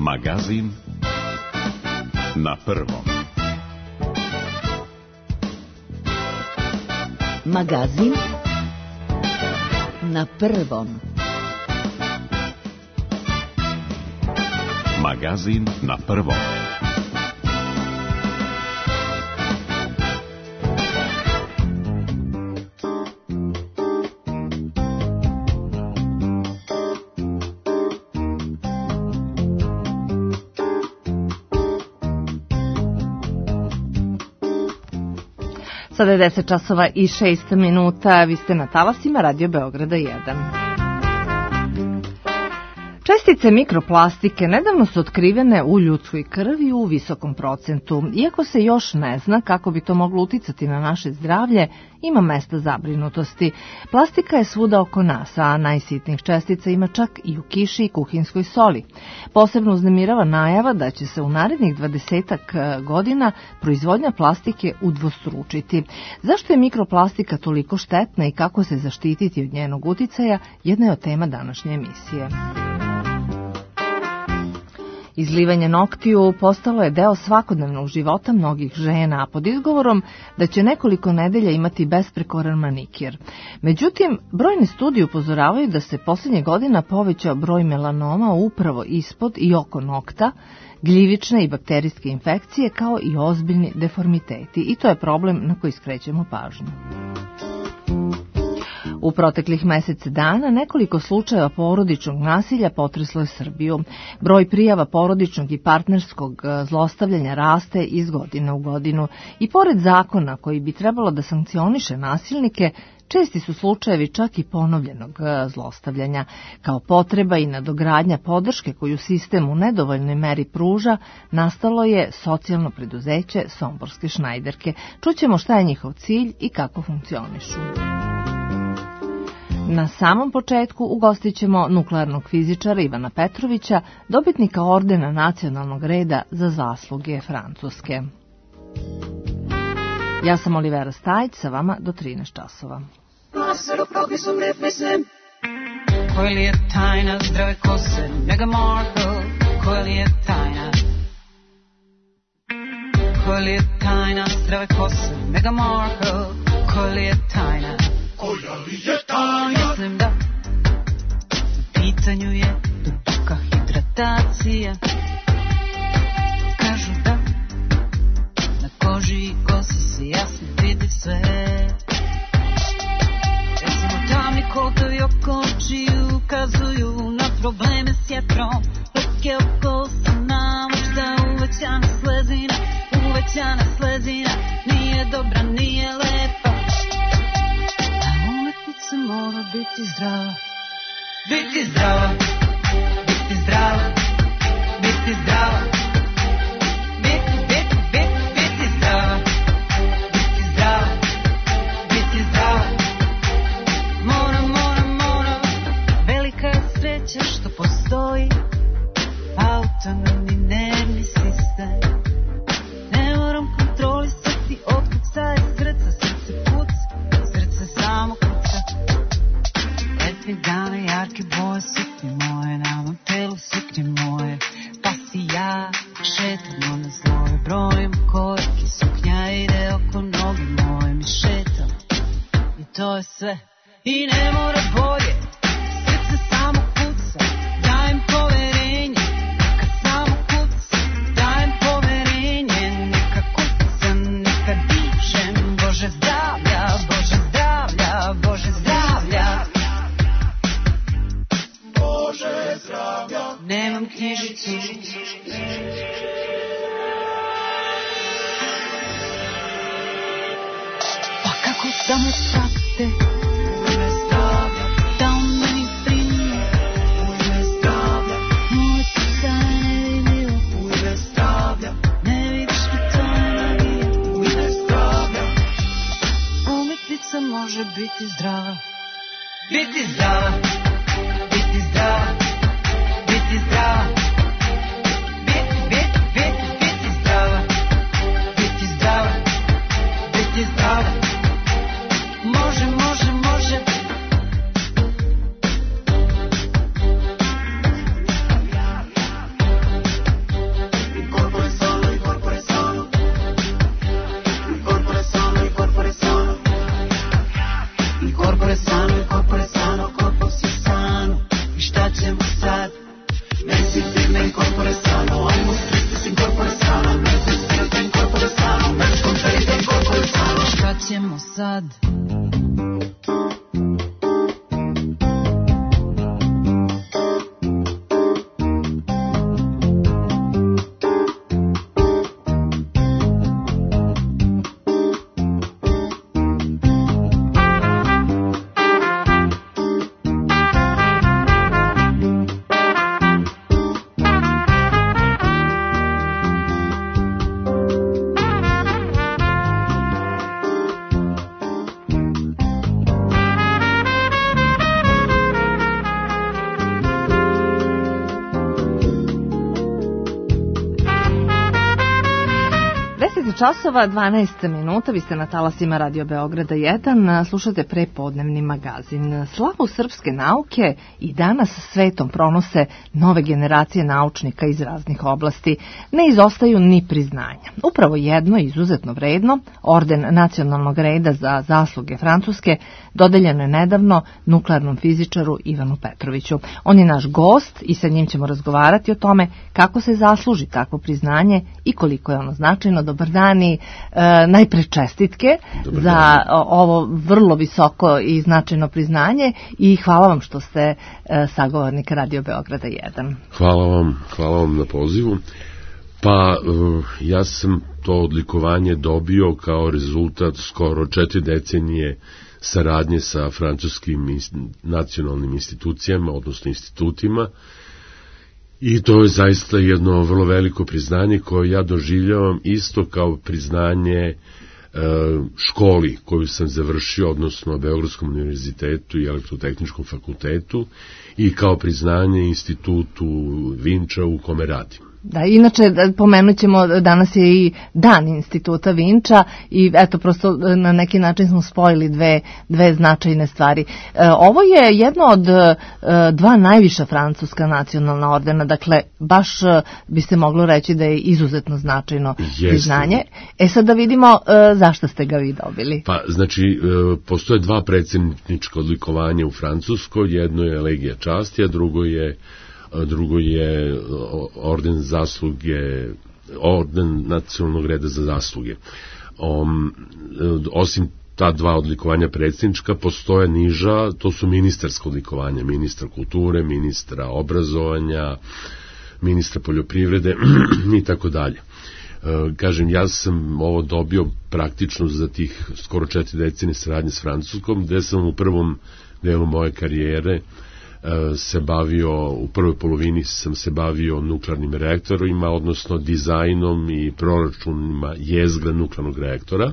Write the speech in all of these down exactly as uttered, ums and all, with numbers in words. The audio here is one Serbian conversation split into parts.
Magazin na prvom. Magazin na prvom. Magazin na prvom. Sada je deset časova i šest minuta, vi ste na talasima Radio Beograda jedan. Čestice mikroplastike nedavno su otkrivene u ljudskoj krvi u visokom procentu. Iako se još ne zna kako bi to moglo uticati na naše zdravlje, ima mesta zabrinutosti. Plastika je svuda oko nas, a najsitnijih čestica ima čak i u kiši i kuhinskoj soli. Posebno uznemirava najava da će se u narednih dvadesetak godina proizvodnja plastike udvostručiti. Zašto je mikroplastika toliko štetna i kako se zaštititi od njenog uticaja, jedna je od tema današnje emisije. Izlivanje noktiju postalo je deo svakodnevnog života mnogih žena, a pod izgovorom da će nekoliko nedelja imati besprekoran manikir. Međutim, brojne studije upozoravaju da se posljednje godina povećao broj melanoma upravo ispod i oko nokta, gljivične i bakterijske infekcije kao i ozbiljni deformiteti. I to je problem na koji skrećemo pažnju. U proteklih mesec dana nekoliko slučajeva porodičnog nasilja potreslo je Srbiju. Broj prijava porodičnog i partnerskog zlostavljanja raste iz godine u godinu. I pored zakona koji bi trebalo da sankcioniše nasilnike, česti su slučajevi čak i ponovljenog zlostavljanja. Kao potreba i nadogradnja podrške koju sistem u nedovoljnoj meri pruža, nastalo je socijalno preduzeće Somborske šnajderke. Čućemo šta je njihov cilj i kako funkcionišu. Na samom početku ugostit ćemo nuklearnog fizičara Ivana Petrovića, dobitnika ordena nacionalnog reda za zasluge Francuske. Ja sam Olivera Stajić, sa vama do trinaest časova. Koja li je tajna zdrave kose Meghan Markle? Koja li je tajna? Koja li je tajna zdrave kose Meghan Markle? Koja li je tajna? Koja li je tajna? Mislim da u pitanju je duboka hidratacija. Kažu da na koži i kosi se jasno vidi sve. Recimo tamni kotovi oko očiju ukazuju na probleme s jetrom. Leke oko usana, možda uvećana slezina. Uvećana slezina nije dobra, nije lepa. Mora biti zdrava, biti zdrava, biti zdrava, biti zdrava, biti, biti, biti, biti zdrava, biti zdrava, biti zdrava. Mora, mora, mora, velika je sreća što postoji autonomni nervni sistem. Ne moram kontrolisati otkud sad srca, srce kuca, srce samo kuca. Letnje dane, jarke boje, suknje moje, na mom telu suknje moje, pa si ja šetamo na zlove, brojim korake, suknja ide oko noge moje, mi šetam i to je sve, i ne mora bolje, srce samo kuca, dajem poverenje, neka samo kuca, dajem poverenje, neka kuca, neka dišem, Bože zdravlja, Bože zdravlja, Bože zdravlja. Nemam knjižicu. Pa kako da me prate? U ime zdravlja. Da on meni brine. U ime zdravlja. Moje srce ne vidilo. U ime zdravlja. Ne vidiš mi to ne navije. U ime zdravlja. Umetnica može biti zdrava. Biti zdrava. Biti zdrava. Biti zdrava, biti, biti, biti, biti zdrava, biti zdrava, biti zdrava, može, može, može. časova, dvanaest minuta, vi ste na talasima Radio Beograda jedan, slušate prepodnevni magazin. Slavu srpske nauke i danas svetom pronose nove generacije naučnika iz raznih oblasti. Ne izostaju ni priznanja. Upravo jedno izuzetno vredno, orden nacionalnog reda za zasluge Francuske, dodeljeno je nedavno nuklearnom fizičaru Ivanu Petroviću. On je naš gost i sa njim ćemo razgovarati o tome kako se zasluži takvo priznanje i koliko je ono značajno. Dobar dan i e, najpre čestitke Dobar za dan. Ovo vrlo visoko i značajno priznanje i hvala vam što ste e, sagovornik Radio Beograda jedan. Hvala vam, hvala vam na pozivu. Pa ja sam to odlikovanje dobio kao rezultat skoro četiri decenije saradnje sa francuskim nacionalnim institucijama, odnosno institutima. I to je zaista jedno vrlo veliko priznanje koje ja doživljavam isto kao priznanje e, školi koju sam završio, odnosno Beogradskom univerzitetu i Elektrotehničkom fakultetu, i kao priznanje institutu Vinča u kome radim. Da, inače pomenut ćemo, danas je i dan instituta Vinča i eto prosto na neki način smo spojili dve, dve značajne stvari. E, ovo je jedno od e, dva najviša francuska nacionalna ordena, dakle baš bi se moglo reći da je izuzetno značajno Jeste. priznanje. E sad da vidimo e, zašto ste ga vi dobili. Pa znači e, postoje dva predsjednička odlikovanja u Francuskoj, jedno je Legija časti, a drugo je drugo je orden zasluge, orden nacionalnog reda za zasluge. Um, osim ta dva odlikovanja predsjednička, postoje niža, to su ministarska odlikovanja, ministra kulture, ministra obrazovanja, ministra poljoprivrede i tako dalje. Kažem, ja sam ovo dobio praktično za tih skoro četiri decenije saradnje s Francuskom, gde sam u prvom delu moje karijere se bavio, u prvoj polovini sam se bavio nuklearnim reaktorima, odnosno dizajnom i proračunima jezgra nuklearnog reaktora.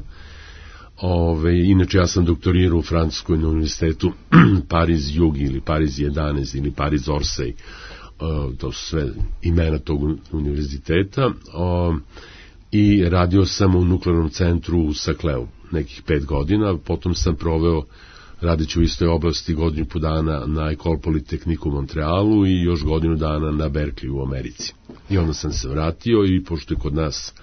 Ove, inače, ja sam doktorirao u Francuskoj na univerzitetu Paris Jug ili Paris jedanaest ili Paris Orsay. To su sve imena tog univerziteta. O, i radio sam u nuklearnom centru u Sacleu nekih pet godina, potom sam proveo radiću u istoj oblasti godinu po dana na École Polytechnique u Montrealu i još godinu dana na Berkeley u Americi. I onda sam se vratio i pošto je kod nas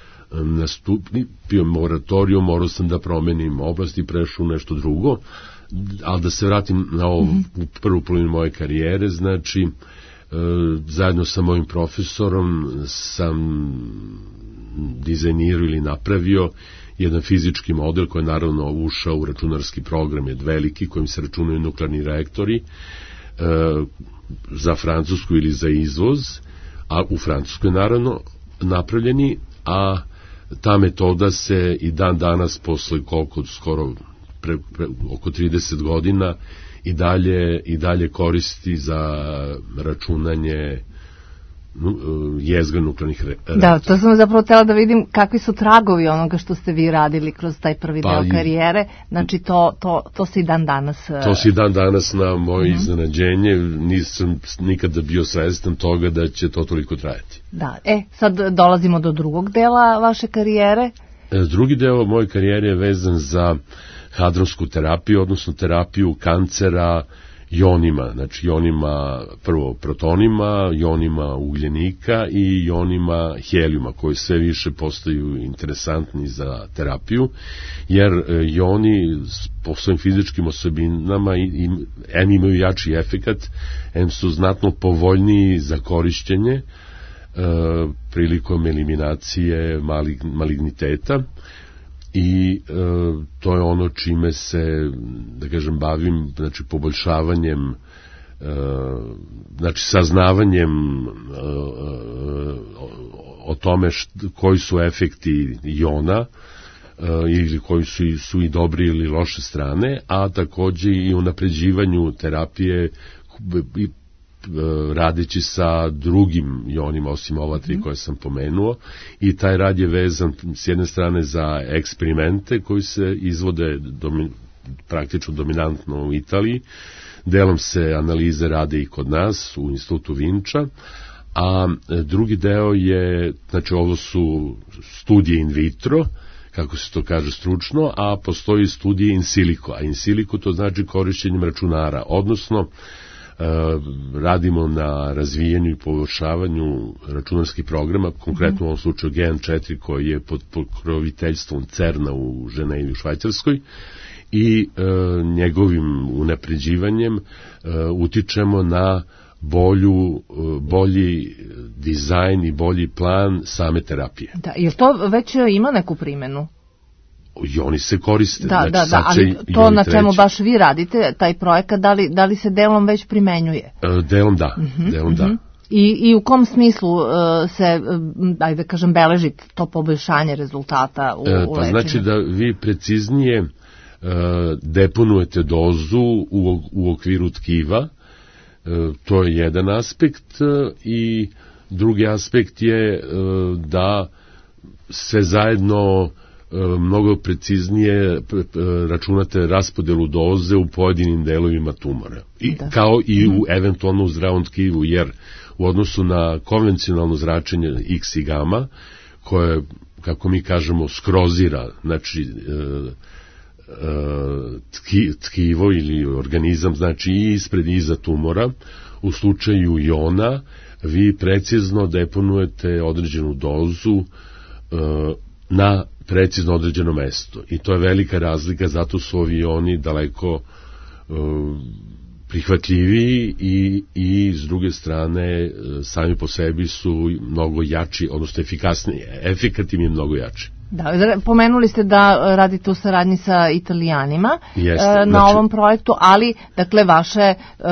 nastupio moratoriju, morao sam da promenim oblast i prešao u nešto drugo, ali da se vratim na ovu mm-hmm. prvu polovinu moje karijere, znači zajedno sa mojim profesorom sam dizajnirao ili napravio jedan fizički model koji je naravno ušao u računarski program, je veliki, kojim se računaju nuklearni reaktori e, za Francusku ili za izvoz, a u Francuskoj naravno napravljeni, a ta metoda se i dan danas posle koliko skoro pre, pre, oko trideset godina i dalje, i dalje koristi za računanje jezgra nuklearnih reaktora. Da, to sam zapravo htjela da vidim kakvi su tragovi onoga što ste vi radili kroz taj prvi pa deo karijere, znači to, to, to se i dan danas... To se i dan danas na moje uh-huh. iznenađenje, nisam nikada bio svestan toga da će to toliko trajati. Da, e, sad dolazimo do drugog dela vaše karijere. Drugi deo moje karijere je vezan za hadronsku terapiju, odnosno terapiju kancera jonima, znači jonima, prvo protonima, jonima ugljenika i jonima helijuma, koji sve više postaju interesantni za terapiju, jer joni po svojim fizičkim osobinama im, em imaju jači efekat, em su znatno povoljniji za korišćenje e, prilikom eliminacije malig, maligniteta. I e, to je ono čime se, da kažem, bavim, znači poboljšavanjem, e, znači saznavanjem e, o tome št, koji su efekti jona e, ili koji su, su i dobri ili loše strane, a takođe i unapređivanju terapije i radeći sa drugim jonima osim ova tri koje sam pomenuo, i taj rad je vezan s jedne strane za eksperimente koji se izvode domi, praktično dominantno u Italiji, delom se analize rade i kod nas u institutu Vinča, a drugi deo je, znači ovo su studije in vitro, kako se to kaže stručno, a postoji studije in silico, a in silico to znači korišćenjem računara, odnosno radimo na razvijanju i poboljšavanju računarskih programa, konkretno u ovom slučaju G N četiri koji je pod pokroviteljstvom CERN-a u Ženevi u Švajcarskoj i e, njegovim unapređivanjem e, utičemo na bolju, bolji dizajn i bolji plan same terapije. Da, jer to već ima neku primjenu? I oni se koriste. Da, znači, da, da, ali to na čemu treći. baš vi radite, taj projekat, da li, da li se delom već primenjuje? E, delom da, uh-huh, delom uh-huh. da. I, I u kom smislu uh, se, uh, ajde da kažem, beleži to poboljšanje rezultata u, e, u pa lečenju? Znači da vi preciznije uh, deponujete dozu u, u okviru tkiva, uh, to je jedan aspekt uh, i drugi aspekt je uh, da sve zajedno mnogo preciznije računate raspodelu doze u pojedinim delovima tumora. I, da. Kao i u eventualno u zdravom tkivu, jer u odnosu na konvencionalno zračenje X i gama, koje, kako mi kažemo, skrozira, znači tki, tkivo ili organizam, znači i ispred i iza tumora, u slučaju jona, vi precizno deponujete određenu dozu na precizno određeno mesto. I to je velika razlika, zato su ovi ioni daleko uh, prihvatljiviji i, i s druge strane uh, sami po sebi su mnogo jači, odnosno efikasniji. Efikat im je mnogo jači. Da, pomenuli ste da radite u saradnji sa Italijanima Jeste, na znači, ovom projektu, ali dakle vaše,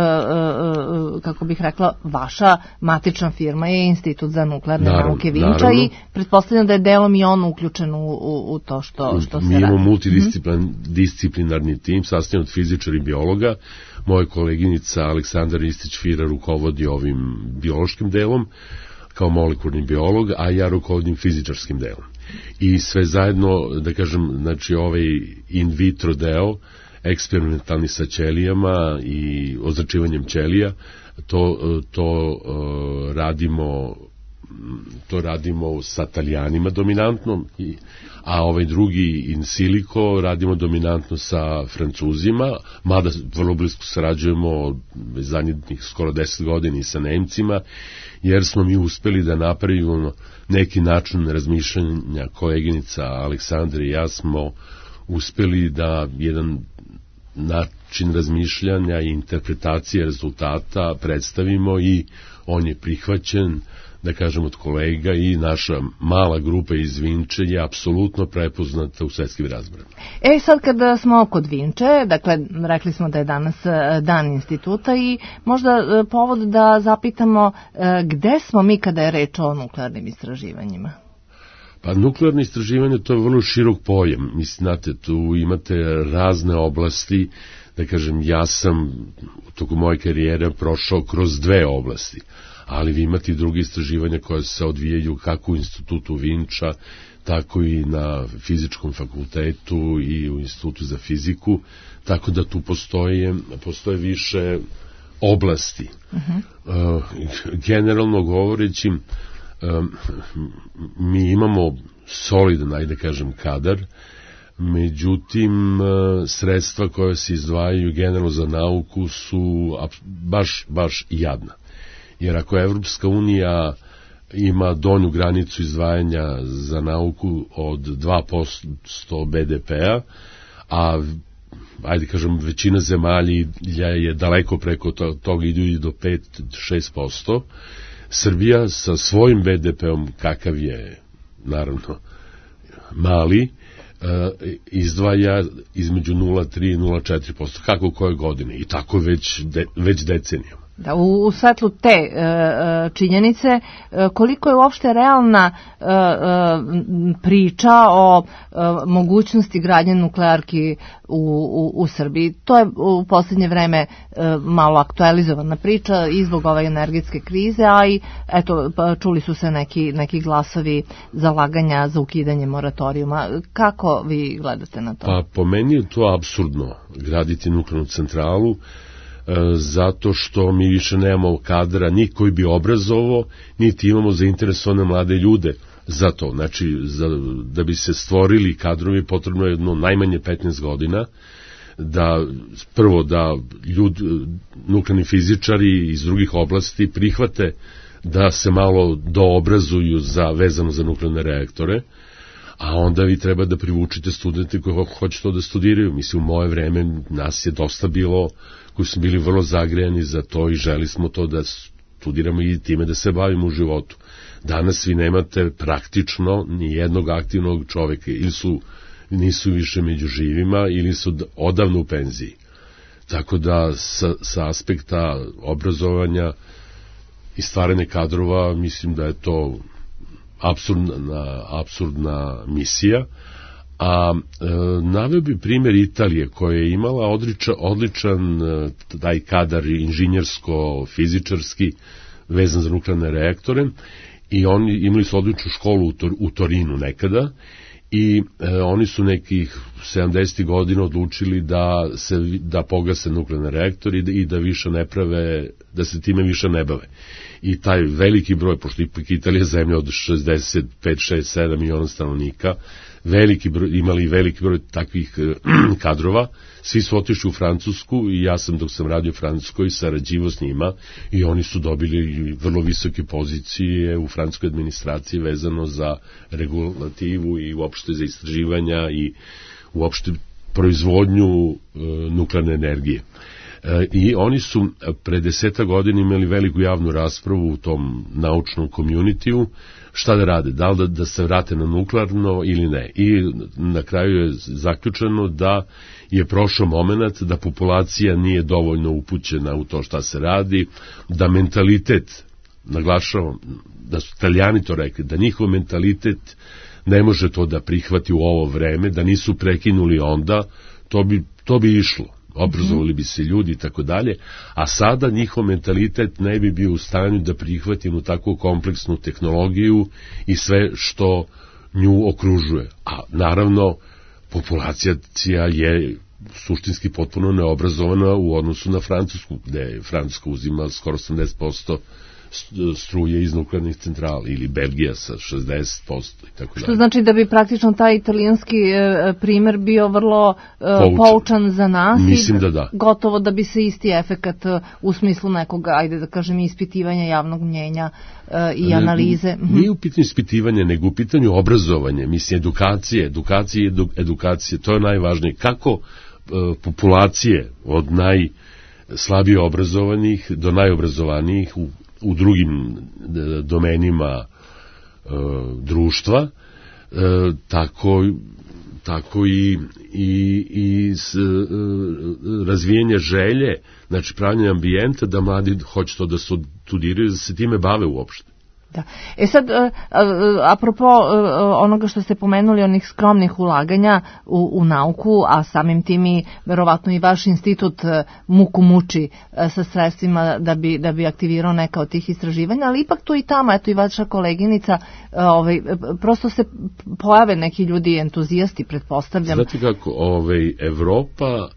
kako bih rekla, vaša matična firma je Institut za nuklearne naravno, nauke Vinča naravno. I pretpostavljam da je delom i on uključen u, u, u to što, što se radi. Mi imamo multidisciplinarni mm-hmm. tim sastavljen od fizičara i biologa. Moja koleginica Aleksandar Ristić-Fira rukovodi ovim biološkim delom kao molekularni biolog, a ja rukovodim fizičarskim delom. I sve zajedno, da kažem, znači ovaj in vitro deo, eksperimentalni sa ćelijama i ozračivanjem ćelija, to, to uh, radimo to radimo sa Italijanima dominantno, i, a ovaj drugi in silico radimo dominantno sa Francuzima, mada vrlo blisko sarađujemo zadnjih skoro deset godina i sa Nemcima, jer smo mi uspeli da napravimo neki način razmišljanja. Koleginica Aleksandra i ja smo uspeli da jedan način razmišljanja i interpretacije rezultata predstavimo i on je prihvaćen, da kažem, od kolega, i naša mala grupa iz Vinče je apsolutno prepoznata u svetskim razmjerima. E, sad kada smo kod Vinče, dakle, rekli smo da je danas dan instituta i možda povod da zapitamo gde smo mi kada je reč o nuklearnim istraživanjima? Pa nuklearne istraživanje to je vrlo širok pojam. Mislim, znate, tu imate razne oblasti, da kažem, ja sam tokom moje karijere prošao kroz dve oblasti, ali vi imate i druge istraživanja koje se odvijaju kako u Institutu Vinča, tako i na fizičkom fakultetu i u Institutu za fiziku, tako da tu postoje, postoje više oblasti. Uh-huh. Uh, generalno govoreći, um, mi imamo solidan, ajde kažem, kadar, međutim, sredstva koje se izdvajaju generalno za nauku su baš, baš jadna. Jer ako Evropska unija ima donju granicu izdvajanja za nauku od dva posto be de pe-a, a ajde kažem većina zemalja je daleko preko toga, idu i do pet do šest posto, Srbija sa svojim be de pe-om, kakav je naravno mali, izdvaja između nula zarez tri i nula zarez četiri posto, kako koje godine, i tako već, de, već decenijama. Da, u, u svetlu te e, činjenice, e, koliko je uopšte realna e, e, priča o e, mogućnosti gradnje nuklearki u, u, u Srbiji? To je u posljednje vreme e, malo aktualizovana priča i zbog ove energetske krize, a i eto, čuli su se neki, neki glasovi zalaganja za ukidanje moratorijuma. Kako vi gledate na to? Pa po meni je to apsurdno, graditi nuklearnu centralu. zato što mi više nemamo kadra ni koji bi obrazovao, niti imamo zainteresovane mlade ljude za to. Znači, za, da bi se stvorili kadrovi potrebno je jedno najmanje petnaest godina, da prvo da ljud, nuklearni fizičari iz drugih oblasti prihvate da se malo doobrazuju za, vezano za nuklearne reaktore, a onda vi treba da privučite studente koji hoće to da studiraju. Mislim, u moje vreme nas je dosta bilo koji su bili vrlo zagrejani za to i želi smo to da studiramo i time da se bavimo u životu. Danas vi nemate praktično ni jednog aktivnog čoveka, ili su, nisu više među živima, ili su odavno u penziji. Tako da sa, sa aspekta obrazovanja i stvaranje kadrova, mislim da je to apsurdna, apsurdna misija. A e, naveo bi primjer Italije koja je imala odliča, odličan e, taj kadar inženjersko-fizičarski vezan za nuklearne reaktore i oni imali su odličnu školu u, Tor, u Torinu nekada i e, oni su nekih sedamdesetih godina odlučili da se da pogase nuklearne reaktori i da, i da više ne prave, da se time više ne bave. I taj veliki broj, pošto ipak Italija je zemlja od šezdeset pet, šezdeset sedam miliona stanovnika, veliki broj, imali veliki broj takvih kadrova, svi su otišli u Francusku i ja sam dok sam radio u Francuskoj sarađivao s njima i oni su dobili vrlo visoke pozicije u francuskoj administraciji vezano za regulativu i uopšte za istraživanja i uopšte proizvodnju e, nuklearne energije. E, I oni su pre deseta godina imali veliku javnu raspravu u tom naučnom communitiju, šta da rade, da li da, da se vrate na nuklearno ili ne. I na kraju je zaključeno da je prošao moment da populacija nije dovoljno upućena u to šta se radi, da mentalitet, naglašavam, da su Italijani to rekli, da njihov mentalitet ne može to da prihvati u ovo vreme, da nisu prekinuli onda, to bi, to bi išlo. Obrazovali bi se ljudi i tako dalje, a sada njihov mentalitet ne bi bio u stanju da prihvatimo takvu kompleksnu tehnologiju i sve što nju okružuje. A naravno, populacija je suštinski potpuno neobrazovana u odnosu na Francusku, gde Francuska uzima skoro osamdeset posto struje iz nuklearnih centrala, ili Belgija sa šezdeset posto i tako dalje. Što znači da bi praktično taj italijanski e, primer bio vrlo e, poučan. poučan za nas. Mislim i da da. Gotovo da bi se isti efekat e, u smislu nekog, ajde da kažem, ispitivanja javnog mnjenja e, i ne, analize. Nije u pitanju ispitivanja, nego u pitanju obrazovanja, mislim edukacije, edukacije, edu, edukacije, to je najvažnije. Kako e, populacije od najslabije obrazovanih do najobrazovanijih u u drugim domenima e, društva, e, tako, tako i, i, i s, e, razvijenje želje, znači pravljenje ambijenta da mladi hoće to da studiraju, da se time bave uopšte. Da. E sad, apropo onoga što ste pomenuli, onih skromnih ulaganja u, u nauku, a samim tim i verovatno i vaš institut muku muči sa sredstvima da bi, da bi aktivirao neka od tih istraživanja, ali ipak tu i tamo, eto i vaša koleginica, ovaj, prosto se pojave neki ljudi entuzijasti, pretpostavljam. Znate kako, ovaj, Evropa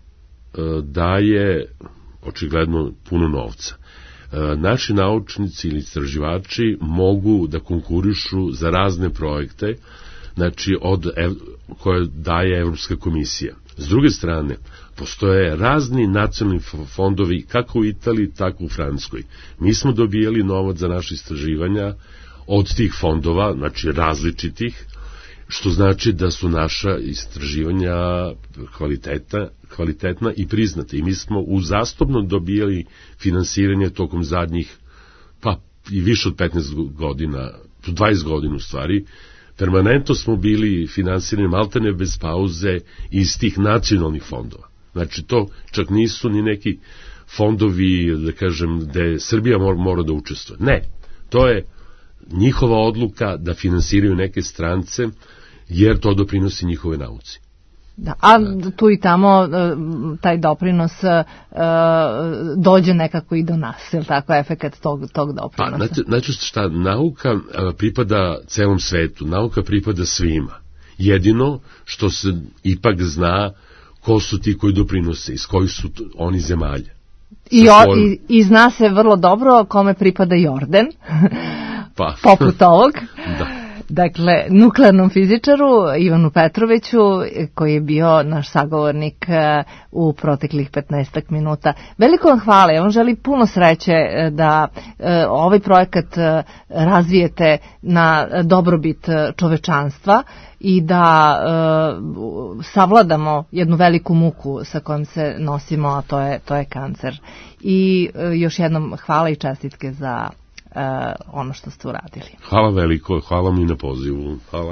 daje očigledno puno novca. Naši naučnici ili istraživači mogu da konkurišu za razne projekte, znači od ev, koje daje Evropska komisija. S druge strane, postoje razni nacionalni fondovi kako u Italiji, tako u Francuskoj. Mi smo dobijali novac za naše istraživanja od tih fondova, znači različitih, što znači da su naša istraživanja kvaliteta, kvalitetna i priznata. I mi smo uzastopno dobijali finansiranje tokom zadnjih, pa i više od petnaest godina, dvadeset godina u stvari, permanentno smo bili finansirani maltene bez pauze iz tih nacionalnih fondova. Znači to čak nisu ni neki fondovi, da kažem, gde Srbija mora, mora da učestvuje. Ne, to je njihova odluka da finansiraju neke strance, jer to doprinosi njihove nauci. Da, a tu i tamo taj doprinos dođe nekako i do nas, je li tako, efekat tog, tog doprinosa? Pa, znači šta, nauka pripada celom svetu, nauka pripada svima. Jedino što se ipak zna ko su ti koji doprinose, iz kojih su oni zemalja. I, o, i, I zna se vrlo dobro kome pripada i orden, pa. poput ovog. Da. Dakle, nuklearnom fizičaru Ivanu Petroviću, koji je bio naš sagovornik u proteklih petnaestak minuta. Veliko vam hvala, ja vam želim puno sreće da ovaj projekat razvijete na dobrobit čovečanstva i da savladamo jednu veliku muku sa kojom se nosimo, a to je, to je kancer. I još jednom hvala i čestitke za Uh, ono što ste uradili. Hvala veliko, hvala mi na pozivu. Hvala.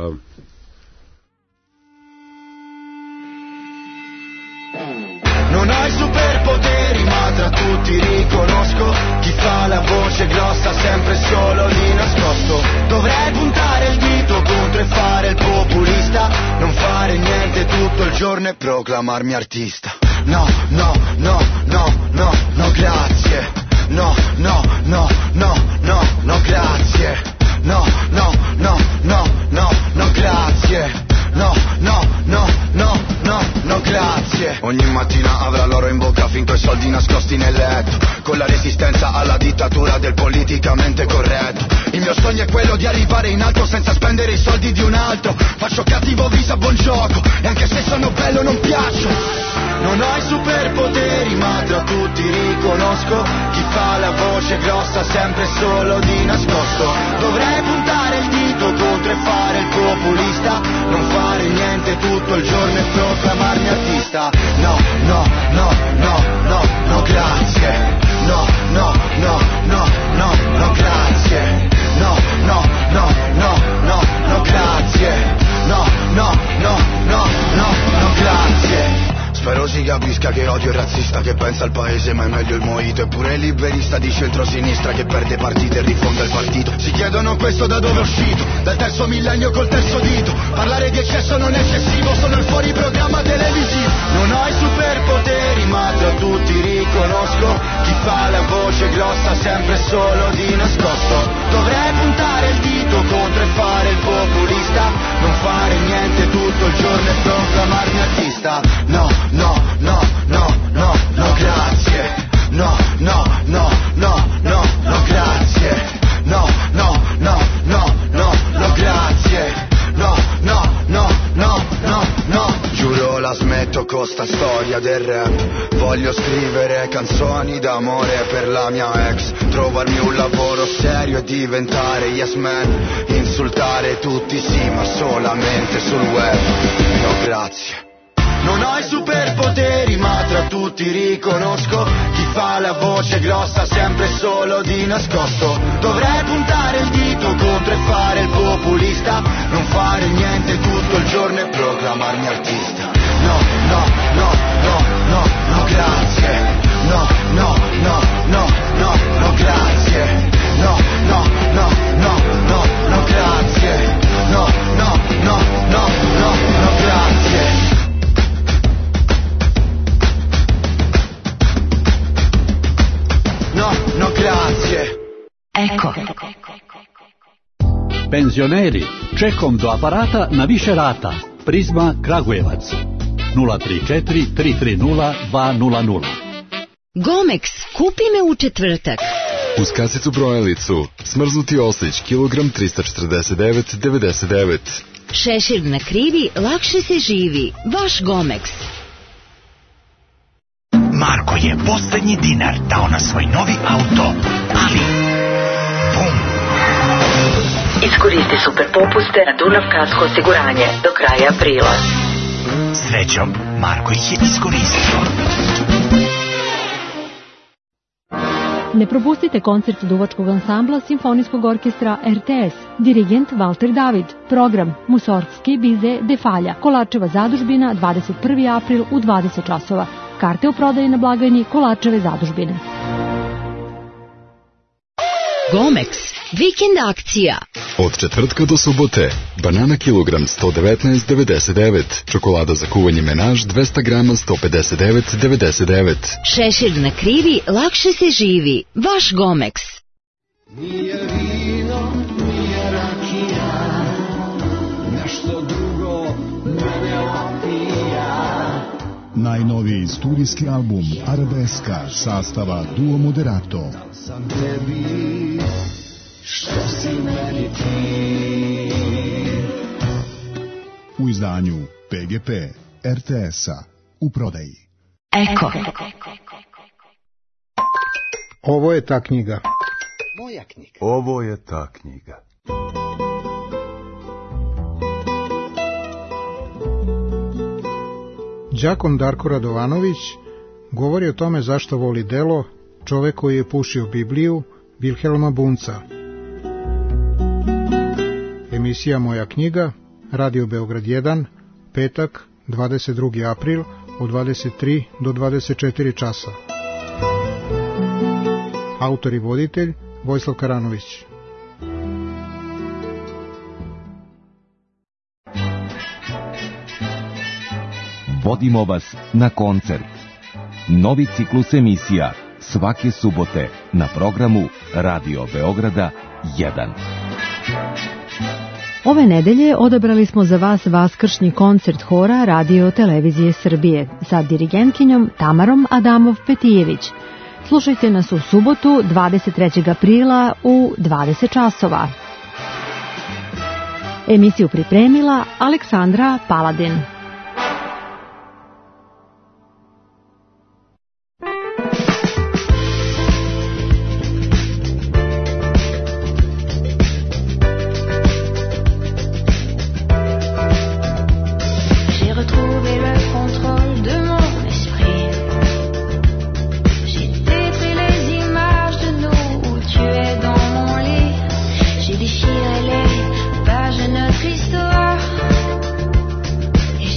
Non hai superpoteri, ma tra tutti riconosco chi fa la voce grossa sempre solo lì nascosto. Dovrei puntare il dito contro e fare il populista, non fare niente tutto il giorno e proclamarmi artista. No, no, no, no, no, no, grazie. No, no, no, no, no, no, grazie. No, no, no, no, no, no, grazie. No, no, no, no, no, no, grazie. Ogni mattina avrà l'oro in bocca finché i soldi nascosti nel letto, con la resistenza alla dittatura del politicamente corretto. Il mio sogno è quello di arrivare in alto senza spendere i soldi di un altro. Faccio cattivo viso a buon gioco e anche se sono bello non piaccio. Non ho i superpoteri ma tra tutti riconosco chi fa la voce grossa sempre solo di nascosto. Dovrei puntare il dito contro e fare il populista, non fare niente tutto il giorno e proclamarmi artista. No, no, no, no, no, no, grazie. No, no, no, no, no, no, grazie. No, no, no, no, no, no, grazie. No, no, no, no, no, no, grazie. Spero si capisca che odio il razzista che pensa al paese ma è meglio il mojito. Eppure il liberista di centrosinistra che perde partite e rifonda il partito. Si chiedono questo da dove è uscito, dal terzo millennio col terzo dito. Parlare di eccesso non è eccessivo, sono il fuori programma televisivo. Non ho i superpoteri ma tra tutti riconosco chi fa la voce grossa sempre solo di nascosto. Dovrei puntare il dito contro e fare il populista, non fare niente tutto il giorno e proclamarmi artista. No, no, no, no, no, no, grazie. No, no, no, no, no, no, grazie. No, no, no, no, no, no, grazie. No, no, no, no, no, no. Giuro la smetto con sta storia del rap. Voglio scrivere canzoni d'amore per la mia ex, trovarmi un lavoro serio e diventare yes man. Insultare tutti sì ma solamente sul web. No, grazie. Non ho i superpoteri ma tra tutti riconosco chi fa la voce grossa sempre solo di nascosto. Dovrei puntare il dito contro e fare il populista, non fare niente tutto il giorno e proclamarmi artista. No, no, no, no, no, no, grazie. No, no, no, no, no, no, grazie. No, no, no, no, no, no, grazie. No, no, no, no, no, no, grazie. No, no, grazie. Eko. Penzioneri, čekom do aparata na više rata. Prizma Kragujevac. nula tri četiri tri tri nula dva nula nula. Gomex, kupi me u četvrtak. Uz kasicu brojalicu, smrznuti oslić, kilogram trista četrdeset devet devedeset devet. Šešir na krivi, lakše se živi. Vaš Gomex. Marko je posljednji dinar dao na svoj novi auto, ali bum! Iskoristi super popuste na Dunav Kasko osiguranje do kraja aprila. Srećom, Marko ih je iskoristio. Ne propustite koncert duvačkog ansambla Simfonijskog orkestra R T S. Dirigent Valter David. Program Musorgski bize de Falja. Kolačeva zadužbina, dvadeset prvi april u dvadeset časova. Karte u prodaji na blagajni Kolačeve zadužbine. Gomex, vikend akcija. Od četvrtka do subote. Banana kilogram sto devetnaest devedeset devet. Čokolada za kuvanje Menaž dvesta grama sto pedeset devet devedeset devet. Šešir na krivi, lakše se živi. Vaš Gomex. Nije vino, nije rakija, nešto drugo mene opija. Najnoviji studijski album Arabeska sastava Duo Moderato. Sam tebi, što si meni ti. U izdanju P G P R T S-a u prodaji. Eko. Ovo je ta knjiga. Moja knjiga. Ovo je ta knjiga. Đakon Darko Radovanović govori o tome zašto voli delo Čovek koji je pušio Bibliju Vilhelma Bunca. Emisija Moja knjiga, Radio Beograd jedan, petak, dvadeset drugi april, od dvadeset tri do dvadeset četiri časa. Autor i voditelj Vojislav Karanović. Vodimo vas na koncert. Novi ciklus emisija svake subote na programu Radio Beograda jedan. Ove nedelje odabrali smo za vas vaskršnji koncert hora Radio Televizije Srbije sa dirigentkinjom Tamarom Adamov-Petijević. Slušajte nas u subotu dvadeset trećeg aprila u dvadeset časova. Emisiju pripremila Aleksandra Paladin. Déchiré les pages de notre histoire. Et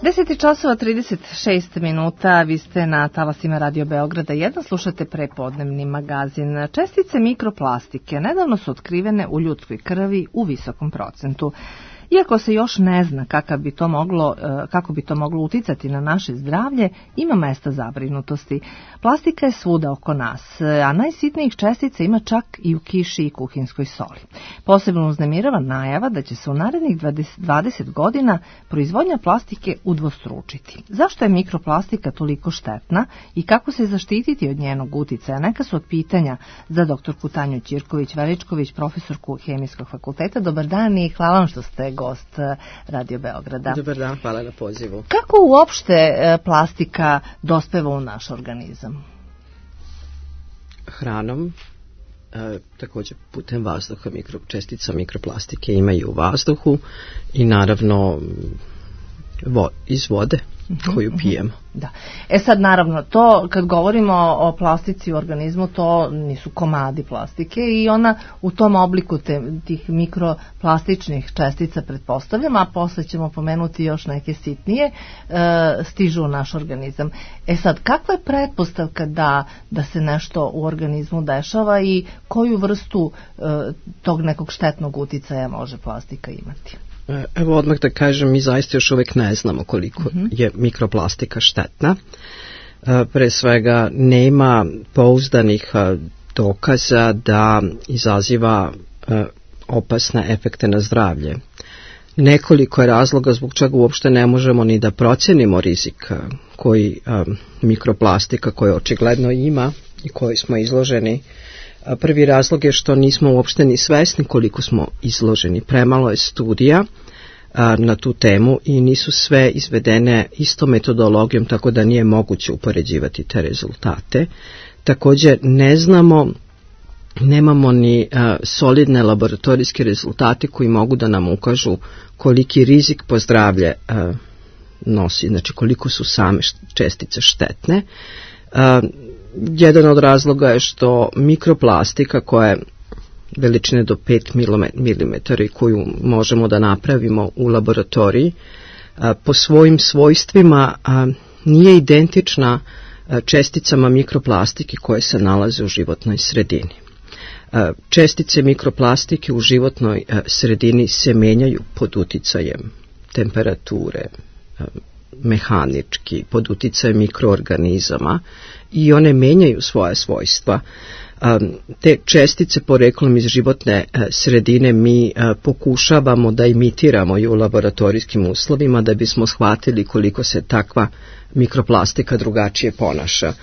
deset časova trideset šest minuta, vi ste na talasima Radio Beograda jedan, slušate prepodnevni magazin. Čestice mikroplastike nedavno su otkrivene u ljudskoj krvi u visokom procentu. Iako se još ne zna kako bi to moglo, kako bi to moglo uticati na naše zdravlje, ima mesta zabrinutosti. Plastika je svuda oko nas, a najsitnijih čestica ima čak i u kiši i kuhinskoj soli. Posebno uznemirava najava da će se u narednih dvadeset godina proizvodnja plastike udvostručiti. Zašto je mikroplastika toliko štetna i kako se zaštititi od njenog uticaja? Neka su od pitanja za doktorku Tanju Ćirković-Veličković, profesorku Hemijskog fakulteta. Dobar dan i hvala vam što ste gost Radio Beograda. Dobar dan, hvala na pozivu. Kako uopšte plastika dospeva u naš organizam? Hranom, e, također putem vazduha, mikro, čestica mikroplastike imaju u vazduhu i naravno vo, iz vode koju pijemo. Da. E sad naravno to kad govorimo o plastici u organizmu, to nisu komadi plastike i ona u tom obliku te, tih mikroplastičnih čestica pretpostavljam, a posle ćemo pomenuti još neke sitnije, e, stižu u naš organizam. E sad, kakva je pretpostavka da, da se nešto u organizmu dešava i koju vrstu e, tog nekog štetnog uticaja može plastika imati? Evo odmah da kažem, mi zaista još uvijek ne znamo koliko uh-huh. je mikroplastika štetna. Pre svega nema pouzdanih dokaza da izaziva opasne efekte na zdravlje. Nekoliko je razloga zbog čega uopšte ne možemo ni da procenimo rizik koji mikroplastika koja očigledno ima i koji smo izloženi. Prvi razlog je što nismo uopšte ni svesni koliko smo izloženi. Premalo je studija a, na tu temu i nisu sve izvedene istom metodologijom, tako da nije moguće upoređivati te rezultate. Također ne znamo, nemamo ni a, solidne laboratorijske rezultate koji mogu da nam ukažu koliki rizik po zdravlje a, nosi, znači koliko su same čestice štetne. A, Jedan od razloga je što mikroplastika koja je veličine do pet milimetara i koju možemo da napravimo u laboratoriji po svojim svojstvima nije identična česticama mikroplastike koje se nalaze u životnoj sredini. Čestice mikroplastike u životnoj sredini se menjaju pod uticajem temperature, mehanički, pod uticajem mikroorganizama i one menjaju svoje svojstva. Te čestice poreklom iz životne sredine mi pokušavamo da imitiramo i u laboratorijskim uslovima da bismo shvatili koliko se takva mikroplastika drugačije ponaša.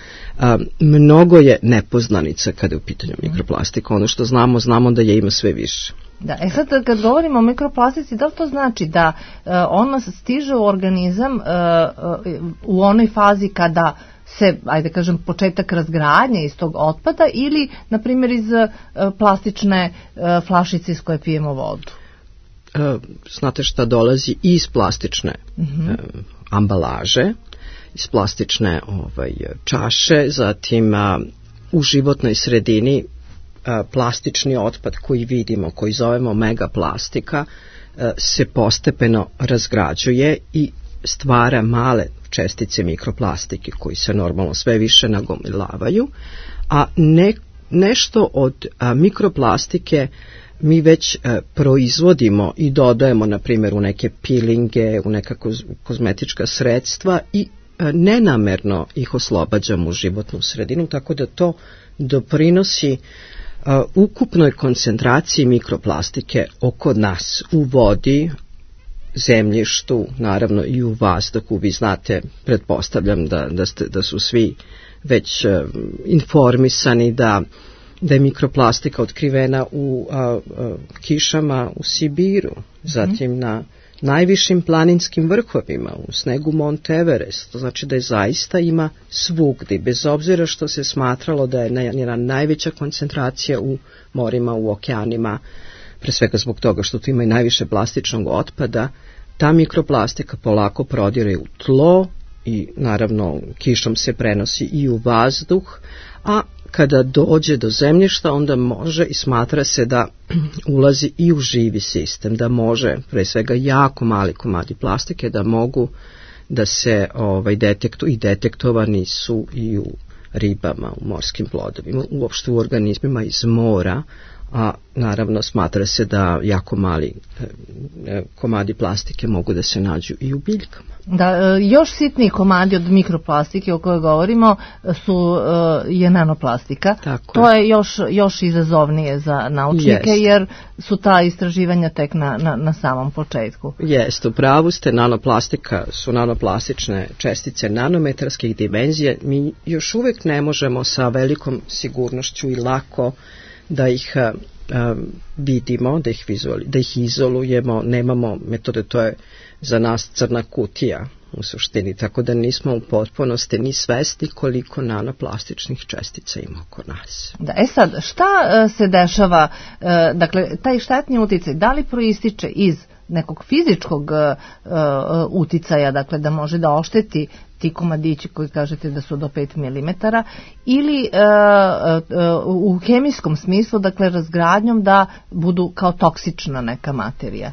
Mnogo je nepoznanica kada je u pitanju mikroplastika. Ono što znamo, znamo da je ima sve više. Da, e sad kad govorimo o mikroplastici, da li to znači da uh, ona stiže u organizam uh, uh, u onoj fazi kada se, ajde kažem, početak razgradnje iz tog otpada ili, na primjer, iz uh, plastične uh, flašice iz koje pijemo vodu? Uh, znate šta dolazi iz plastične uh-huh. uh, ambalaže, iz plastične ovaj, čaše, zatim uh, u životnoj sredini plastični otpad koji vidimo, koji zovemo megaplastika, se postepeno razgrađuje i stvara male čestice mikroplastike koji se normalno sve više nagomilavaju, a ne, nešto od a, mikroplastike mi već a, proizvodimo i dodajemo, na primjer, u neke pilinge, u neka koz, kozmetička sredstva i a, nenamerno ih oslobađamo u životnu sredinu, tako da to doprinosi Uh, ukupnoj koncentraciji mikroplastike oko nas u vodi, zemljištu, naravno i u vazduhu. Vi znate, pretpostavljam da, da, ste, da su svi već uh, informisani da, da je mikroplastika otkrivena u uh, uh, kišama u Sibiru, zatim mm-hmm. na najvišim planinskim vrhovima, u snegu Mont Everest. To znači da je zaista ima svugdje, bez obzira što se smatralo da je njena najveća koncentracija u morima, u okeanima, pre svega zbog toga što tu ima i najviše plastičnog otpada. Ta mikroplastika polako prodire u tlo i naravno kišom se prenosi i u vazduh, a kada dođe do zemljišta onda može i smatra se da ulazi i u živi sistem, da može, pre svega jako mali komadi plastike, da mogu da se ovaj, detektu, i detektovani su i u ribama, u morskim plodovima, uopšte u organizmima iz mora, a naravno smatra se da jako mali e, komadi plastike mogu da se nađu i u biljkama. Da, još sitniji komadi od mikroplastike o kojoj govorimo su je nanoplastika. Tako to je još, još izazovnije za naučnike, yes. jer su ta istraživanja tek na, na, na samom početku. Jeste, u pravu ste, nanoplastika su nanoplastične čestice nanometarskih dimenzija. Mi još uvijek ne možemo sa velikom sigurnošću i lako da ih um, vidimo, da ih, vizuali, da ih izolujemo, nemamo metode, to je za nas crna kutija u suštini, tako da nismo u potpunosti ni svesni koliko nanoplastičnih čestica ima oko nas. Da, e sad, šta uh, se dešava, uh, dakle, taj štetni uticaj, da li proističe iz nekog fizičkog uh, uh, uticaja, dakle da može da ošteti ti komadići koji kažete da su do pet milimetara, ili uh, uh, u hemijskom smislu, dakle razgradnjom da budu kao toksična neka materija?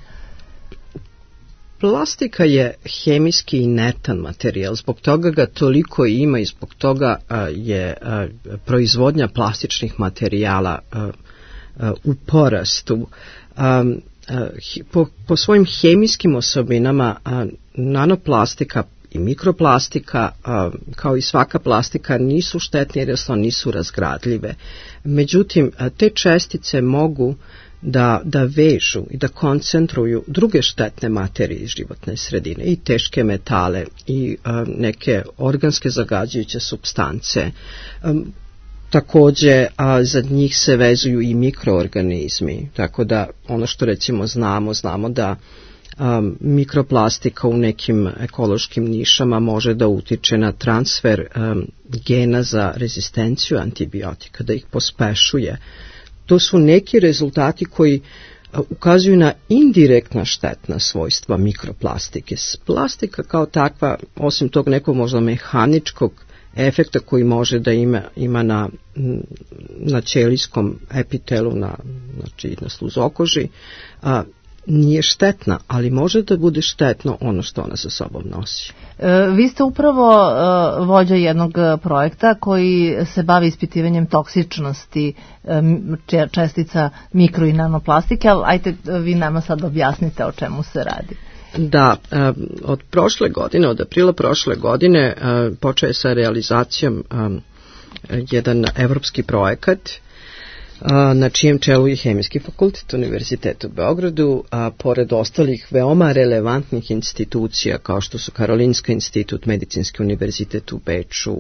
Plastika je hemijski inertan materijal, zbog toga ga toliko ima i zbog toga uh, je uh, proizvodnja plastičnih materijala uh, uh, u porastu. Um, Po, po svojim hemijskim osobinama a, nanoplastika i mikroplastika a, kao i svaka plastika nisu štetne jer jednostavno nisu razgradljive. Međutim, a, te čestice mogu da, da vežu i da koncentruju druge štetne materije iz životne sredine, i teške metale i a, neke organske zagađujuće supstance. A, Takođe, a za njih se vezuju i mikroorganizmi, tako da ono što recimo znamo, znamo da um, mikroplastika u nekim ekološkim nišama može da utiče na transfer um, gena za rezistenciju antibiotika, da ih pospešuje. To su neki rezultati koji uh, ukazuju na indirektna štetna svojstva mikroplastike. Plastika kao takva, osim tog nekog možda mehaničkog efekta koji može da ima, ima na, na ćelijskom epitelu, na, znači na sluzokoži, a, nije štetna, ali može da bude štetno ono što ona sa sobom nosi. E, vi ste upravo e, vođa jednog projekta koji se bavi ispitivanjem toksičnosti e, čestica mikro i nanoplastike, ali ajte vi nama sad objasnite o čemu se radi. Da, od prošle godine, od aprila prošle godine počeo je sa realizacijom jedan evropski projekat na čijem čelu je Hemijski fakultet Univerziteta u Beogradu, a pored ostalih veoma relevantnih institucija kao što su Karolinski institut, Medicinski univerzitet u Beču,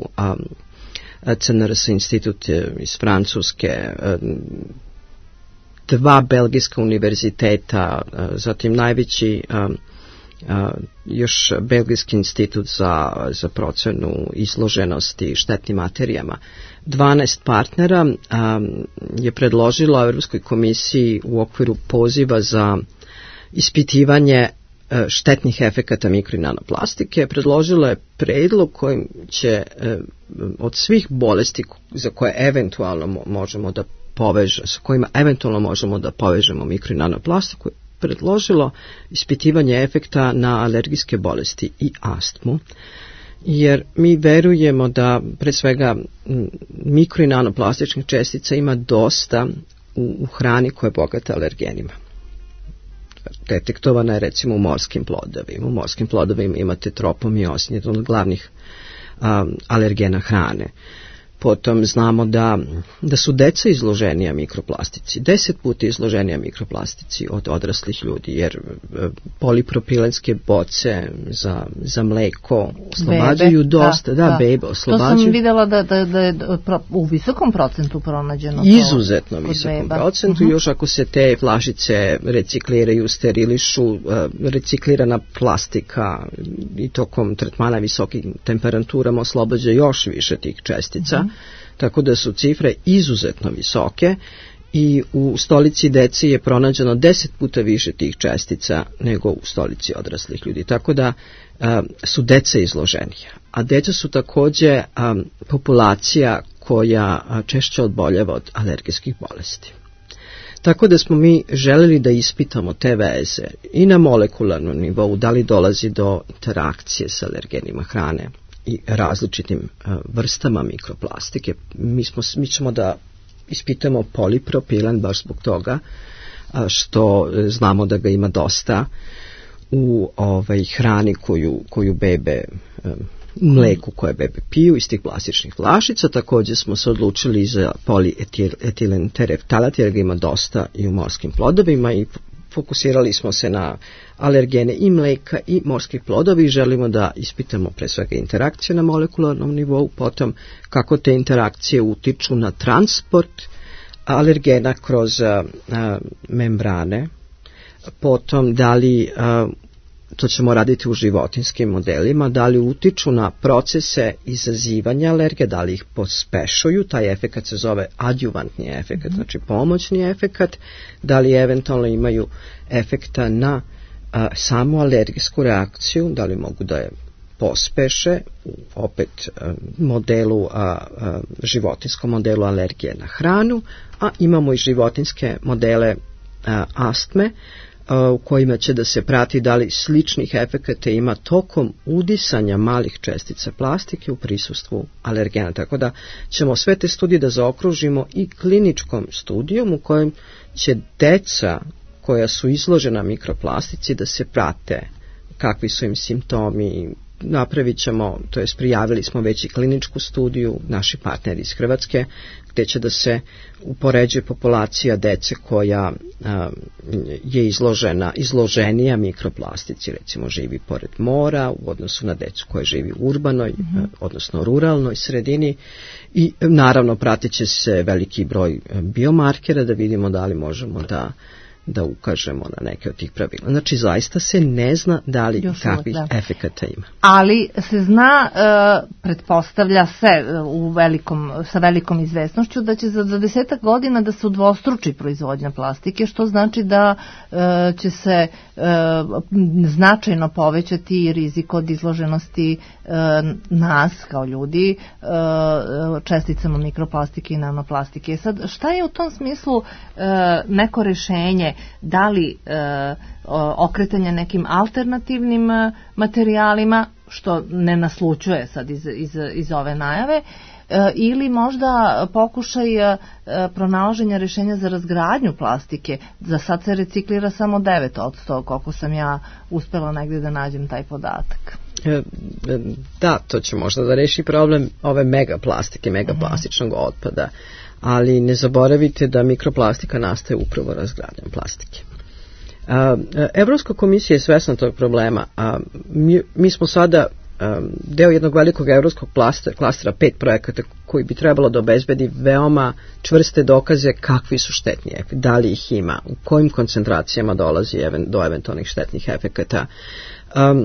C N R S institut iz Francuske, dva belgijska univerziteta, zatim najveći Uh, još Belgijski institut za, za procenu izloženosti štetnim materijama. dvanaest partnera um, je predložilo Evropskoj komisiji u okviru poziva za ispitivanje uh, štetnih efekata mikro i nanoplastike. Predložilo je predlog kojim će uh, od svih bolesti za koje eventualno možemo da povežemo, sa kojima eventualno možemo da povežemo mikro i nanoplastiku, predložilo ispitivanje efekta na alergijske bolesti i astmu, jer mi verujemo da pre svega mikro i nanoplastičnih čestica ima dosta u, u hrani koja je bogata alergenima. Detektovana je recimo u morskim plodovima. U morskim plodovima imate tropomiosin, jedan od glavnih um, alergena hrane. Potom znamo da, da su deca izloženija mikroplastici, deset puta izloženija mikroplastici od odraslih ljudi, jer polipropilenske boce za, za mleko oslobađaju bebe, dosta, da, da, da bebe oslobađaju. To sam videla da, da, da je u visokom procentu pronađeno. Izuzetno visokom beba. procentu, uh-huh. Još ako se te flašice recikliraju, sterilišu, reciklirana plastika i tokom tretmana visokim temperaturama oslobađa još više tih čestica. Uh-huh. Tako da su cifre izuzetno visoke i u stolici dece je pronađeno deset puta više tih čestica nego u stolici odraslih ljudi. Tako da a, su deca izloženija. A deca su takođe a, populacija koja a, češće odboljeva od alergijskih bolesti. Tako da smo mi želeli da ispitamo te veze i na molekularnom nivou, da li dolazi do interakcije sa alergenima hrane i različitim vrstama mikroplastike. Mi, smo, mi ćemo da ispitamo polipropilen baš zbog toga što znamo da ga ima dosta u ovaj, hrani koju, koju bebe, mleku koje bebe piju iz tih plastičnih flašica. Također smo se odlučili za polietilen tereftalat jer ga ima dosta i u morskim plodovima i fokusirali smo se na alergene i mleka i morskih plodovi i želimo da ispitamo pre svega interakcije na molekularnom nivou, potom kako te interakcije utiču na transport alergena kroz a, a, membrane, potom da li, a, to ćemo raditi u životinskim modelima, da li utiču na procese izazivanja alergije, da li ih pospešuju, taj efekat se zove adjuvantni efekat, znači pomoćni efekat, da li eventualno imaju efekta na a, samu alergijsku reakciju, da li mogu da je pospeše u opet a, modelu, a, a, životinskom modelu alergije na hranu, a imamo i životinske modele a, astme, u kojima će da se prati da li sličnih efekata ima tokom udisanja malih čestica plastike u prisustvu alergena. Tako da ćemo sve te studije da zaokružimo i kliničkom studijom u kojem će deca koja su izložena mikroplastici da se prate kakvi su im simptomi. Napravit ćemo, to jest prijavili smo već i kliničku studiju, naši partneri iz Hrvatske, gde će da se upoređuje populacija dece koja a, je izložena, izloženija mikroplastici, recimo živi pored mora u odnosu na decu koja živi u urbanoj, mm-hmm. a, odnosno ruralnoj sredini i naravno pratit će se veliki broj biomarkera da vidimo da li možemo da da ukažemo na neke od tih pravila. Znači, zaista se ne zna da li još kakvih da. efekata ima. Ali se zna, e, pretpostavlja se u velikom, sa velikom izvesnošću da će za dvadesetak godina da se udvostruči proizvodnja plastike, što znači da e, će se e, značajno povećati rizik od izloženosti e, nas kao ljudi e, česticama mikroplastike i nanoplastike. Sad, šta je u tom smislu e, neko rešenje? Da li e, okretanje nekim alternativnim materijalima, što ne naslučuje sad iz, iz, iz ove najave, e, ili možda pokušaj e, pronalaženja rešenja za razgradnju plastike. Za sad se reciklira samo devet posto, koliko sam ja uspela negdje da nađem taj podatak. Da, to će možda da reši problem ove megaplastike, megaplastičnog mm-hmm. otpada. Ali ne zaboravite da mikroplastika nastaje upravo razgradnjom plastike. A, Evropska komisija je svesna tog problema, a mi, mi smo sada a, deo jednog velikog evropskog klastera, klastera pet projekata koji bi trebalo da obezbedi veoma čvrste dokaze kakvi su štetni efekti, da li ih ima, u kojim koncentracijama dolazi even, do eventualnih štetnih efekata. A,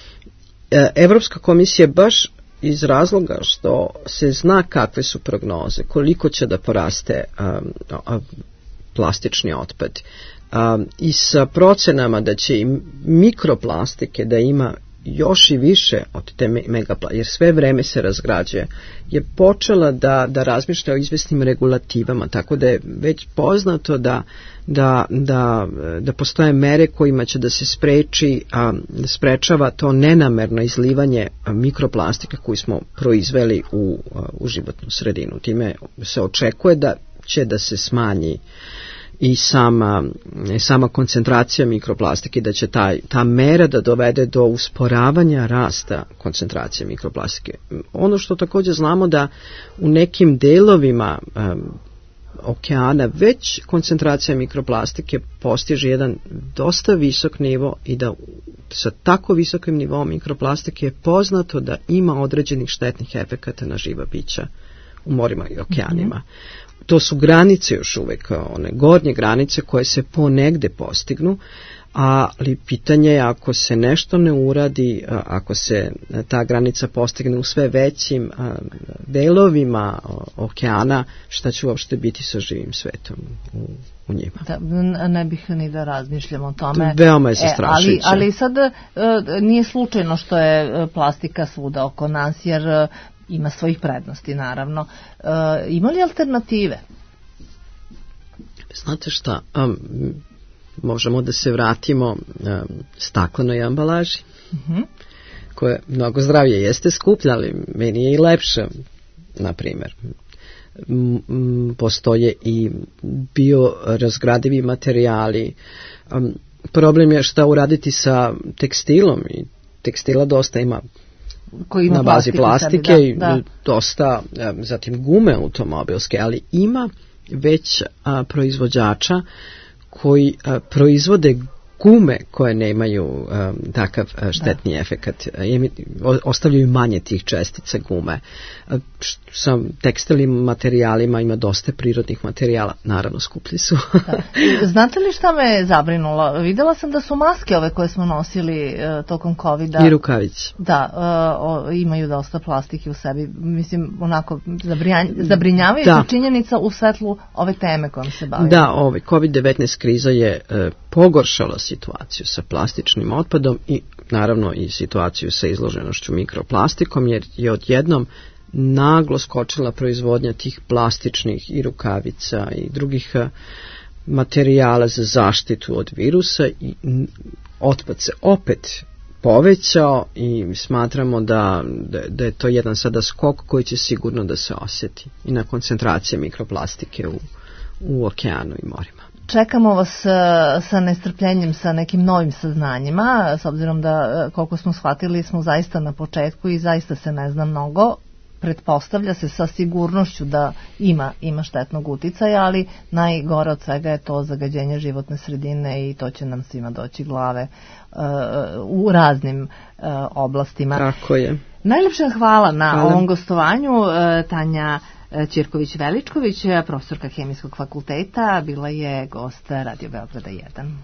Evropska komisija baš iz razloga što se zna kakve su prognoze, koliko će da poraste um, um, plastični otpad um, i sa procenama da će i mikroplastike da ima još i više od te megaplastike, jer sve vreme se razgrađuje, je počela da, da razmišlja o izvesnim regulativama, tako da je već poznato da, da, da, da postoje mere kojima će da se spreči, a, da sprečava to nenamerno izlivanje mikroplastika koju smo proizveli u, u životnu sredinu. Time se očekuje da će da se smanji i sama, sama koncentracija mikroplastike, da će taj, ta mera da dovede do usporavanja rasta koncentracije mikroplastike. Ono što također znamo da u nekim delovima um, okeana već koncentracija mikroplastike postiže jedan dosta visok nivo i da sa tako visokim nivom mikroplastike je poznato da ima određenih štetnih efekata na živa bića u morima i okeanima. Mm-hmm. To su granice još uvek, one gornje granice koje se ponegde postignu, ali pitanje je ako se nešto ne uradi, ako se ta granica postigne u sve većim delovima okeana, šta će uopšte biti sa živim svetom u, u njima. Da, ne bih ni da razmišljam o tome. Veoma je zastrašujuće. E, ali, ali sad nije slučajno što je plastika svuda oko nas, jer ima svojih prednosti, naravno. E, ima li alternative? Znate šta, um, možemo da se vratimo um, staklenoj ambalaži, uh-huh. koja mnogo zdravije jeste skuplja, ali meni je i lepša, na primjer. M, postoje i biorazgradivi materijali. Um, problem je šta uraditi sa tekstilom, i tekstila dosta ima koji ima na bazi plastike sebi, i da, da. dosta, zatim gume automobilske, ali ima već a, proizvođača koji a, proizvode gume koje nemaju um, takav uh, štetni da. efekat. O, ostavljaju manje tih čestica gume. Uh, sa tekstilnim materijalima ima dosta prirodnih materijala. Naravno, skuplji su. Da. Znate li šta me zabrinulo? Videla sam da su maske ove koje smo nosili uh, tokom covida. I rukavice. Da, uh, o, imaju dosta plastike u sebi. Mislim, onako zabrinjavajuća da. činjenica u svetlu ove teme kojom se bavimo. Da, ovaj kovid devetnaest kriza je uh, pogoršala situaciju sa plastičnim otpadom i naravno i situaciju sa izloženošću mikroplastikom, jer je odjednom naglo skočila proizvodnja tih plastičnih i rukavica i drugih materijala za zaštitu od virusa i otpad se opet povećao i smatramo da, da, da je to jedan sada skok koji će sigurno da se osjeti i na koncentracije mikroplastike u, u okeanu i morima. Čekamo vas sa nestrpljenjem, sa nekim novim saznanjima, s obzirom da koliko smo shvatili smo zaista na početku i zaista se ne zna mnogo. Pretpostavlja se sa sigurnošću da ima, ima štetnog uticaja, ali najgore od svega je to zagađenje životne sredine i to će nam svima doći glave uh, u raznim uh, oblastima. Tako je. Najlepša hvala na hvala. ovom gostovanju. Uh, Tanja Ćirković-Veličković, profesorka Hemijskog fakulteta, bila je gost Radio Beograda jedan.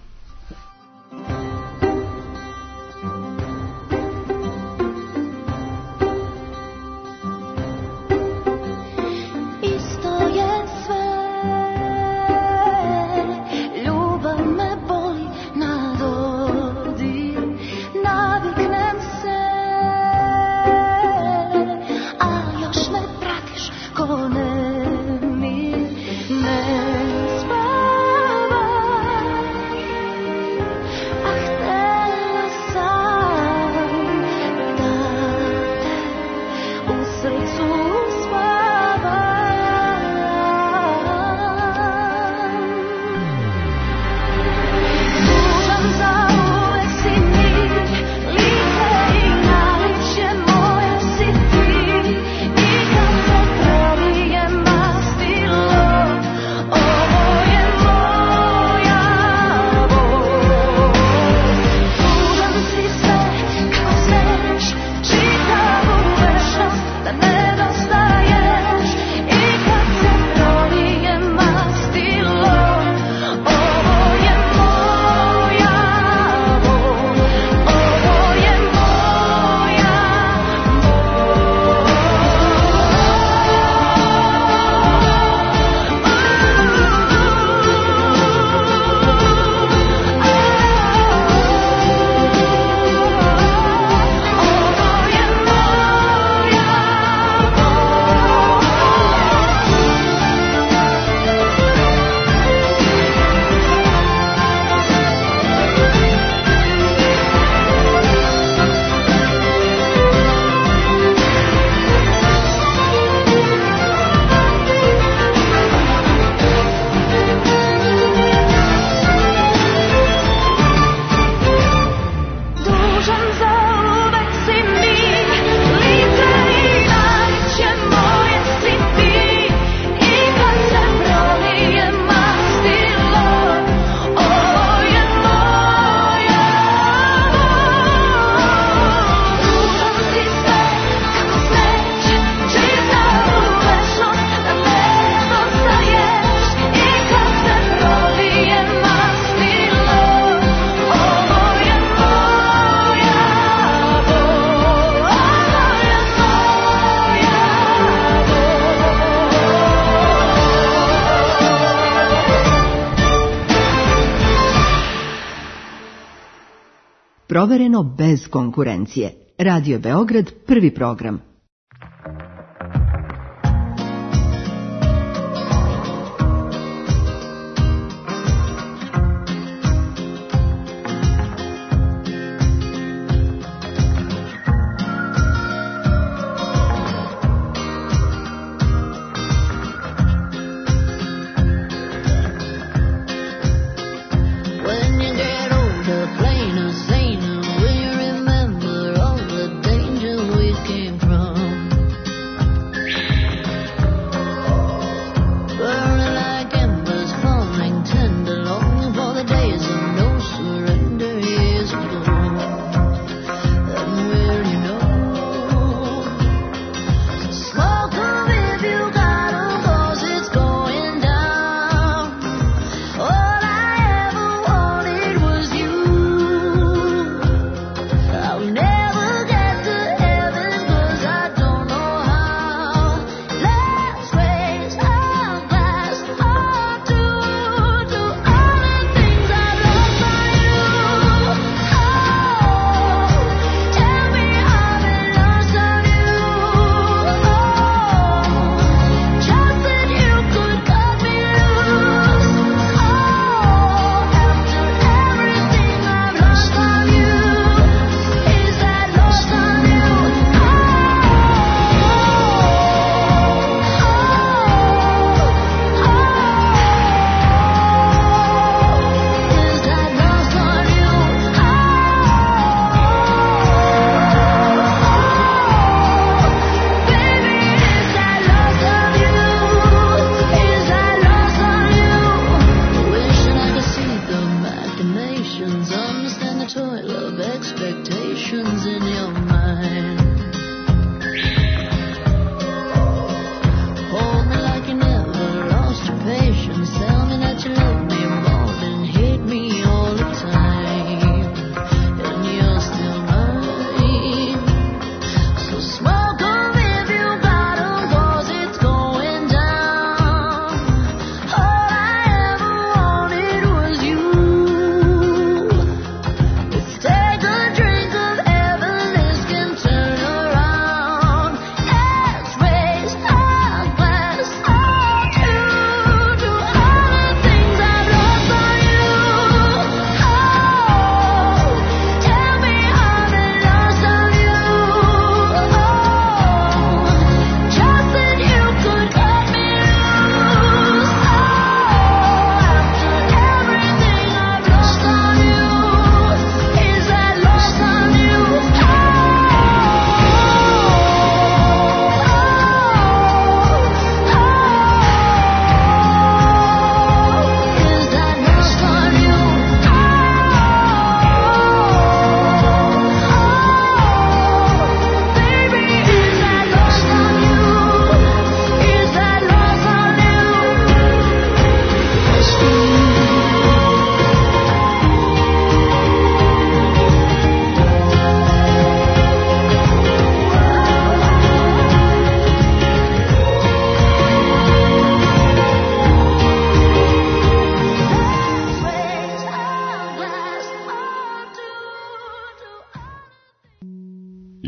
Provereno bez konkurencije. Radio Beograd, prvi program.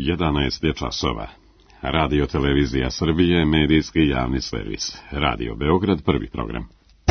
jedanaest je časova. Radio Televizija Srbije, medijski javni servis. Radio Beograd, prvi program.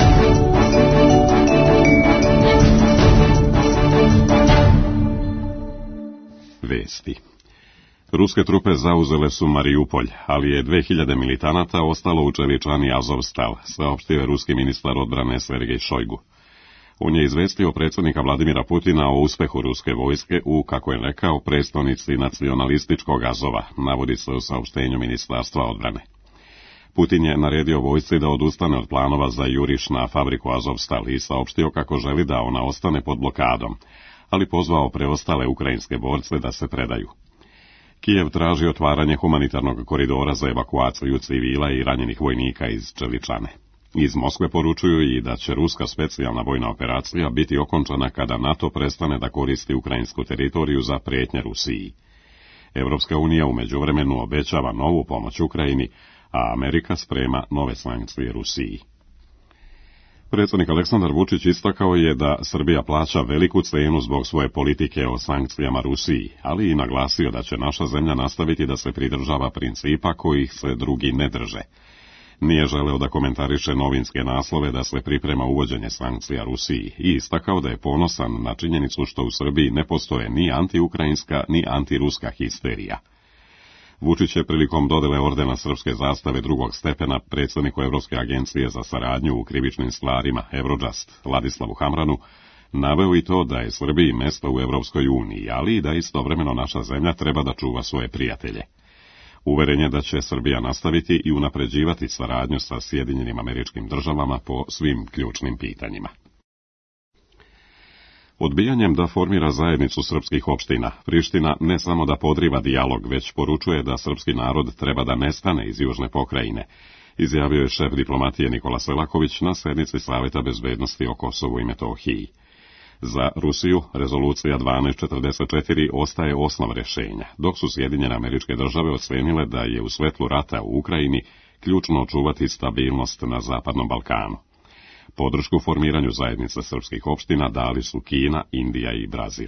Vesti. Ruske trupe zauzele su Mariupolj, ali je dve hiljade militanata ostalo u čeličani Azovstal, saopštio je ruski ministar odbrane Sergej Šojgu. On je izvestio predsjednika Vladimira Putina o uspehu ruske vojske u, kako je rekao, prestonici nacionalističkog Azova, navodi se u saopštenju Ministarstva odbrane. Putin je naredio vojsci da odustane od planova za juriš na fabriku Azovstal i saopštio kako želi da ona ostane pod blokadom, ali pozvao preostale ukrajinske borce da se predaju. Kijev traži otvaranje humanitarnog koridora za evakuaciju civila i ranjenih vojnika iz Čeličane. Iz Moskve poručuju i da će ruska specijalna vojna operacija biti okončana kada NATO prestane da koristi ukrajinsku teritoriju za prijetnje Rusiji. Evropska unija u međuvremenu obećava novu pomoć Ukrajini, a Amerika sprema nove sankcije Rusiji. Predsjednik Aleksandar Vučić istakao je da Srbija plaća veliku cenu zbog svoje politike o sankcijama Rusiji, ali i naglasio da će naša zemlja nastaviti da se pridržava principa kojih se drugi ne drže. Nije želeo da komentariše novinske naslove da se priprema uvođenje sankcija Rusiji i istakao da je ponosan na činjenicu što u Srbiji ne postoje ni antiukrajinska ni antiruska histerija. Vučić je prilikom dodele ordena srpske zastave drugog stepena predsjedniku Evropske agencije za saradnju u krivičnim stvarima Eurojust Ladislavu Hamranu naveo i to da je Srbiji mesto u Evropskoj uniji, ali i da istovremeno naša zemlja treba da čuva svoje prijatelje. Uveren je da će Srbija nastaviti i unapređivati saradnju sa Sjedinjenim Američkim Državama po svim ključnim pitanjima. Odbijanjem da formira zajednicu srpskih opština, Priština ne samo da podriva dijalog, već poručuje da srpski narod treba da nestane iz južne pokrajine, izjavio je šef diplomatije Nikola Selaković na sednici Saveta bezbednosti o Kosovu i Metohiji. Za Rusiju rezolucija dvanaest četrdeset četiri ostaje osnov rješenja, dok su Sjedinjene Američke Države ocenile da je u svetlu rata u Ukrajini ključno očuvati stabilnost na Zapadnom Balkanu. Podršku formiranju zajednice srpskih opština dali su Kina, Indija i Brazil.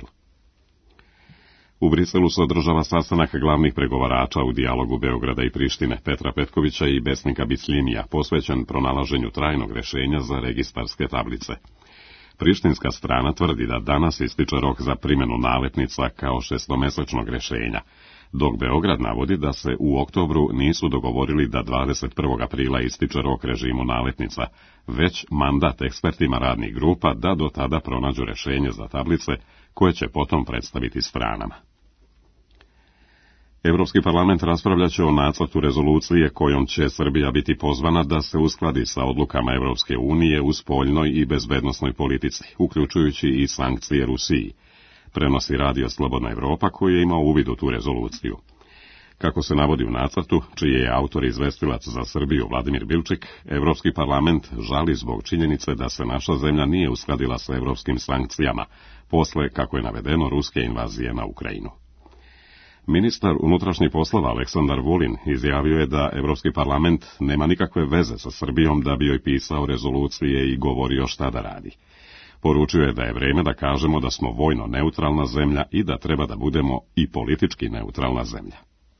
U Briselu se održava sastanak glavnih pregovarača u dijalogu Beograda i Prištine, Petra Petkovića i Besnika Bicljimija, posvećen pronalaženju trajnog rješenja za registarske tablice. Prištinska strana tvrdi da danas ističe rok za primjenu naletnica kao šestomesečnog rješenja, dok Beograd navodi da se u oktobru nisu dogovorili da dvadeset prvog aprila ističe rok režimu naletnica, već mandat ekspertima radnih grupa da do tada pronađu rješenje za tablice koje će potom predstaviti stranama. Evropski parlament raspravljaće o nacrtu rezolucije kojom će Srbija biti pozvana da se uskladi sa odlukama Evropske unije u spoljnoj i bezbednosnoj politici, uključujući i sankcije Rusiji, prenosi radio Slobodna Evropa koji je imao uvid u tu rezoluciju. Kako se navodi u nacrtu, čiji je autor izvestilac za Srbiju Vladimir Bilčik, Evropski parlament žali zbog činjenice da se naša zemlja nije uskladila sa evropskim sankcijama, posle, kako je navedeno, ruske invazije na Ukrajinu. Ministar unutrašnjih poslova Aleksandar Vulin izjavio je da Evropski parlament nema nikakve veze sa Srbijom da bi joj pisao rezolucije i govorio šta da radi. Poručio je da je vreme da kažemo da smo vojno neutralna zemlja i da treba da budemo i politički neutralna zemlja.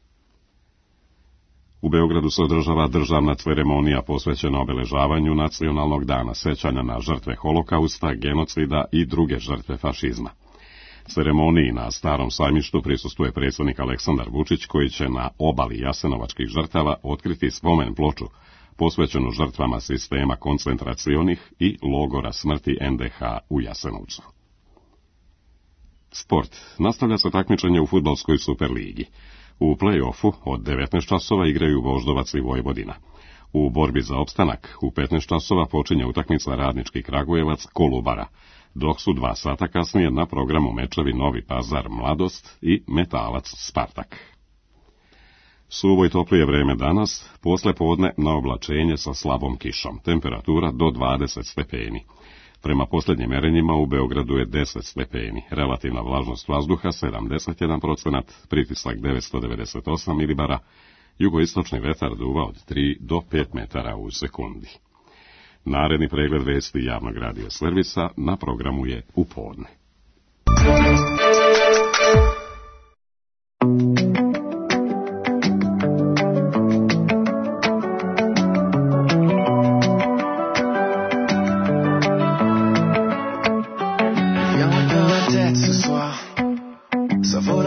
U Beogradu se održava državna ceremonija posvećena obeležavanju Nacionalnog dana sećanja na žrtve Holokausta, genocida i druge žrtve fašizma. Ceremoniji na Starom sajmištu prisustvuje predsjednik Aleksandar Vučić koji će na obali jasenovačkih žrtava otkriti spomen ploču posvećenu žrtvama sistema koncentracionih i logora smrti en de ha u Jasenovcu. Sport. Nastavlja se takmičenje u fudbalskoj Superligi. U play-offu od devetnaest časova igraju Voždovac i Vojvodina. U borbi za opstanak u petnaest časova počinje utakmica Radnički Kragujevac Kolubara, dok su dva sata kasnije na programu mečevi Novi Pazar Mladost i Metalac Spartak. Suvo i toplije vreme danas, posle podne na oblačenje sa slabom kišom, temperatura do dvadeset stepeni. Prema posljednjim merenjima u Beogradu je deset stepeni, relativna vlažnost vazduha sedamdeset jedan procenat, pritisak devetsto devedeset osam milibara, jugoistočni vetar duva od tri do pet metara u sekundi. Naredni pregled vesti javnog radija servisa na programu je u podne.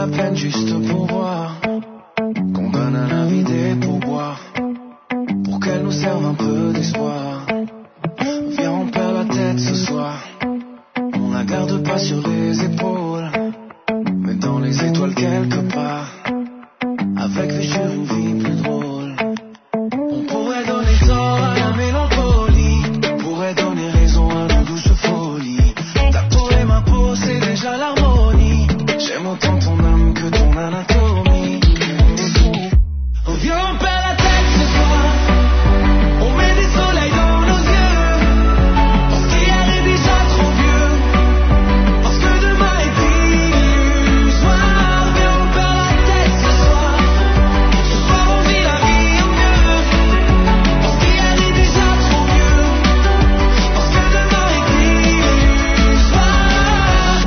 la peine juste pour voir qu'on donne à la vie des pourboires pour qu'elle nous serve un peu d'espoir. Viens, on perd la tête ce soir, on la garde pas sur les épaules, mais dans les étoiles quelque part, avec des sur une vie plus drôle. On pourrait donner tort à la mélancolie, on pourrait donner raison à nos douces folies. Ta peau et ma peau, c'est déjà l'harmonie. J'aime autant ton âme que ton anatomie. Oh, viens, on perd la tête ce soir, on met des soleils dans nos yeux, parce qu'hier est déjà trop vieux, parce que demain est illusoire. Viens, on perd la tête ce soir, ce soir on vit la vie au mieux, parce qu'hier est déjà trop vieux, parce que demain est illusoire.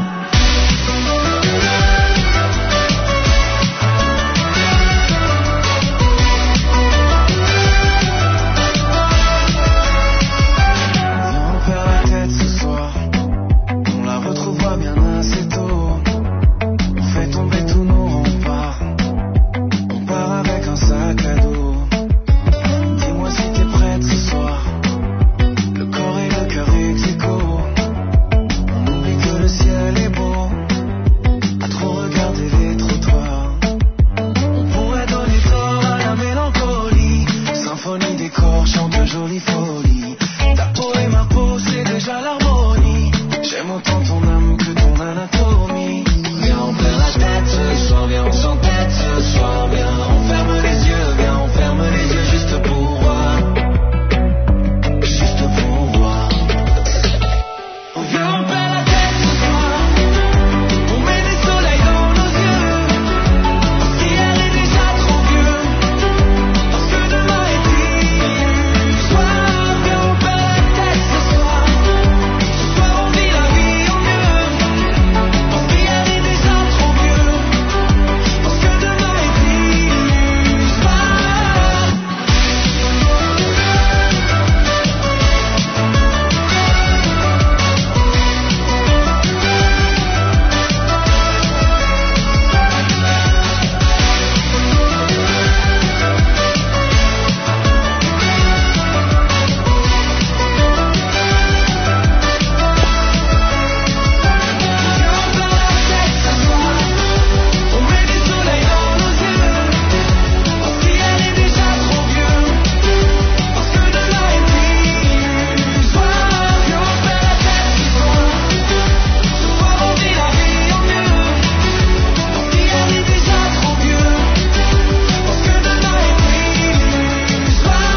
Viens, on perd la tête ce soir, on la retrouvera bien assez tôt. On fait tomber tous nos remparts, on part avec un sac à dos. Dis-moi si t'es prête ce soir, le corps et le cœur ex aequo. On oublie que le ciel est beau, à trop regarder les trottoirs. On pourrait donner tort à la mélancolie, symphonie des corps chante de jolies folies. Ta peau et ma peau, c'est déjà l'harmonie. J'aime autant ton âme que ton anatomie. Viens, on perd la tête ce soir, viens, on s'entête ce soir. Viens, on ferme les yeux, viens, on ferme les yeux juste pour voir, juste pour voir. Oh, viens, on perd la tête ce soir, on met des soleils dans nos yeux, parce qu'hier est déjà trop vieux, parce que demain est illusoire. Viens, on perd la tête ce soir, ce soir on vit la vie au mieux, parce qu'hier est déjà trop vieux, parce que demain est illusoire. On met des soleils dans nos yeux, parce qu'hier est déjà trop vieux, parce que demain est illusoire. Viens, on perd la tête ce soir, ce soir on vit la vie au mieux, parce qu'hier est déjà trop vieux, parce que demain est illusoire.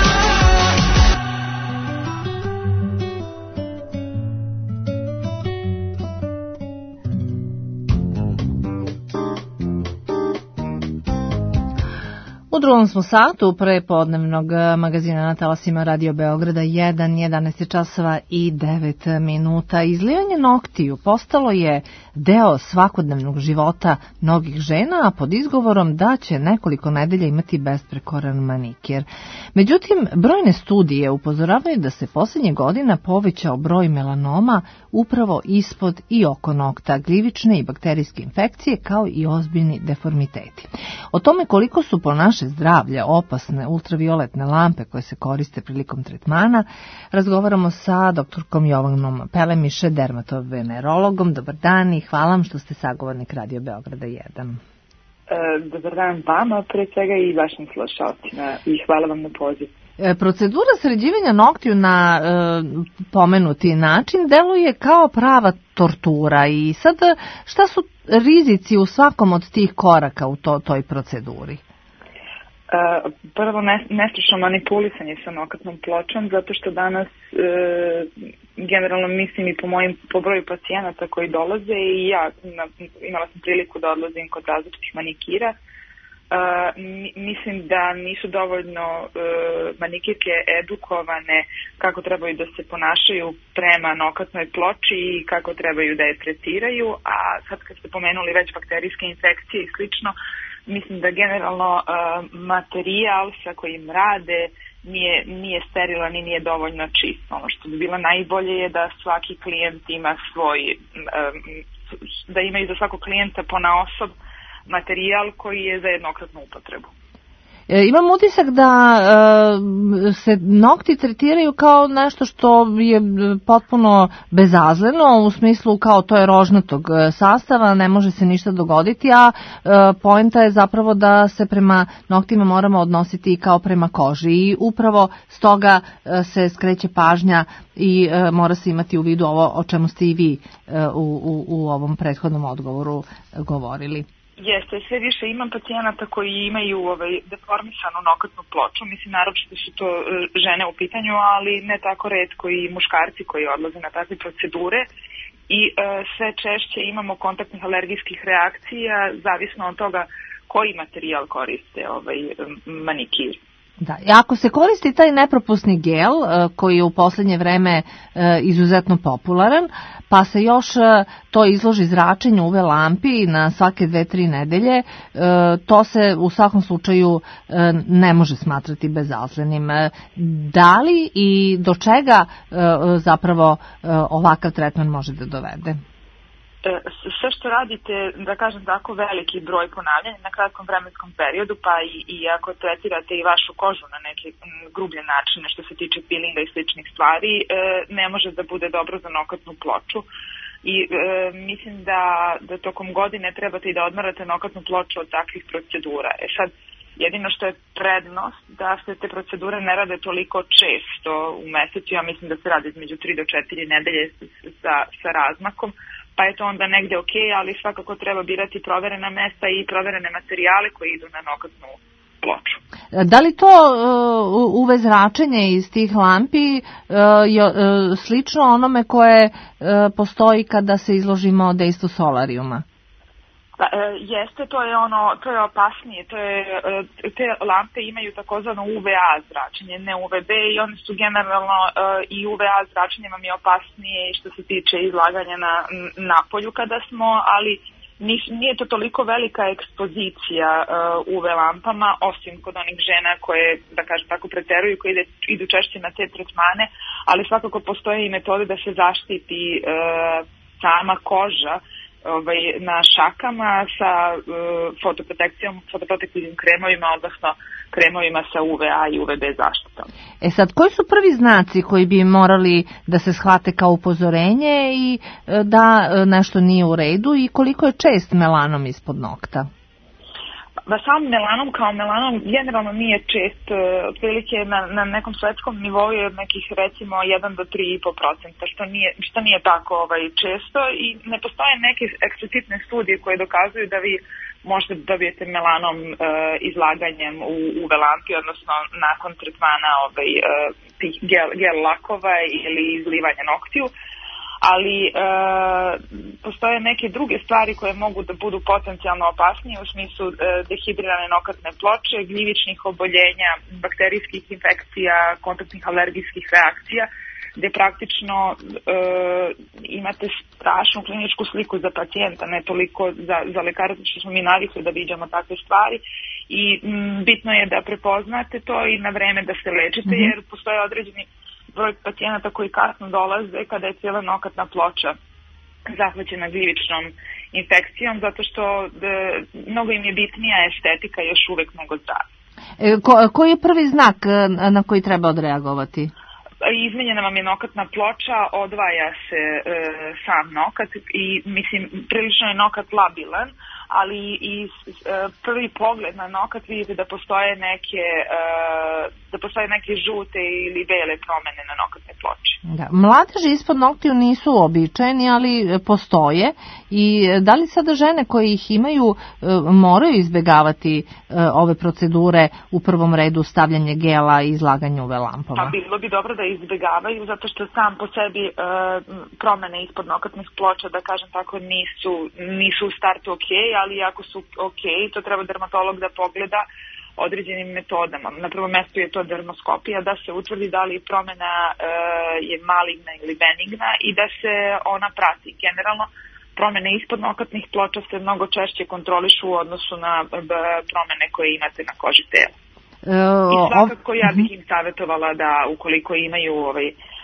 U drugom smo satu prepodnevnog magazina na talasima Radio Beograda jedan, jedanaest časova i devet minuta. Izlivanje noktiju postalo je deo svakodnevnog života mnogih žena, a pod izgovorom da će nekoliko nedelja imati besprekoran manikir. Međutim, brojne studije upozoravaju da se posljednje godina povećao broj melanoma upravo ispod i oko nokta, gljivične i bakterijske infekcije kao i ozbiljni deformiteti. O tome koliko su po naše zdravlje opasne ultravioletne lampe koje se koriste prilikom tretmana, razgovaramo sa doktorkom Jovanom Pelemiše, dermatovenerologom. Dobar dan i hvala vam što ste sagovornik Radio Beograda jedan. E, dobar dan vama, pre svega i vašim slušalcima i hvala vam na poziv. E, procedura sređivanja noktiju na e, pomenuti način deluje kao prava tortura i sad šta su rizici u svakom od tih koraka u to, toj proceduri? Uh, prvo nestručno manipulisanje sa nokatnom pločom, zato što danas uh, generalno mislim i po mojim po broju pacijenata koji dolaze i ja na, imala sam priliku da odlazim kod različitih manikira. Uh, mislim da nisu dovoljno uh, manikirke edukovane kako trebaju da se ponašaju prema nokatnoj ploči i kako trebaju da je tretiraju, a sad kad ste pomenuli već bakterijske infekcije i slično, mislim da generalno uh, materijal sa kojim rade nije, nije sterilan i nije dovoljno čist. Ono što bi bilo najbolje je da svaki klijent ima svoj, um, da imaju za svakog klijenta ponaosob materijal koji je za jednokratnu upotrebu. E, imam utisak da e, se nokti tretiraju kao nešto što je potpuno bezazleno, u smislu kao to je rožnatog sastava, ne može se ništa dogoditi, a e, poenta je zapravo da se prema noktima moramo odnositi kao prema koži i upravo stoga e, se skreće pažnja i e, mora se imati u vidu ovo o čemu ste i vi e, u, u, u ovom prethodnom odgovoru govorili. Jeste, sve više imam pacijenata koji imaju ovaj, deformisanu nokatnu ploču, mislim naročito su to e, žene u pitanju, ali ne tako retko i muškarci koji odlaze na takve procedure i e, sve češće imamo kontaktnih alergijskih reakcija, zavisno od toga koji materijal koriste ovaj, manikir. Da, i ako se koristi taj nepropusni gel koji je u poslednje vreme izuzetno popularan, pa se još to izloži zračenju U V lampi na svake dve, tri nedelje, to se u svakom slučaju ne može smatrati bezazlenim. Da li i do čega zapravo ovakav tretman može da dovede? Sve što radite, da kažem tako, veliki broj ponavljanja na kratkom vremenskom periodu, pa i, i ako tretirate i vašu kožu na neke grublje načine što se tiče peelinga i sličnih stvari, ne može da bude dobro za nokatnu ploču. I e, mislim da, da tokom godine trebate i da odmarate nokatnu ploču od takvih procedura. E sad, jedino što je prednost da se te procedure ne rade toliko često u mesecu, ja mislim da se radi između tri do četiri nedelje sa, sa razmakom, pa je to onda negde ok, ali svakako treba birati proverena mesta i proverene materijale koji idu na nokatnu ploču. Da li to uh, U V zračenje iz tih lampi uh, je uh, slično onome koje uh, postoji kada se izložimo dejstvu solarijuma? Pa, e, jeste, to je ono, to je opasnije, to je, e, te lampe imaju takozvano U V A zračenje, ne U V B, i one su generalno e, i U V A zračenje vam je opasnije što se tiče izlaganja na napolju kada smo, ali nis, nije to toliko velika ekspozicija e, U V lampama, osim kod onih žena koje, da kažem tako, preteruju, koje ide, idu češće na te tretmane, ali svakako postoje i metode da se zaštiti e, sama koža ovaj, na šakama sa uh, fotoprotekcijom, fotoprotektivnim kremovima, odnosno kremovima sa U V A i U V B zaštitom. E sad, koji su prvi znaci koji bi morali da se shvate kao upozorenje i da nešto nije u redu i koliko je čest melanom ispod nokta? Da, sam melanom kao melanom generalno nije čest, otprilike na, na nekom svetskom nivou je nekih recimo jedan do tri i po procenta, što nije, što nije tako ovaj, često i ne postoje neke eksplicitne studije koje dokazuju da vi možda dobijete melanom e, izlaganjem u U V lampi, odnosno nakon tretmana ovaj, e, tih gel, gel lakova ili izlivanja noktiju. Ali e, postoje neke druge stvari koje mogu da budu potencijalno opasnije u smislu e, dehidrirane nokatne ploče, gljivičnih oboljenja, bakterijskih infekcija, kontaktnih alergijskih reakcija, gde praktično e, imate strašnu kliničku sliku za pacijenta, ne toliko za, za lekara, što smo mi navikli da viđamo takve stvari i m, bitno je da prepoznate to i na vreme da se lečite, jer postoje određeni broj pacijenata koji kasno dolaze kada je cijela nokatna ploča zahvaćena gljivičnom infekcijom, zato što de, mnogo im je bitnija estetika još uvek nego zdravlje. E, ko, koji je prvi znak na koji treba odreagovati? Izmenjena vam je nokatna ploča, odvaja se e, sam nokat i mislim prilično je nokat labilan, ali i e, prvi pogled na nokat vidite da postoje neke e, da postoje neke žute ili bele promene na nokatne ploči. Da, mladeži ispod noktiju nisu običajni, ali postoje i da li sada žene koje ih imaju e, moraju izbegavati e, ove procedure, u prvom redu stavljanje gela i izlaganje U V lampama? Pa bilo bi dobro da izbegavaju, zato što sam po sebi e, promene ispod nokatnih ploča, da kažem tako, nisu, nisu u startu ok, ali ako su ok, to treba dermatolog da pogleda određenim metodama. Na prvom mjestu je to dermoskopija, da se utvrdi da li promjena e, je maligna ili benigna i da se ona prati. Generalno, promjene ispod nokatnih ploča se mnogo češće kontrolišu u odnosu na promjene koje imate na koži tela. I svakako ja bih im savjetovala da ukoliko imaju ovaj,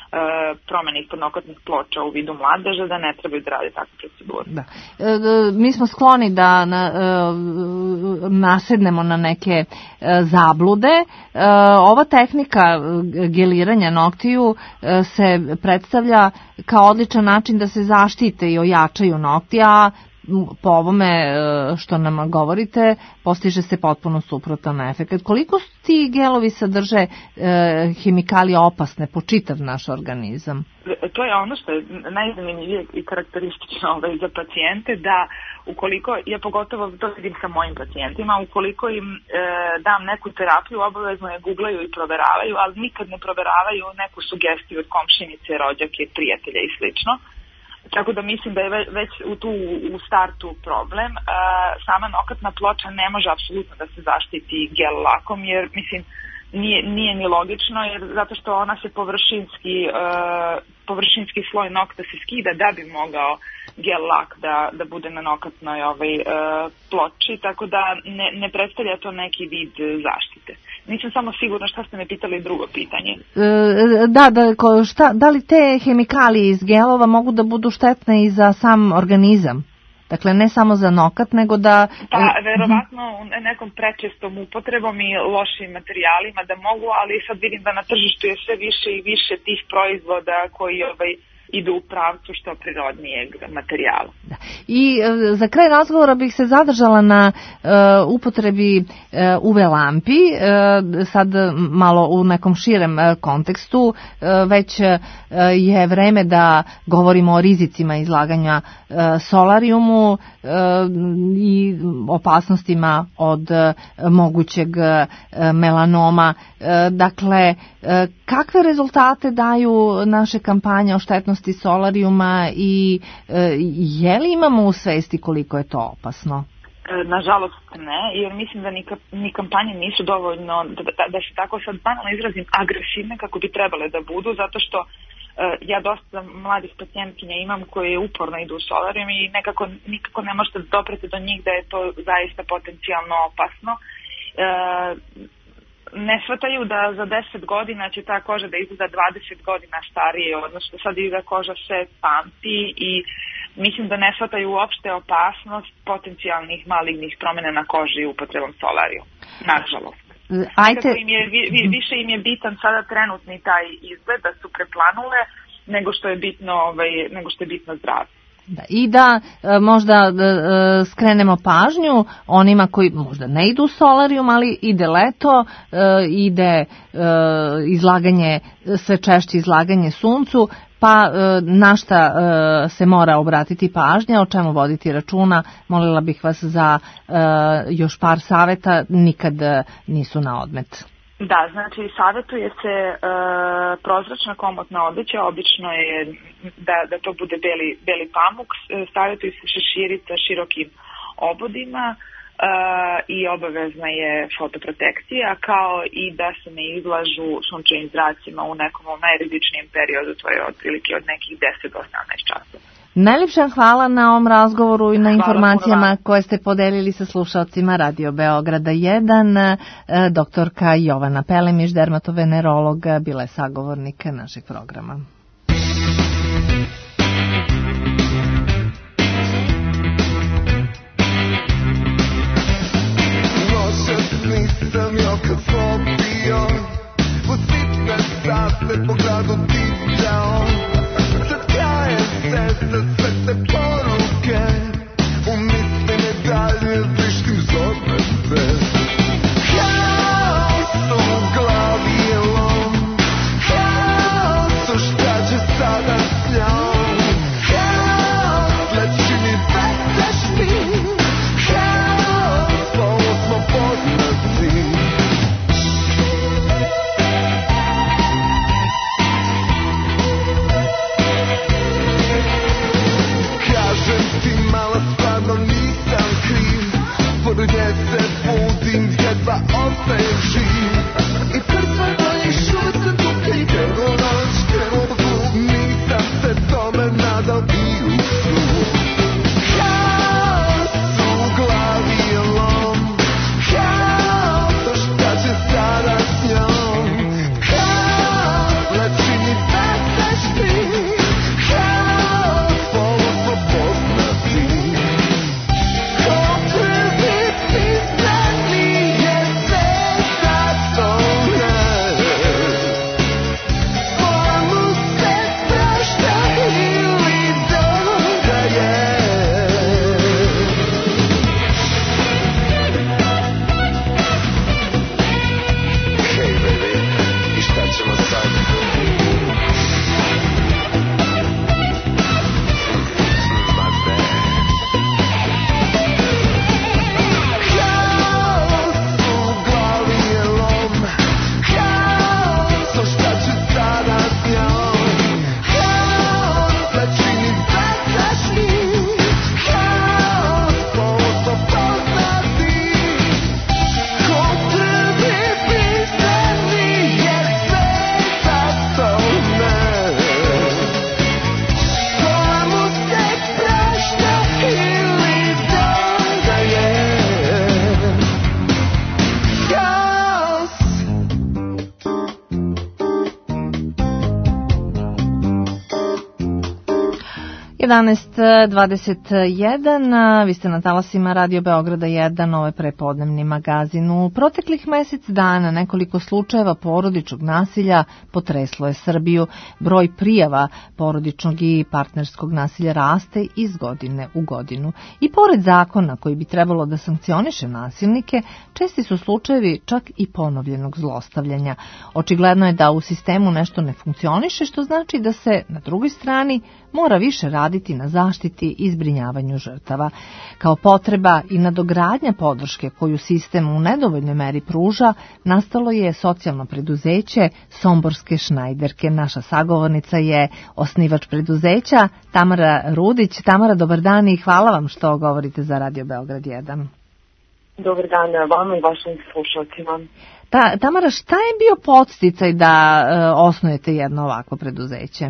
promene ispodnokotnih ploča u vidu mladeža, da ne trebaju da rade takvu proceduru. Da. E, mi smo skloni da na, e, nasednemo na neke e, zablude. E, ova tehnika geliranja noktiju e, se predstavlja kao odličan način da se zaštite i ojačaju nokti, a po ovome što nam govorite, postiže se potpuno suprotan efekt. Koliko ti gelovi sadrže e, hemikalije opasne po čitav naš organizam? To je ono što je najzanimljivije i karakteristično ovaj, za pacijente, da ukoliko, ja pogotovo to vidim sa mojim pacijentima, ukoliko im e, dam neku terapiju, obavezno je googlaju i proveravaju, ali nikad ne proveravaju neku sugestiju od komšinice, rođake, prijatelja i slično. Tako da mislim da je već u tu u startu problem. E, sama nokatna ploča ne može apsolutno da se zaštiti gel lakom, jer mislim nije, nije ni logično, jer zato što ona se površinski, e, površinski sloj nokta se skida da bi mogao gel lak da, da bude na nokatnoj ovaj, e, ploči, tako da ne, ne predstavlja to neki vid zaštite. Nisam samo sigurna šta ste me pitali drugo pitanje. E, da, da, ko, šta, da li te hemikalije iz gelova mogu da budu štetne i za sam organizam? Dakle, ne samo za nokat, nego da... Pa, verovatno nekom prečestom upotrebom i lošim materijalima da mogu, ali sad vidim da na tržištu je sve više i više tih proizvoda koji ovaj, idu u pravcu što prirodnijeg materijala. Da. I e, za kraj razgovora bih se zadržala na e, upotrebi e, U V lampi, e, sad malo u nekom širem e, kontekstu, e, već e, je vreme da govorimo o rizicima izlaganja e, solarijumu e, i opasnostima od e, mogućeg e, melanoma. E, dakle, e, kakve rezultate daju naše kampanje o štetnosti solarijuma i e, je li imamo u svesti koliko je to opasno? Nažalost ne, jer mislim da ni, ni kampanje nisu dovoljno, da, da, da se tako sad banalno izrazim, agresivne kako bi trebale da budu, zato što ja dosta mladih pacijentkinja imam koje uporno idu u solarijum i nekako nikako ne možete dopreti do njih da je to zaista potencijalno opasno. E, ne shvataju da za deset godina će ta koža da izgleda dvadeset godina starije, odnosno sad i da koža sve pamti i mislim da ne shvataju uopšte opasnost potencijalnih malignih promjena na koži upotrebom solariju. Nažalost. Ajte. Im je, vi, više im je bitan sada trenutni taj izgled da su preplanule nego što je bitno, ovaj, nego što je bitno zdravlje. Da, i da e, možda e, skrenemo pažnju onima koji možda ne idu u solarijum, ali ide leto, e, ide e, izlaganje, sve češće izlaganje suncu, pa e, na šta e, se mora obratiti pažnja, o čemu voditi računa. Molila bih vas za e, još par savjeta, nikad nisu na odmet. Da, znači savjetuje se e, prozračna komotna odeća, obično je da, da to bude beli, beli pamuk, savjetuje se šeširi sa širokim obodima e, i obavezna je fotoprotekcija, kao i da se ne izlažu sunčevim zracima u nekom najrizičnijem periodu, to je otprilike od nekih deset do osamnaest časova. Najljepša hvala na ovom razgovoru i na informacijama koje ste podelili sa slušalcima Radio Beograda jedan. Doktorka Jovana Pelemiš, dermatovenerolog, bila je sagovornik našeg programa. Nisam ja kad slobio, po sitne sate po gradu tičao. Sad kraje se sa sve te poruke, u misli ne dalje vrištim zove bez. Haos u glavi je lom, haos u šta jedanaest dvadeset jedan, vi ste na talasima Radio Beograda jedan, ovo je prepodnevni magazin. U proteklih mesec dana nekoliko slučajeva porodičnog nasilja potreslo je Srbiju. Broj prijava porodičnog i partnerskog nasilja raste iz godine u godinu. I pored zakona koji bi trebalo da sankcioniše nasilnike, česti su slučajevi čak i ponovljenog zlostavljanja. Očigledno je da u sistemu nešto ne funkcioniše, što znači da se na drugoj strani mora više raditi na zaštiti i zbrinjavanju žrtava. Kao potreba i nadogradnja podrške koju sistem u nedovoljnoj meri pruža, nastalo je socijalno preduzeće Somborske šnajderke. Naša sagovornica je osnivač preduzeća Tamara Rudić. Tamara, dobar dan i hvala vam što govorite za Radio Beograd jedan. Dobar dan vama i vašim slušalcima. Ta, Tamara, šta je bio podsticaj da e, osnujete jedno ovakvo preduzeće?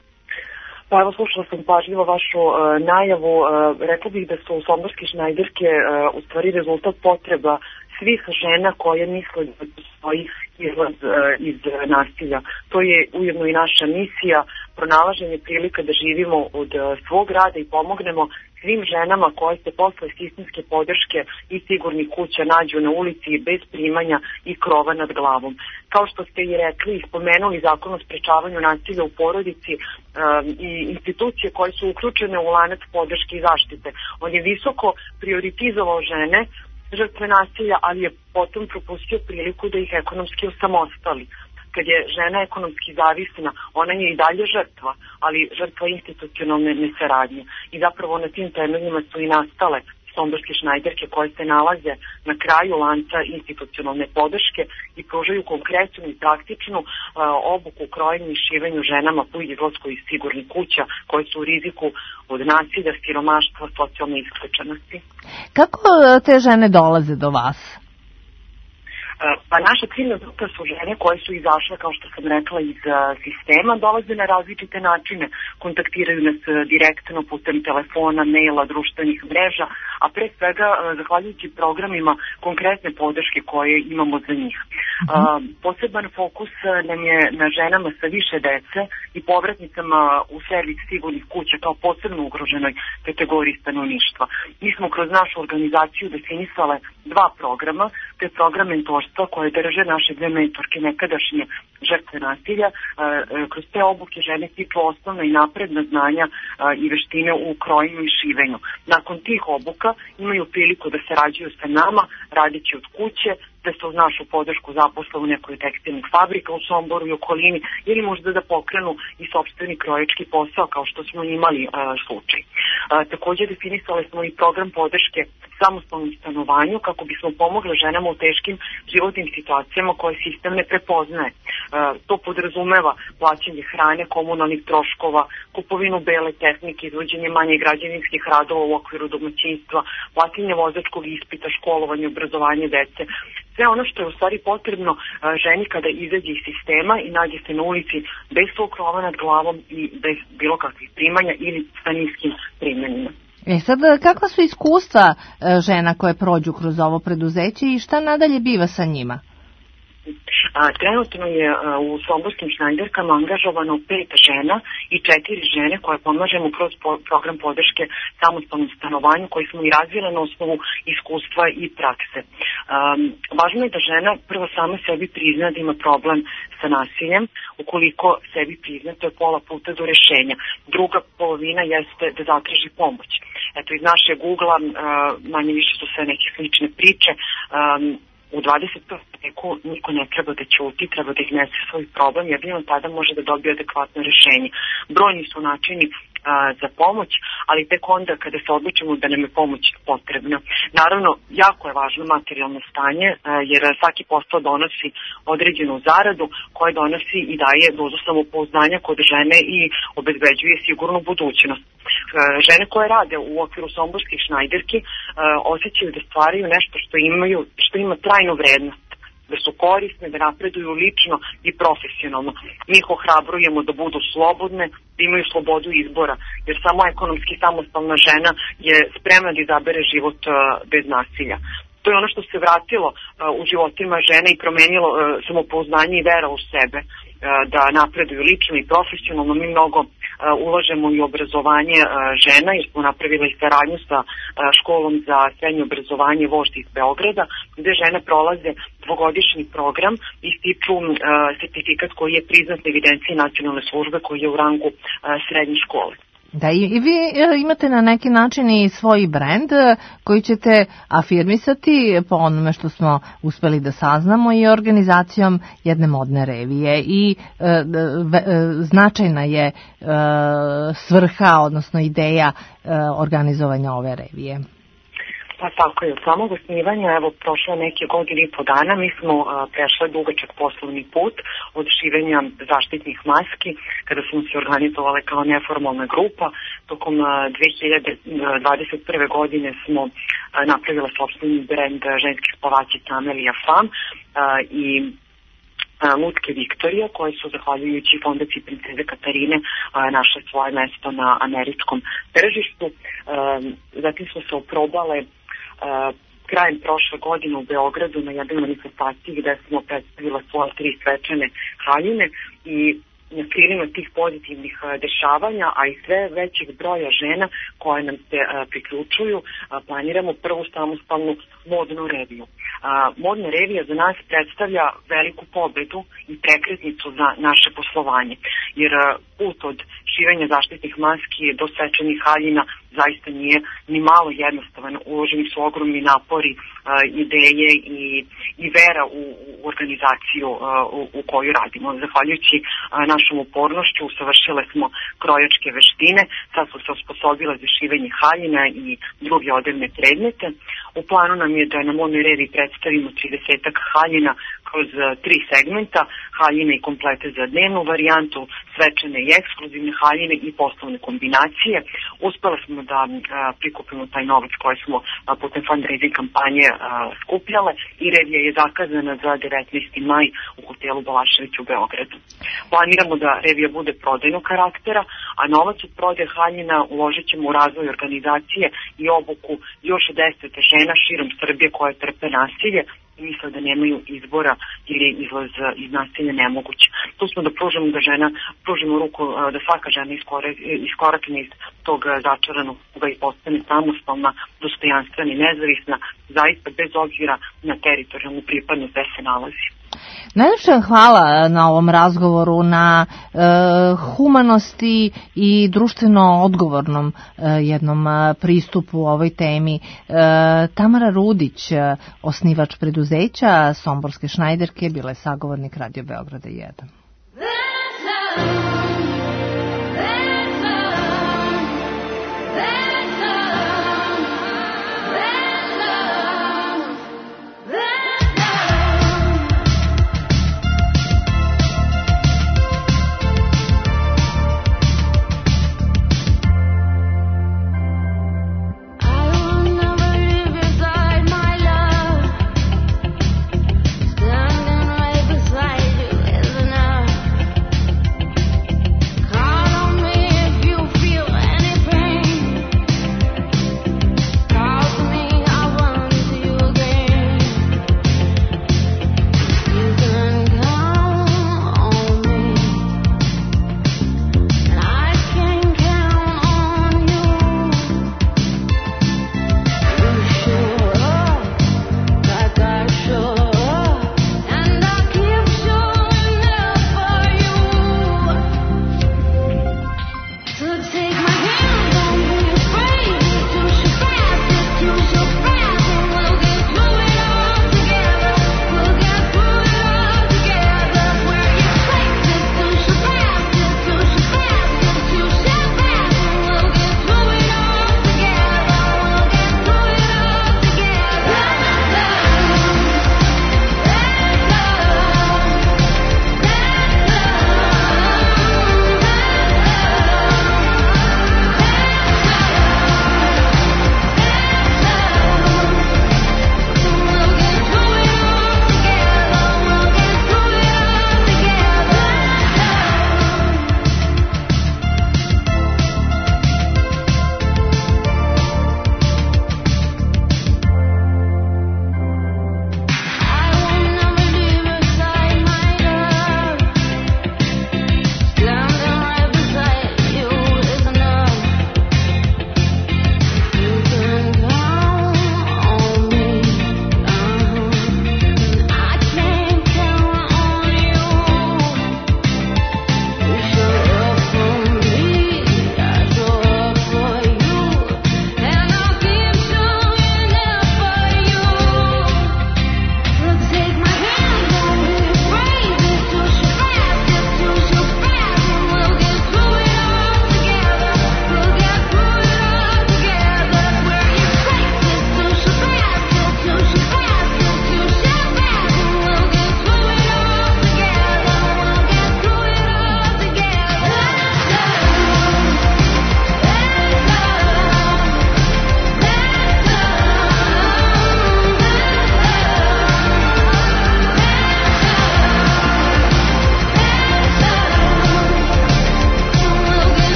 Pa evo, slušala sam pažljivo vašu uh, najavu. Uh, rekla bih da su Somborske šnajderke uh, u stvari rezultat potreba svih žena koje misle da postoji izlaz uh, iz uh, nasilja. To je ujedno i naša misija, pronalaženje prilika da živimo od uh, svog rada i pomognemo svim ženama koje se posle sistemske podrške i sigurnih kuća nađu na ulici bez primanja i krova nad glavom. Kao što ste i rekli i spomenuli Zakon o sprečavanju nasilja u porodici um, i institucije koje su uključene u lanac podrške i zaštite. On je visoko prioritizovao žene, žrtve nasilja, ali je potom propustio priliku da ih ekonomski osamostali. Kad je žena ekonomski zavisna, ona je i dalje žrtva, ali žrtva institucionalne nesaradnje. I zapravo na tim temeljima su i nastale Somborske šnajderke koje se nalaze na kraju lanca institucionalne podrške i pružaju konkretnu i praktičnu uh, obuku u krojenju i šivenju ženama po izlasku iz sigurnih kuća koje su u riziku od nasilja, siromaštva, socijalne isključenosti. Kako te žene dolaze do vas? Pa naša ciljna grupa su žene koje su izašle, kao što sam rekla, iz sistema, dolaze na različite načine, kontaktiraju nas direktno putem telefona, maila, društvenih mreža, a pre svega zahvaljujući programima konkretne podrške koje imamo za njih. Uh-huh. Poseban fokus nam je na ženama sa više dece i povratnicama u servis sigurnih kuća kao posebno ugroženoj kategoriji stanovništva. Mi smo kroz našu organizaciju definisale dva programa, to je program mentorstva koje drže naše dve mentorke, nekadašnje žrtve nasilja. Kroz te obuke žene stiču osnovna i napredna znanja i veštine u krojenju i šivenju. Nakon tih obuka imaju priliku da sarađuju sa nama, radići od kuće, da se uz našu podršku zaposle u nekoj tekstilnih fabrika u Somboru i okolini ili možda da pokrenu i sopstveni krojački posao kao što smo imali uh, slučaj. Uh, također definisali smo i program podrške samostalnom stanovanju kako bismo pomogli ženama u teškim životnim situacijama koje sistem ne prepoznaje. Uh, to podrazumeva plaćanje hrane, komunalnih troškova, kupovinu bele tehnike, izvođenje manje građevinskih radova u okviru domaćinstva, plaćanje vozačkog ispita, školovanje, obrazovanje dece. Sve ono što je u stvari potrebno ženi kada izađe iz sistema i nađe se na ulici bez svog krova nad glavom i bez bilo kakvih primanja ili sa niskim primanjima. E sad, kakva su iskustva žena koje prođu kroz ovo preduzeće i šta nadalje biva sa njima? A, trenutno je a, u Somborskim šnajderkama angažovano pet žena i četiri žene koje pomažemo kroz po, program podrške samostalnom stanovanju koji smo i razvili na osnovu iskustva i prakse. A, važno je da žena prvo sama sebi prizna da ima problem sa nasiljem. Ukoliko sebi prizna, to je pola puta do rešenja. Druga polovina jeste da zatraži pomoć. Eto, iz našeg ugla manje više su sve neke slične priče. A, U dvadeset prvom veku niko ne treba da ćuti, treba da iznese svoj problem, jedino tada može da dobije adekvatno rešenje. Brojni su načini a, za pomoć, ali tek onda kada se odlučimo da nam je pomoć potrebna. Naravno, jako je važno materijalno stanje, a, jer svaki posao donosi određenu zaradu koja donosi i daje dozu samopouzdanja kod žene i obezbeđuje sigurnu budućnost. A, žene koje rade u okviru Somborskih šnajderki a, osjećaju da stvaraju nešto što imaju, što ima trajnu vrednost, da su korisne, da napreduju lično i profesionalno. Mi ih ohrabrujemo da budu slobodne, da imaju slobodu izbora, jer samo ekonomski samostalna žena je spremna da izabere život uh, bez nasilja. To je ono što se vratilo uh, u životima žene i promenilo uh, samopouzdanje i vera u sebe. da napreduju lično i profesionalno. Mi mnogo ulažemo i obrazovanje žena, jer smo napravili saradnju sa školom za srednje obrazovanje Vožd iz Beograda, gde žene prolaze dvogodišnji program i stiču sertifikat koji je priznat na evidenciji nacionalne službe koji je u rangu srednje škole. Da, i, i vi imate na neki način i svoj brend koji ćete afirmisati po onome što smo uspeli da saznamo i organizacijom jedne modne revije i e, ve, e, značajna je e, svrha, odnosno ideja e, organizovanja ove revije. Pa tako je, od samog osnivanja, evo, prošlo neke godine i po dana, mi smo a, prešli dugačak poslovni put od šivenja zaštitnih maski, kada smo se organizovali kao neformalna grupa. Tokom a, dve hiljade dvadeset prve. godine smo a, napravili sopstveni brend ženskih spavačica Amelija Fam a, i Lutke Viktorija, koje su, zahvaljujući fondaciji princeze Katarine, našle svoje mesto na američkom tržištu. Zatim smo se oprobale krajem prošle godine u Beogradu na jednoj manifestaciji gde smo predstavila svoje tri svečane haljine i na krilima tih pozitivnih dešavanja, a i sve većeg broja žena koje nam se priključuju, planiramo prvu samostalnu modnu reviju. Modna revija za nas predstavlja veliku pobedu i prekretnicu za naše poslovanje, jer put od šivenja zaštitnih maski do svečanih haljina zaista nije ni malo jednostavan. Uloženi su ogromni napori, ideje i, i vera u, u organizaciju u, u koju radimo. Zahvaljujući našom upornošću usavršile smo krojačke veštine, sad smo se osposobile za šivenje haljina i druge odevne predmete. U planu nam je da na modnoj reviji predstavimo tridesetak haljina kroz tri segmenta, haljine i komplete za dnevnu varijantu, svečane i ekskluzivne haljine i poslovne kombinacije. Uspela smo da a, prikupimo taj novac koji smo a, putem fundraising kampanje a, skupljale i revija je zakazana za devetnaesti maj u hotelu Balašević u Beogradu. Planiramo da revija bude prodajnog karaktera, a novac od prodaje haljina uložit ćemo u razvoj organizacije i obuku još deset žena širom Srbije koje trpe nasilje i misle da nemaju izbora ili izlaz iz nasilja nemoguć. Tu smo da pružimo da žena, pružimo ruku da svaka žena iskorakne iz tog začaranog kruga i postane samostalna, dostojanstvena i nezavisna, zaista bez obzira na teritorijalnu pripadnost gde se nalazi. Najlepša hvala na ovom razgovoru, na e, humanosti i društveno odgovornom e, jednom e, pristupu ovoj temi. E, Tamara Rudić, osnivač preduzeća Somborske Šnajderke, bila je sagovornik Radio Beograda jedan. Standing right beside you is enough.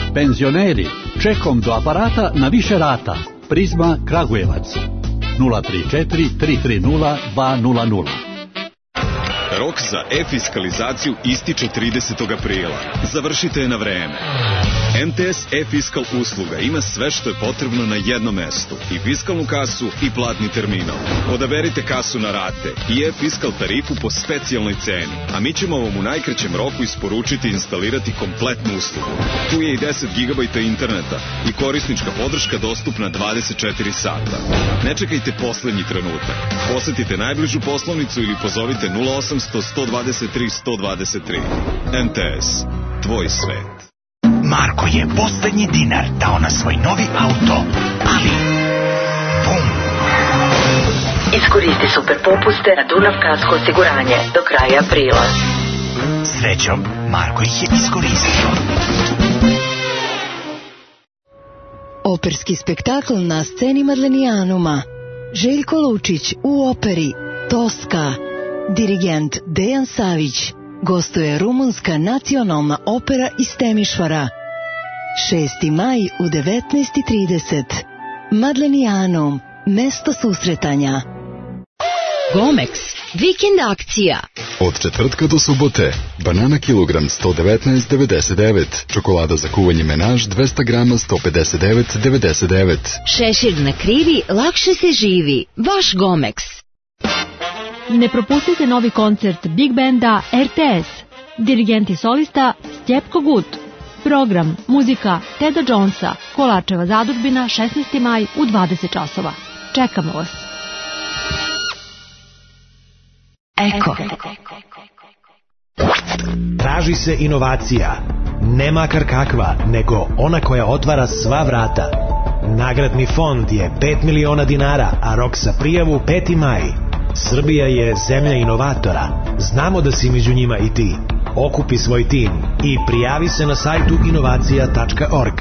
Penzioneri, čekom do aparata na više rata. Prizma Kragujevac. nula tri četiri tri tri nula dva nula nula. Rok za e-fiskalizaciju ističe tridesetog aprila. Završite je na vreme. M T S e-fiskal usluga ima sve što je potrebno na jednom mestu. I fiskalnu kasu i platni terminal. Odaberite kasu na rate i e-fiskal tarifu po specijalnoj ceni. A mi ćemo vam u najkraćem roku isporučiti i instalirati kompletnu uslugu. Tu je i deset gigabajta interneta i korisnička podrška dostupna dvadeset četiri sata. Ne čekajte poslednji trenutak. Posetite najbližu poslovnicu ili pozovite nula osamsto sto dvadeset tri sto dvadeset tri. M T S. Tvoj svet. Marko je poslednji dinar dao na svoj novi auto, ali bum! Iskoristi super popuste na Dunav kasko osiguranje do kraja aprila. Srećom, Marko ih je iskoristio. Operski spektakl na sceni Madlenijanuma. Željko Lučić u operi Toska. Dirigent Dejan Savić. Gostuje Rumunska nacionalna opera iz Temišvara. šesti maj u devetnaest i trideset. Madlenijanum, mesto susretanja. Gomex, vikend akcija. Od četvrtka do subote, banana kilogram sto devetnaest devedeset devet, čokolada za kuvanje menaž dvesta grama sto pedeset devet devedeset devet. Šešir na krivi, lakše se živi. Vaš Gomex. Ne propustite novi koncert Big Banda R T S. Dirigent i solista Stjepko Gut. Program, muzika Teda Jonesa, Kolačeva zadužbina, šesnaesti maj u dvadeset časova. Čekamo vas. Eko. Traži se inovacija. Ne makar kakva, nego ona koja otvara sva vrata. Nagradni fond je pet miliona dinara, a rok za prijavu peti maj. Srbija je zemlja inovatora. Znamo da si među njima i ti. Okupi svoj tim i prijavi se na sajtu inovacija tačka org.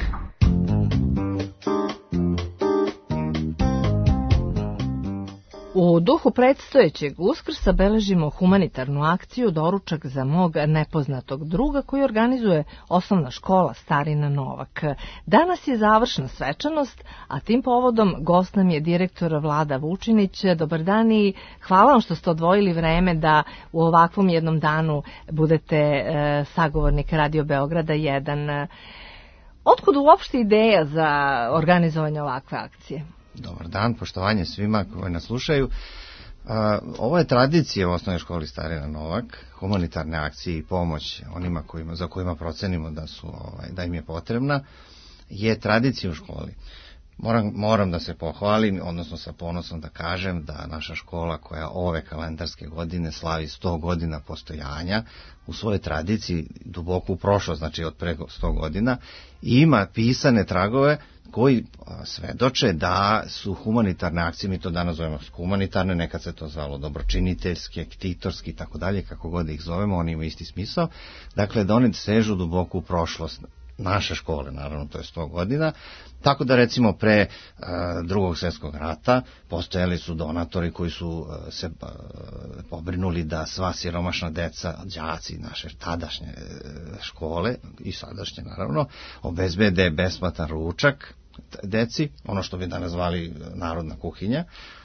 U duhu predstojećeg Uskrsa beležimo humanitarnu akciju Doručak za mog nepoznatog druga koji organizuje osnovna škola Starina Novak. Danas je završna svečanost, a tim povodom gost nam je direktor Vlada Vučinić. Dobar dan i hvala vam što ste odvojili vreme da u ovakvom jednom danu budete e, sagovornik Radio Beograda jedan. Otkud uopšte ideja za organizovanje ovakve akcije? Dobar dan, poštovanje svima koji nas slušaju. Ovo je tradicija u osnovnoj školi Starina Novak, humanitarne akcije i pomoć onima kojima, za kojima procenimo da, su, ovaj, da im je potrebna, je tradicija u školi. Moram, moram da se pohvalim, odnosno sa ponosom da kažem da naša škola koja ove kalendarske godine slavi sto godina postojanja u svojoj tradiciji duboko u prošlost, znači od preko sto godina, ima pisane tragove koji svedoče da su humanitarne akcije, mi to danas zovemo humanitarne, nekad se to zvalo dobročiniteljske, ktitorski i tako dalje, kako god ih zovemo, oni imaju isti smisao, dakle da oni sežu duboko u prošlost naše škole, naravno to je sto godina, tako da recimo pre uh, drugog svjetskog rata postojali su donatori koji su uh, se uh, pobrinuli da sva siromašna deca, đaci naše tadašnje uh, škole i sadašnje naravno, obezbede besplatan ručak deci, ono što bi danas zvali narodna kuhinja.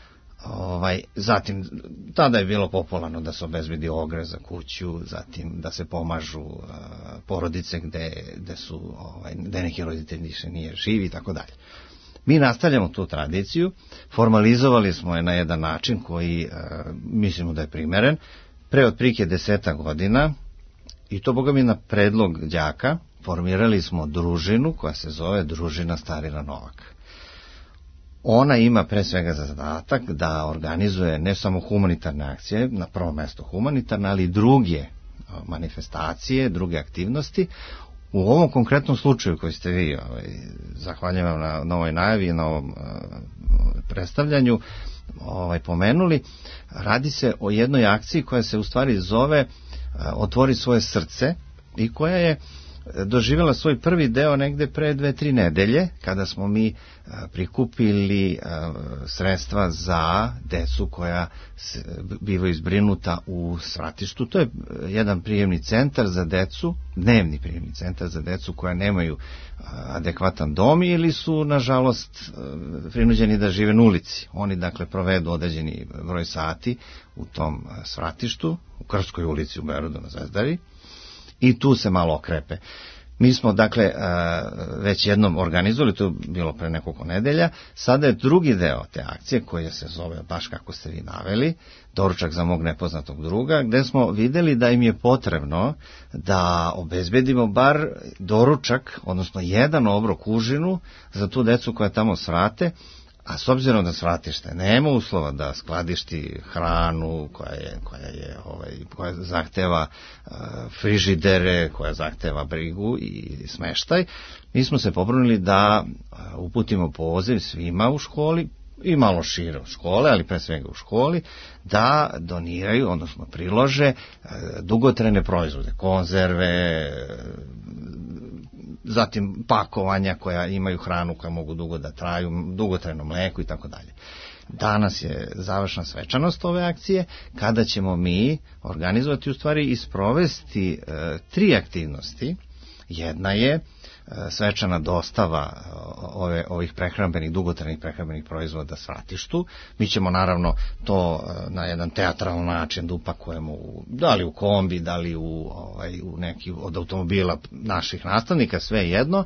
Ovaj, zatim, tada je bilo popularno da se obezbedi ogrev za kuću, zatim da se pomažu uh, porodice gde, gde su, ovaj, gde neki roditelj više nije živi i tako dalje. Mi nastavljamo tu tradiciju, formalizovali smo je na jedan način koji uh, mislimo da je primeren, pre otprilike deseta godina, i to boga mi na predlog đaka, formirali smo družinu koja se zove Družina Starina Novak. Ona ima pre svega zadatak da organizuje ne samo humanitarne akcije, na prvo mesto humanitarne, ali i druge manifestacije, druge aktivnosti. U ovom konkretnom slučaju koji ste vi, ovaj, zahvaljujem vam na, na ovoj najavi i na ovom uh, predstavljanju, ovaj, pomenuli, radi se o jednoj akciji koja se u stvari zove uh, Otvori svoje srce i koja je doživjela svoj prvi deo negde pre dve, tri nedelje, kada smo mi prikupili sredstva za decu koja bivaju zbrinuta u Svratištu. To je jedan prijemni centar za decu, dnevni prijemni centar za decu koja nemaju adekvatan dom ili su, nažalost, prinuđeni da žive na ulici. Oni, dakle, provedu određeni broj sati u tom Svratištu, u Krskoj ulici u Beogradu na Zvezdari, i tu se malo okrepe. Mi smo, dakle, već jednom organizovali, to je bilo pre nekoliko nedelja, sada je drugi deo te akcije, koja se zove, baš kako ste vi naveli, doručak za mog nepoznatog druga, gde smo videli da im je potrebno da obezbedimo bar doručak, odnosno jedan obrok užinu za tu decu koja tamo svrate, a s obzirom da svratište nema uslova da skladišti hranu koja je, koja je ovaj, koja zahteva uh, frižidere, koja zahteva brigu i smeštaj, mi smo se pobrunili da uh, uputimo poziv svima u školi i malo šire u škole, ali pre svega u školi, da doniraju, odnosno prilože uh, dugotrajne proizvode, konzerve, zatim pakovanja koja imaju hranu koja mogu dugo da traju, dugotrajno mleko i tako dalje. Danas je završna svečanost ove akcije, kada ćemo mi organizovati, u stvari i sprovesti e, tri aktivnosti. Jedna je e, svečana dostava ove, ovih prehrambenih, dugotrajnih prehrambenih proizvoda Svratištu. Mi ćemo naravno to e, na jedan teatralan način da upakujemo u, da li u kombi, da li u, ovaj, u neki od automobila naših nastavnika, sve jedno.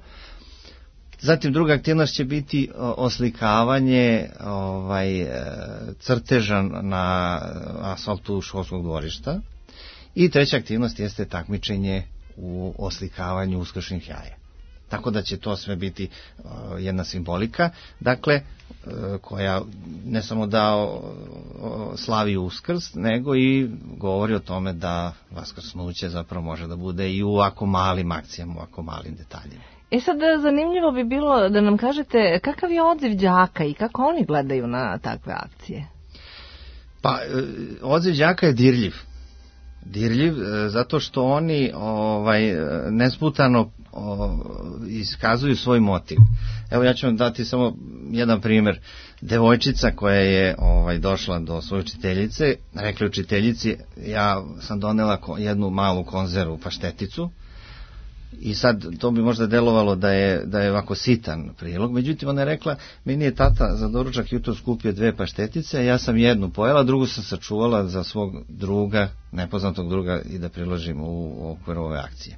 Zatim druga aktivnost će biti oslikavanje ovaj, crteža na asfaltu školskog dvorišta. I treća aktivnost jeste takmičenje u oslikavanju uskršnjih jaja. Tako da će to sve biti uh, jedna simbolika, dakle, uh, koja ne samo da uh, slavi Uskrs, nego i govori o tome da vaskrsnuće zapravo može da bude i u ovako malim akcijama, u ovako malim detaljima. E sad, zanimljivo bi bilo da nam kažete kakav je odziv đaka i kako oni gledaju na takve akcije? Pa, uh, odziv đaka je dirljiv. Dirljiv, zato što oni ovaj, nesputano o, iskazuju svoj motiv. Evo, ja ću vam dati samo jedan primjer. Devojčica koja je ovaj, došla do svoje učiteljice, rekla učiteljici, ja sam donela jednu malu konzervu pašteticu, i sad to bi možda delovalo da je, da je ovako sitan prilog, međutim ona je rekla, meni je tata za doručak jutro skupio dve paštetice, ja sam jednu pojela, drugu sam sačuvala za svog druga, nepoznatog druga, i da priložim u okviru ove akcije.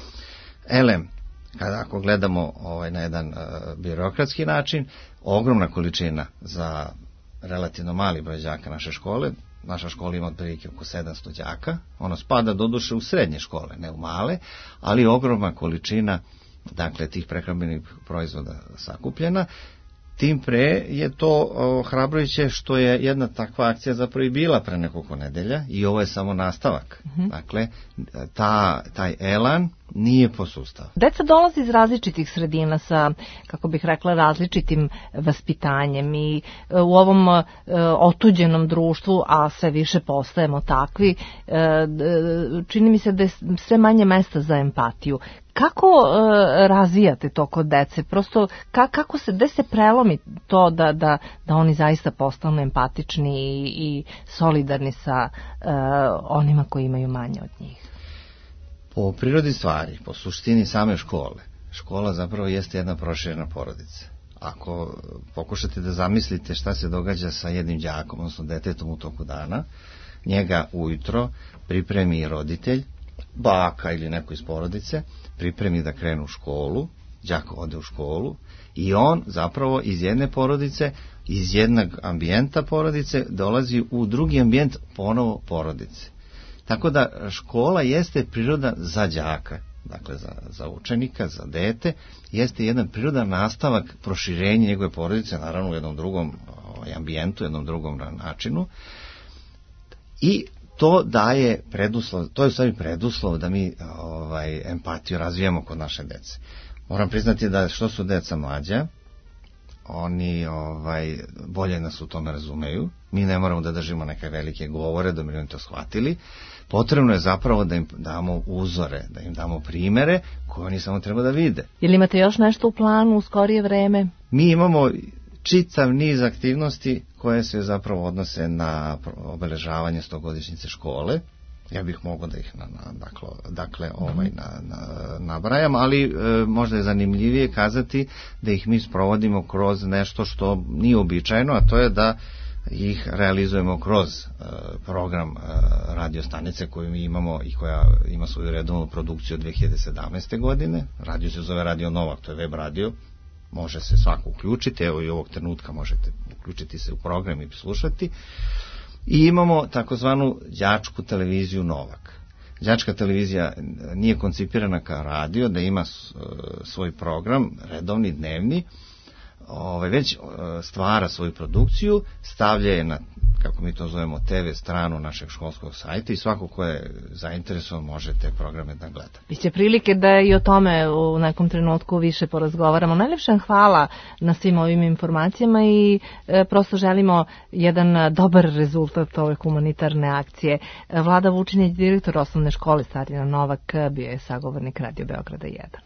Elem, kada ako gledamo ovaj, na jedan uh, birokratski način, ogromna količina za relativno mali broj đaka naše škole. Naša škola ima otprilike oko sedamsto đaka, ono spada doduše u srednje škole, ne u male, ali ogromna količina, dakle, tih prehrambenih proizvoda sakupljena. Tim pre je to ohrabrujuće što je jedna takva akcija zapravo i bila pre nekoliko nedelja i ovo je samo nastavak. Mm-hmm. Dakle, ta, taj elan nije posustao. Deca dolazi iz različitih sredina sa, kako bih rekla, različitim vaspitanjem i u ovom e, otuđenom društvu, a sve više postajemo takvi, e, čini mi se da je sve manje mesta za empatiju. Kako e, razvijate to kod dece? Prosto, ka, kako se, gde se prelomi to da, da, da oni zaista postanu empatični i, i solidarni sa e, onima koji imaju manje od njih? Po prirodi stvari, po suštini same škole, škola zapravo jeste jedna proširena porodica. Ako pokušate da zamislite šta se događa sa jednim đakom, odnosno detetom u toku dana, njega ujutro pripremi roditelj, baka ili neko iz porodice, pripremi da krenu u školu, đak ode u školu i on zapravo iz jedne porodice, iz jednog ambijenta porodice dolazi u drugi ambijent ponovo porodice. Tako da škola jeste priroda za đaka, dakle za, za učenika, za dete, jeste jedan prirodan nastavak proširenja njegove porodice, naravno u jednom drugom ovaj, ambijentu, jednom drugom načinu. I to daje preduslov, to je u stvari preduslov da mi ovaj, empatiju razvijamo kod naše dece. Moram priznati da što su deca mlađa, oni ovaj, bolje nas u tome razumeju, mi ne moramo da držimo neke velike govore da bi oni to shvatili. Potrebno je zapravo da im damo uzore, da im damo primere koje oni samo treba da vide. Ili imate još nešto u planu u skorije vreme? Mi imamo čitav niz aktivnosti koje se zapravo odnose na obeležavanje stogodišnjice škole. Ja bih mogao da ih na, na, dakle, dakle ovaj, na, na, nabrajam, ali e, možda je zanimljivije kazati da ih mi sprovodimo kroz nešto što nije običajno, a to je da ih realizujemo kroz e, program e, radio stanice koju mi imamo i koja ima svoju redovnu produkciju od dve hiljade sedamnaeste. godine. Radio se zove Radio Novak, to je web radio, može se svako uključiti, evo i ovog trenutka možete uključiti se u program i slušati. I imamo takozvanu đačku televiziju Novak. Đačka televizija nije koncipirana kao radio, da ima svoj program, redovni, dnevni, ovaj, već stvara svoju produkciju, stavlja je na, kako mi to zovemo, te ve stranu našeg školskog sajta i svako ko je zainteresovan može te programe da gleda. Biće prilike da i o tome u nekom trenutku više porazgovaramo. Najlepše hvala na svim ovim informacijama i e, prosto želimo jedan dobar rezultat ove humanitarne akcije. Vlada Vučinić, direktor osnovne škole Starina Novak, bio je sagovornik Radio Beograda jedan.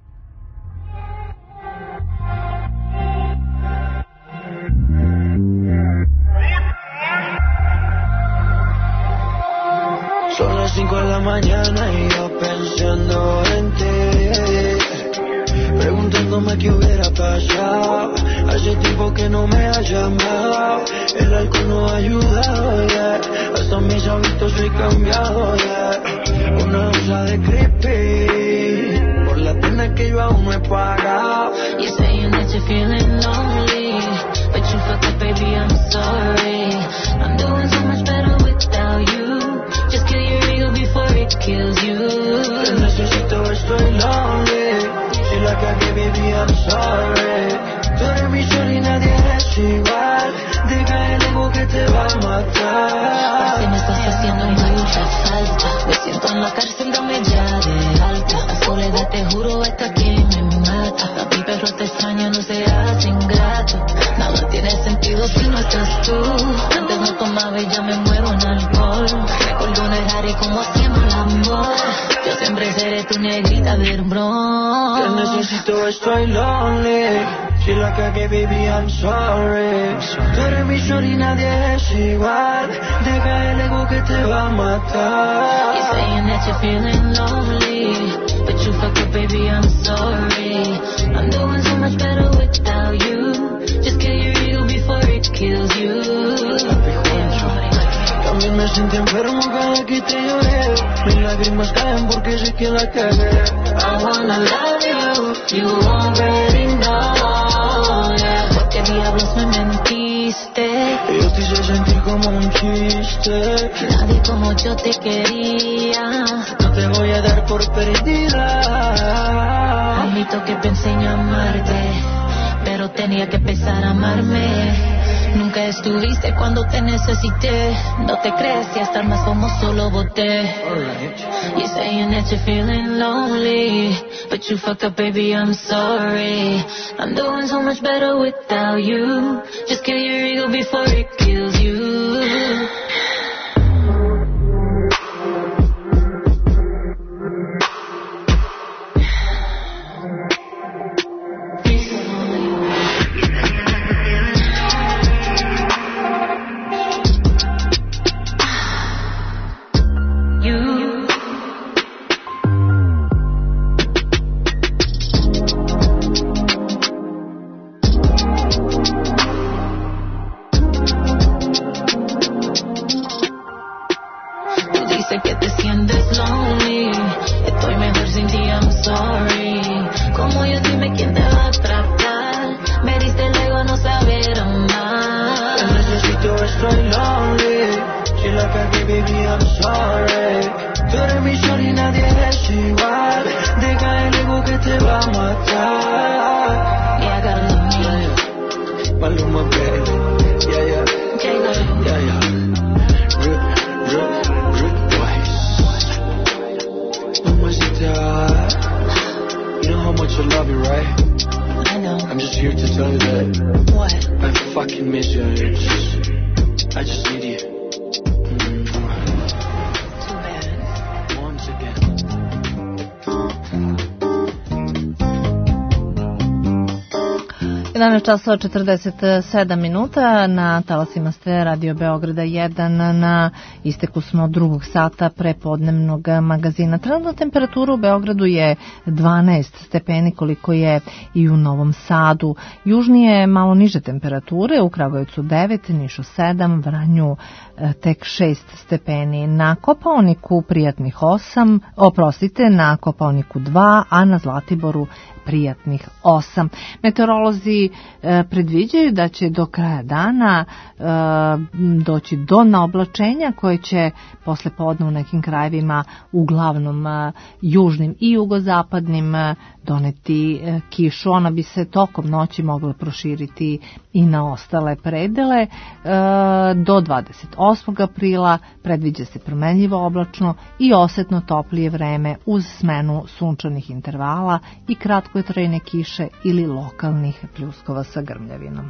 Son las cinco de la mañana y yo pensando en ti, preguntándome qué hubiera pasado. Hace tiempo que no me has llamado, el alcohol no ha ayudado, yeah. Hasta mis hábitos he cambiado, yeah. Una onza de creepy, por la pena que yo aún no he pagado. You're saying that you're feeling lonely, but you fucked up, baby, I'm sorry. I'm doing so much better without you. Just kill your ego before it kills you. Te necesito, estoy lonely. Si la cagué, baby, I'm sorry. Tú eres mi sol y nadie es igual. Deja el ego que te va a matar. Porque me estás haciendo mucha falta. Me siento en la cárcel, dame ya de alta. La soledad, te juro, esta que me mata. A mi perro te extraña, no seas ingrato. Nada tiene sentido si no estás tú. Antes no tomaba y ya me muero en alcohol. Recuerdo no errar y como hacíamos el amor. Yo siempre seré tu negrita del bron. Te necesito, estoy lonely. Si la cagué, baby, I'm sorry. Tú eres mi sol y nadie es igual. Deja el ego que te va a matar. You're saying that you're feeling lonely, but you fucked up, baby, I'm sorry. I'm doing so much better without you. Just kill your ego before it kills you. También me siento enfermo cada que te lloré. Mis lágrimas caen porque sé que la cagué. I wanna love you, you already know, yeah. Porque diablos me mentiste. Yo te hice sentir como un chiste. Nadie como yo te quería. No te voy a dar por perdida. Admito que pensé en amarte, pero tenía que empezar a amarme. Nunca estuviste cuando te necesité. No te crees y hasta más famoso lo boté. You're saying that you're feeling lonely, but you fucked up, baby, I'm sorry. I'm doing so much better without you. Just kill your ego before it kills you. I just need you. Mm, too bad. Once again. jedanaest časova četrdeset sedam minuta, na talasima ste Radio Beograda jedan, na isteku smo drugog sata prepodnevnog magazina. Trenutna temperatura u Beogradu je dvanaest stepeni, koliko je i u Novom Sadu. Južnije malo niže temperature, u Kragujevcu devet, Nišu sedam, Vranju tek šest stepeni. Na Kopaoniku prijatnih osam, oprostite, na Kopaoniku dva, a na Zlatiboru prijatnih osam. Meteorolozi e, predviđaju da će do kraja dana e, doći do naoblačenja koje će posle podne u nekim krajevima, uglavnom e, južnim i jugozapadnim, e, doneti e, kišu. Ona bi se tokom noći mogla proširiti i na ostale predele. E, do dvadeset osmog aprila predviđa se promenljivo oblačno i osetno toplije vreme uz smenu sunčanih intervala i kratkotrajne kiše ili lokalnih pljuskova sa grmljavinom.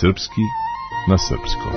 Srpski na srpskom.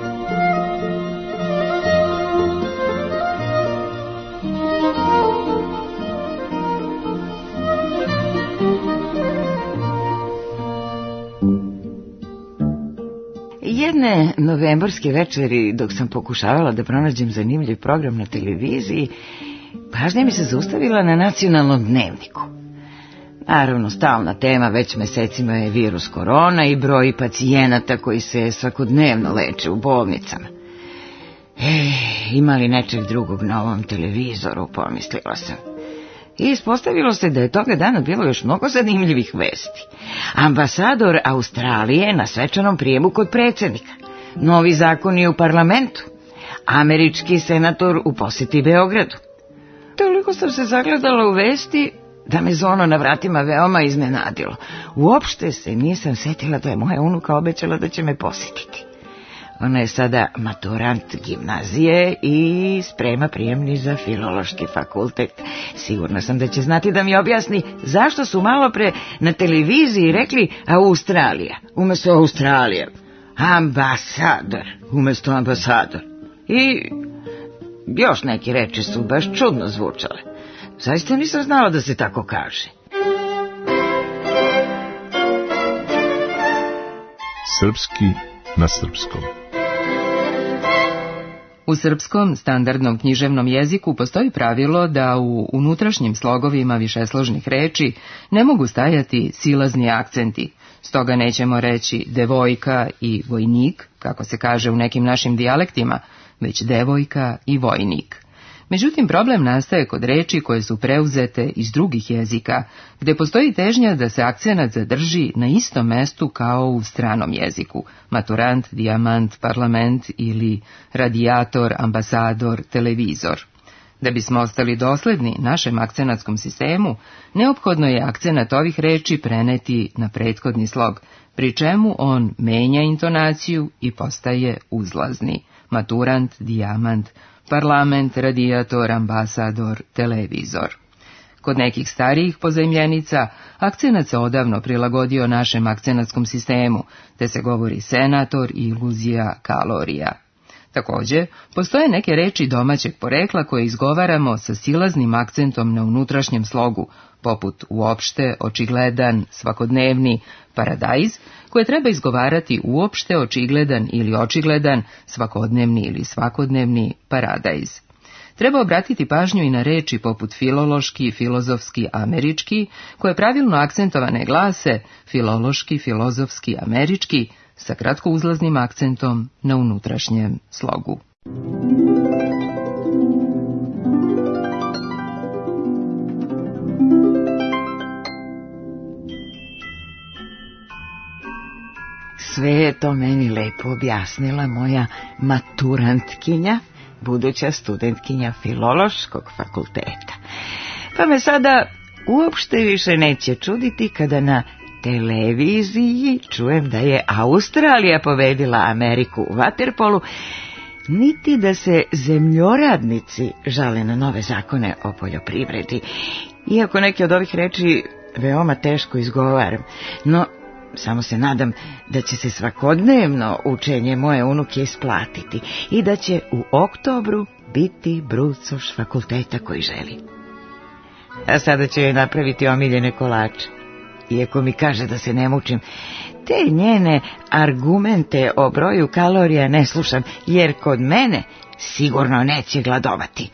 Jedne novembarske večeri, dok sam pokušavala da pronađem zanimljiv program na televiziji, pažnja mi se zaustavila na nacionalnom dnevniku. Naravno, stalna tema već mesecima je virus korona i broj pacijenata koji se svakodnevno leče u bolnicama. E, ima li nečeg drugog na ovom televizoru, pomislila sam. I ispostavilo se da je toga dana bilo još mnogo zanimljivih vesti. Ambasador Australije na svečanom prijemu kod predsjednika. Novi zakoni u parlamentu. Američki senator u posjeti Beogradu. Toliko sam se zagledala u vesti da me zvono na vratima veoma iznenadilo. Uopšte se nisam setila da je moja unuka obećala da će me posjetiti. Ona je sada maturant gimnazije i sprema prijemni za filološki fakultet. Sigurna sam da će znati da mi objasni zašto su malo pre na televiziji rekli Australija umjesto Australija, ambasador umjesto ambasador. I još neke reči su baš čudno zvučale. Zaista nisam znala da se tako kaže. Srpski na srpskom. U srpskom standardnom književnom jeziku postoji pravilo da u unutrašnjim slogovima višesložnih reči ne mogu stajati silazni akcenti, stoga nećemo reći devojka i vojnik, kako se kaže u nekim našim dijalektima, već devojka i vojnik. Međutim, problem nastaje kod reči koje su preuzete iz drugih jezika, gde postoji težnja da se akcenat zadrži na istom mestu kao u stranom jeziku, maturant, dijamant, parlament ili radijator, ambasador, televizor. Da bismo ostali dosledni našem akcenatskom sistemu, neophodno je akcenat ovih reči preneti na prethodni slog, pri čemu on menja intonaciju i postaje uzlazni, maturant, dijamant, parlament, radijator, ambasador, televizor. Kod nekih starijih pozajmljenica akcenat se odavno prilagodio našem akcenatskom sistemu, te se govori senator, iluzija, kalorija. Također, postoje neke reči domaćeg porekla koje izgovaramo sa silaznim akcentom na unutrašnjem slogu, poput uopšte, očigledan, svakodnevni, paradajz, koje treba izgovarati uopšte, očigledan ili očigledan, svakodnevni ili svakodnevni, paradajz. Treba obratiti pažnju i na reči poput filološki, filozofski, američki, koje pravilno akcentovane glase filološki, filozofski, američki, sa kratko uzlaznim akcentom na unutrašnjem slogu. Sve je to meni lepo objasnila moja maturantkinja, buduća studentkinja filološkog fakulteta. Pa me sada uopšte više neće čuditi kada na televiziji čujem da je Australija pobedila Ameriku u vaterpolu, niti da se zemljoradnici žale na nove zakone o poljoprivredi, iako neke od ovih reči veoma teško izgovaram, no samo se nadam da će se svakodnevno učenje moje unuke isplatiti i da će u oktobru biti brucoš fakulteta koji želi. A sada ću joj napraviti omiljene kolače. Iako mi kaže da se ne mučim, te njene argumente o broju kalorija ne slušam, jer kod mene sigurno neće gladovati.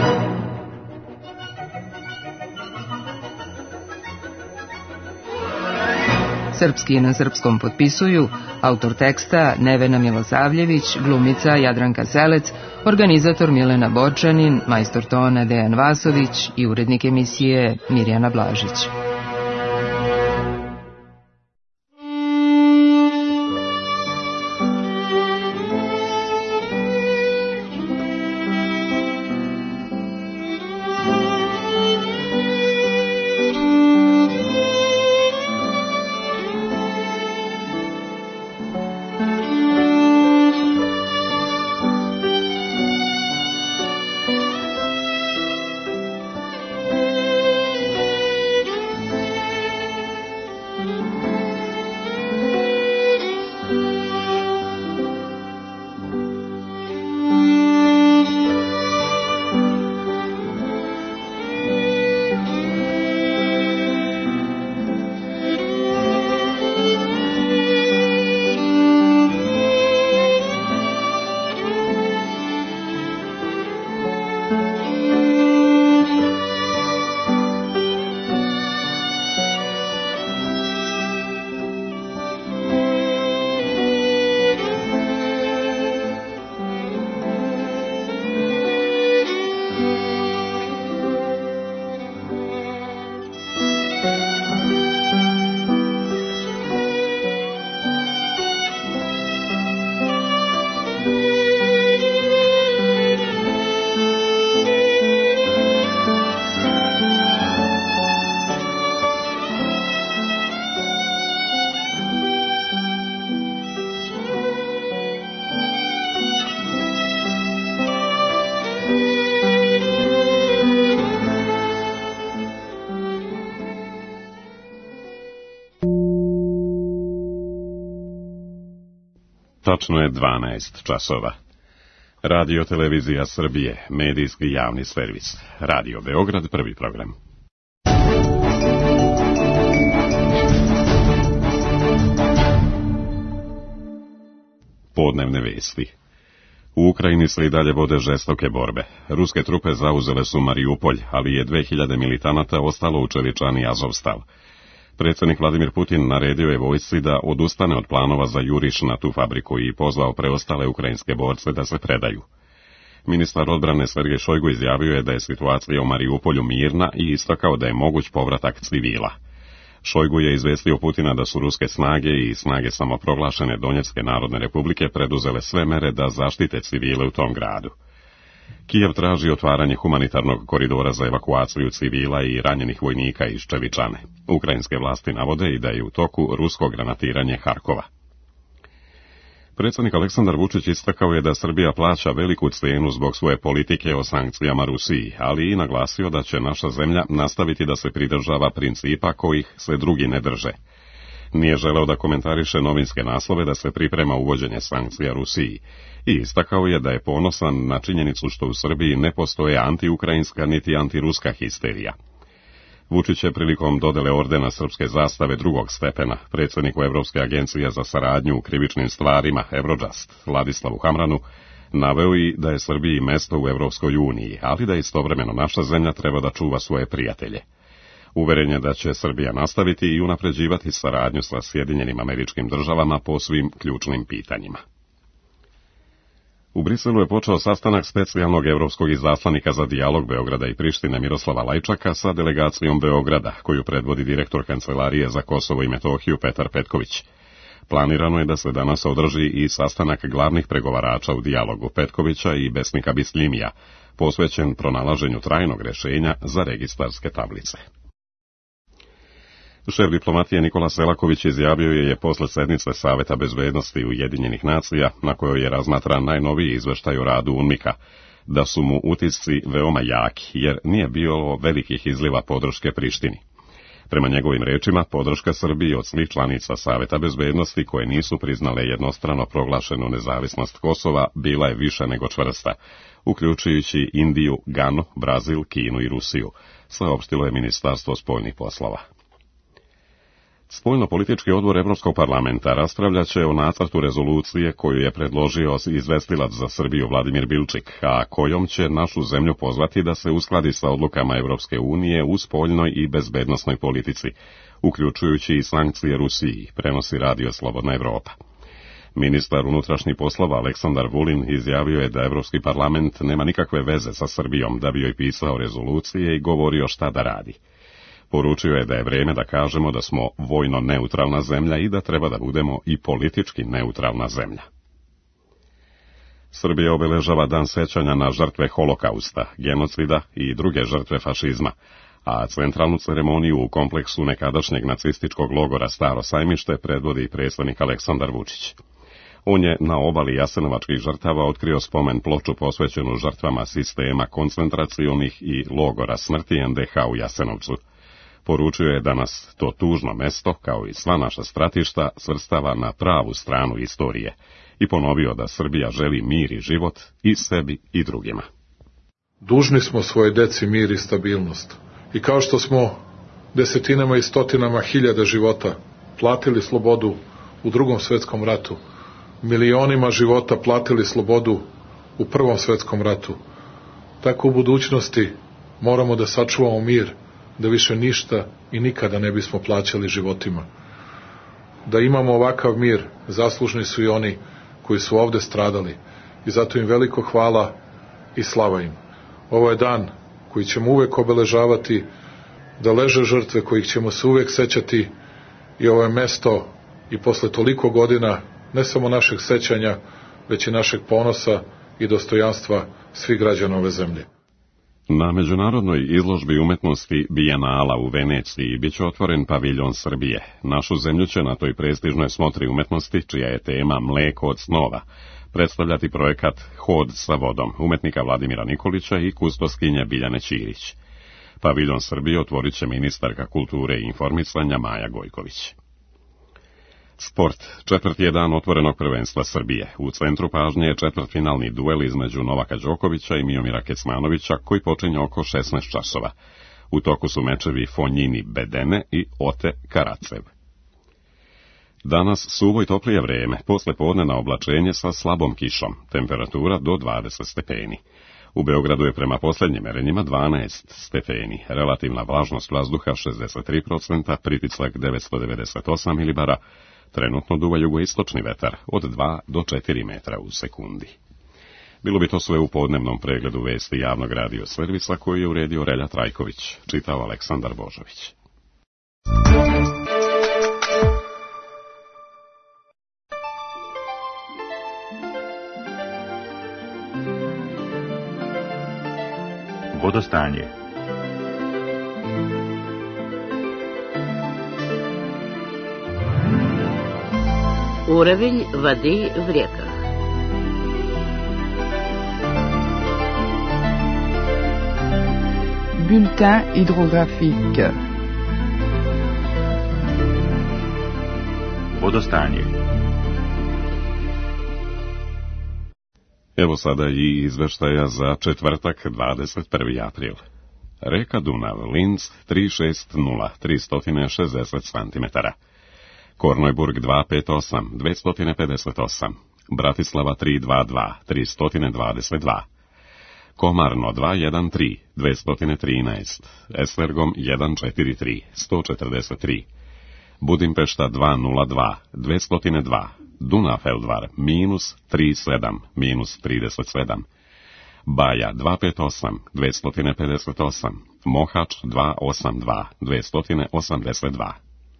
Srpski na srpskom potpisuju autor teksta Nevena Milosavljević, glumica Jadranka Selec, organizator Milena Borčanin, majstor tona Dejan Vasović i urednik emisije Mirjana Blažić. Tačno je dvanaest časova. Radio Televizija Srbije, medijski javni servis. Radio Beograd, prvi program. Podnevne vesti. U Ukrajini se i dalje vode žestoke borbe. Ruske trupe zauzele su Mariupolj, ali je dve hiljade militanata ostalo u čeličani Azovstal. Predsjednik Vladimir Putin naredio je vojsci da odustane od planova za juriš na tu fabriku i pozvao preostale ukrajinske borce da se predaju. Ministar odbrane Sergej Šojgu izjavio je da je situacija u Mariupolju mirna i istakao da je moguć povratak civila. Šojgu je izvestio Putina da su ruske snage i snage samoproglašene Donjecke narodne republike preduzele sve mere da zaštite civile u tom gradu. Kijev traži otvaranje humanitarnog koridora za evakuaciju civila i ranjenih vojnika iz Čeličane. Ukrajinske vlasti navode i da je u toku rusko granatiranje Harkova. Predsjednik Aleksandar Vučić istakao je da Srbija plaća veliku cijenu zbog svoje politike o sankcijama Rusiji, ali i naglasio da će naša zemlja nastaviti da se pridržava principa kojih se drugi ne drže. Nije želeo da komentariše novinske naslove da se priprema uvođenje sankcija Rusiji i istakao je da je ponosan na činjenicu što u Srbiji ne postoje antiukrajinska niti antiruska histerija. Vučić je prilikom dodele ordena srpske zastave drugog stepena predsjedniku Evropske agencije za saradnju u krivičnim stvarima Eurojust Ladislavu Hamranu naveo i da je Srbiji mesto u Evropskoj uniji, ali da istovremeno naša zemlja treba da čuva svoje prijatelje. Uveren je da će Srbija nastaviti i unapređivati saradnju sa Sjedinjenim Američkim Državama po svim ključnim pitanjima. U Briselu je počeo sastanak specijalnog evropskog izaslanika za dijalog Beograda i Prištine Miroslava Lajčaka sa delegacijom Beograda, koju predvodi direktor Kancelarije za Kosovo i Metohiju Petar Petković. Planirano je da se danas održi i sastanak glavnih pregovarača u dijalogu Petkovića i Besnika Bisljimija, posvećen pronalaženju trajnog rješenja za registarske tablice. Šef diplomatije Nikola Selaković izjavio je posle sednice Saveta bezbednosti Ujedinjenih nacija, na kojoj je razmatran najnoviji izveštaj o radu UNMIK-a, da su mu utisci veoma jaki, jer nije bilo velikih izliva podrške Prištini. Prema njegovim rečima, podrška Srbiji od svih članica Saveta bezbednosti koje nisu priznale jednostrano proglašenu nezavisnost Kosova bila je više nego čvrsta, uključujući Indiju, Ganu, Brazil, Kinu i Rusiju, saopštilo je Ministarstvo spoljnih poslova. Spoljno-politički odbor Evropskog parlamenta raspravljaće o nacrtu rezolucije koju je predložio izvestilac za Srbiju Vladimir Bilčik, a kojom će našu zemlju pozvati da se uskladi sa odlukama Evropske unije u spoljnoj i bezbednosnoj politici, uključujući i sankcije Rusiji, prenosi Radio Slobodna Evropa. Ministar unutrašnjih poslova Aleksandar Vulin izjavio je da Evropski parlament nema nikakve veze sa Srbijom da bi joj pisao rezolucije i govorio šta da radi. Poručio je da je vrijeme da kažemo da smo vojno neutralna zemlja i da treba da budemo i politički neutralna zemlja. Srbija obeležava dan sećanja na žrtve holokausta, genocida i druge žrtve fašizma, a centralnu ceremoniju u kompleksu nekadašnjeg nacističkog logora Staro Sajmište predvodi predsjednik Aleksandar Vučić. On je na obali jasenovačkih žrtava otkrio spomen ploču posvećenu žrtvama sistema koncentracionih i logora smrti en de ha u Jasenovcu. Poručio je da nas to tužno mesto, kao i sva naša stratišta, svrstava na pravu stranu istorije i ponovio da Srbija želi mir i život i sebi i drugima. Dužni smo svoje deci mir i stabilnost. I kao što smo desetinama i stotinama hiljada života platili slobodu u Drugom svetskom ratu, milionima života platili slobodu u Prvom svetskom ratu, tako u budućnosti moramo da sačuvamo mir, da više ništa i nikada ne bismo plaćali životima. Da imamo ovakav mir, zaslužni su i oni koji su ovde stradali i zato im veliko hvala i slava im. Ovo je dan koji ćemo uvek obeležavati, da leže žrtve kojih ćemo se uvek sećati i ovo je mesto i posle toliko godina ne samo našeg sećanja, već i našeg ponosa i dostojanstva svih građana ove zemlje. Na međunarodnoj izložbi umetnosti Bijenala u Veneciji biće otvoren paviljon Srbije. Našu zemlju će na toj prestižnoj smotri umetnosti, čija je tema Mleko od snova, predstavljati projekat Hod sa vodom umetnika Vladimira Nikolića i kustoskinje Biljane Ćirić. Paviljon Srbije otvorit će ministarka kulture i informisanja Maja Gojković. Sport. Četvrti je dan otvorenog prvenstva Srbije. U centru pažnje je četvrtfinalni duel između Novaka Đokovića i Miomira Kecmanovića, koji počinje oko šesnaest časova. U toku su mečevi Fonjini Bedene i Ote Karacev. Danas suvo i toplije vreme, posle podnevna oblačenje sa slabom kišom, temperatura do dvadeset stepeni. U Beogradu je prema posljednjim merenjima dvanaest stepeni, relativna vlažnost vazduha šezdeset tri procenta, pritisak devetsto devedeset osam milibara, trenutno duva jugoistočni vetar od dva do četiri metra u sekundi. Bilo bi to sve u podnevnom pregledu vesti javnog radio servisa koji je uredio Relja Trajković, čitao Aleksandar Božović. Vodostanje. Уровень воды в реках. Bulletin hydrographique. Vodostanje. Evo sada i izveštaja za četvrtak, dvadeset prvi april. Reka Dunav, Linz tri šest nula, tri šezdeset centimetara. Kornojburg dva pet osam, dvesta pedeset osam. Bratislava tri dva dva, tri dvadeset dva. Komarno dva jedan tri, dvesta trinaest. Eslergom jedan četiri tri, sto četrdeset tri. Budimpešta dva nula dva, dvesta dva. Dunafeldvar minus tri sedam, minus trideset sedam. Baja dva pet osam, dvesta pedeset osam. Mohač dva osam dva, dvesta osamdeset dva.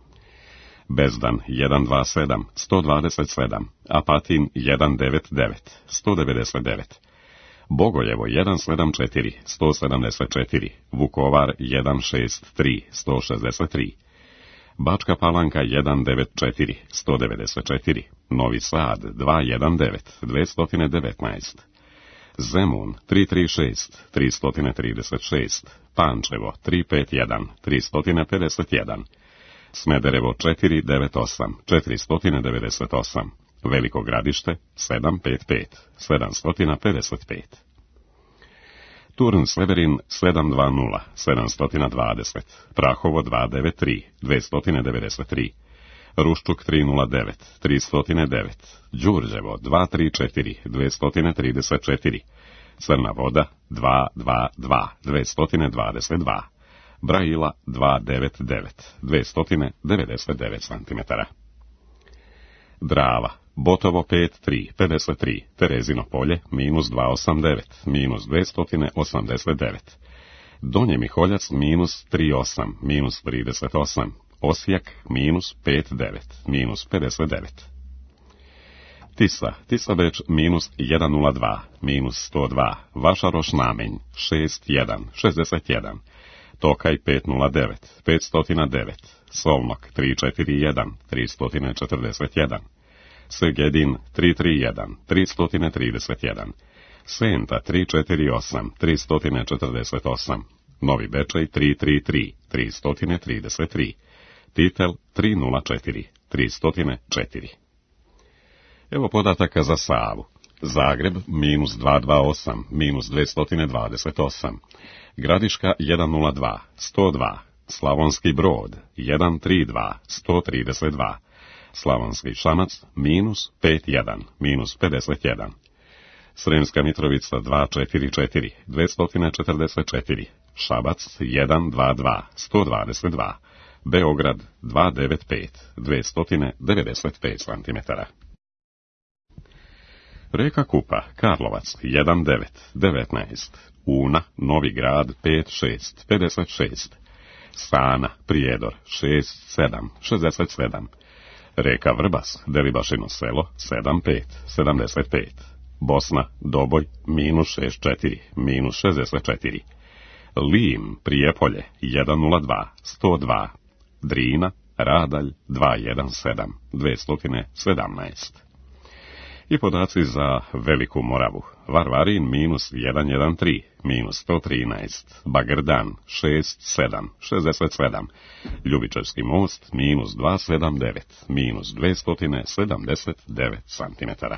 Bezdan jedan dva sedam, sto dvadeset sedam. Apatin jedan devet devet, sto devedeset devet. Bogoljevo jedan sedam četiri, sto sedamdeset četiri. Vukovar jedan šest tri, sto šezdeset tri. Bačka Palanka jedan devet četiri, sto devedeset četiri. Novi Sad dva jedan devet, dvesta devetnaest. Zemun tri tri šest, tristo trideset šest. Pančevo tri pet jedan, tristo pedeset jedan. Smederevo četiri devet osam, četiristo devedeset osam. Veliko Gradište sedam pet pet, sedamsto pedeset pet. Turn Severin sedam dva nula, sedamsto dvadeset. Prahovo dva devet tri, dvesta devedeset tri. Ruščuk tri nula devet, tristo devet. Đurđevo dva tri četiri, dvesta trideset četiri. Crna Voda dva dva dva, dvesta dvadeset dva. Brajila dva devet devet, dvesta devedeset devet centimetara. Drava, Botovo pet tri, pedeset tri, Terezino polje, minus dva osam devet, minus dvesta osamdeset devet. Donji Miholjac, minus tri osam, minus trideset osam, Osijek, minus pet devet, minus pedeset devet. Tisa, Tisa Beč, minus jedan nula dva, minus sto dva, Vašaroš Namenj, šest jedan, šezdeset jedan. Tokaj pet nula devet, petsto devet, Solnok tri četiri jedan, tristo četrdeset jedan, Segedin tri tri jedan, tristo trideset jedan, Senta tri četiri osam, tristo četrdeset osam, Novi Bečej tri tri tri, tristo trideset tri, Titel tri nula četiri, tristo četiri. Evo podataka za Savu. Zagreb minus dva dva osam, minus dvesta dvadeset osam, Gradiška jedan nula dva, sto dva, Slavonski Brod jedan tri dva, sto trideset dva, Slavonski Šamac minus pet jedan, minus pedeset jedan, Sremska Mitrovica dva četiri četiri, dvesta četrdeset četiri, Šabac jedan dva dva, sto dvadeset dva, Beograd dva devet pet, dvesta devedeset pet centimetara. Reka Kupa, Karlovac jedan devet, devetnaest, Una, Novi Grad pet šest, pedeset šest, Sana, Prijedor šest sedam, šezdeset sedam, Reka Vrbas, Delibašino selo sedam pet, sedamdeset pet, Bosna, Doboj, minus šest četiri, minus šezdeset četiri, Lim, Prijepolje jedan nula dva, sto dva, Drina, Radalj dva jedan sedam, dvesta sedamnaest. I podaci za Veliku Moravu. Varvarin minus sto trinaest, minus sto trinaest, Bagrdan šezdeset sedam, šezdeset sedam, Ljubičevski most minus dvesta sedamdeset devet, minus dvesta sedamdeset devet centimetara.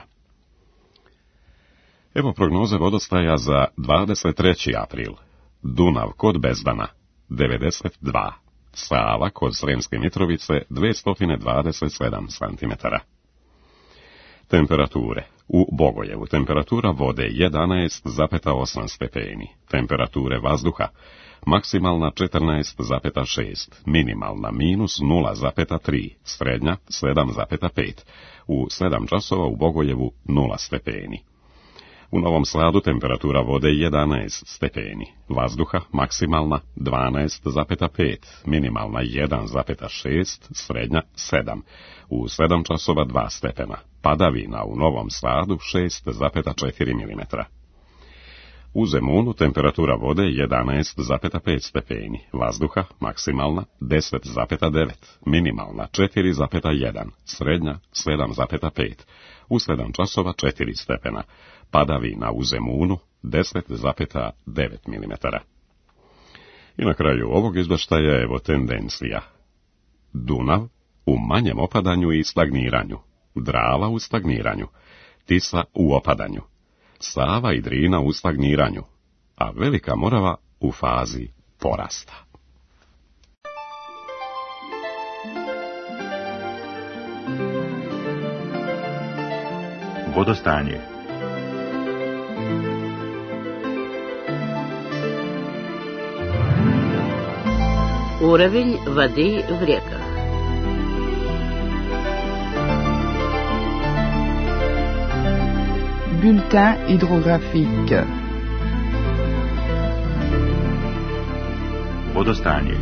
Evo prognoze vodostaja za dvadeset treći april. Dunav kod Bezdana devedeset dva, Sava kod Sremske Mitrovice dvesta dvadeset sedam centimetara. Temperature. U Bogojevu temperatura vode jedanaest zarez osam stepeni, temperature vazduha maksimalna četrnaest zarez šest, minimalna minus nula zarez tri, srednja sedam zarez pet, u sedam časova u Bogojevu nula stepeni. U Novom Sadu temperatura vode jedanaest stepeni, vazduha maksimalna dvanaest zarez pet, minimalna jedan zarez šest, srednja sedam, u sedam časova dva stepena, padavina u Novom Sadu šest zarez četiri milimetra. U Zemunu temperatura vode jedanaest zarez pet stepeni, vazduha maksimalna deset zarez devet, minimalna četiri zarez jedan, srednja sedam zarez pet, u sedam časova četiri stepena, padavina u Zemunu deset zarez devet milimetara. I na kraju ovog izvještaja evo tendencija. Dunav u manjem opadanju i stagniranju, Drava u stagniranju, Tisa u opadanju, Sava i Drina u stagniranju, a Velika Morava u fazi porasta. Vodostanje. Уровень воды в реках. Bulletin hydrographique. Vodostanje.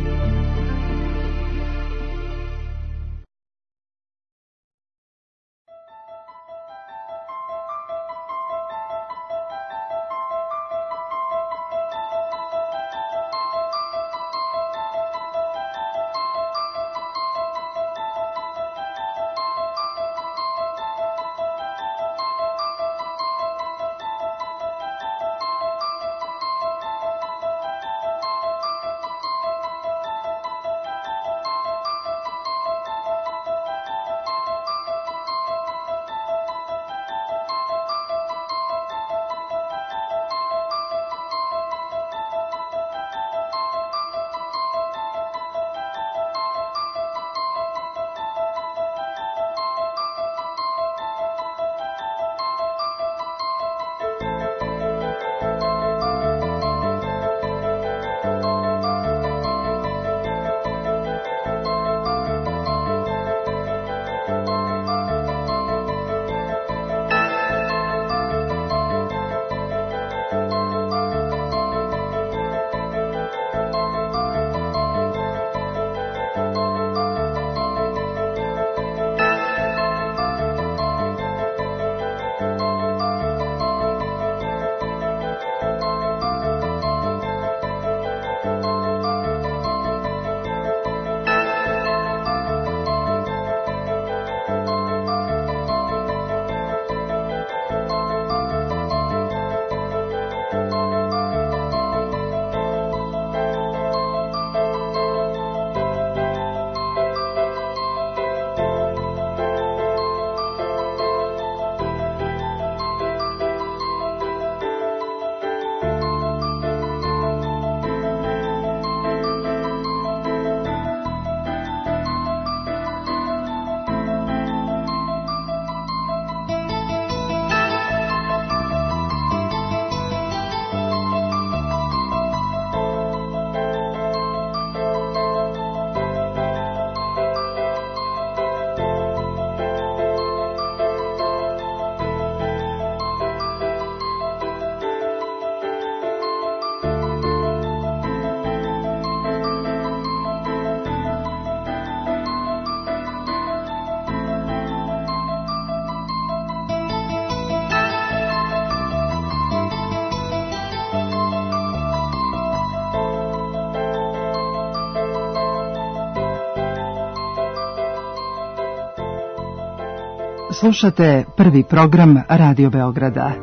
Slušate prvi program Radio Beograda.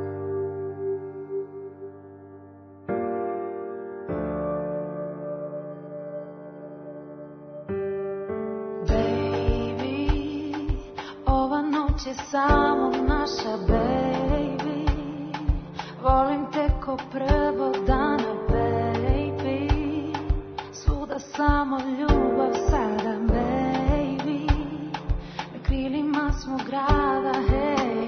Samo naša baby, volim te ko prvog dana baby, svuda samo ljubav sada baby, na krilima smo grada hej.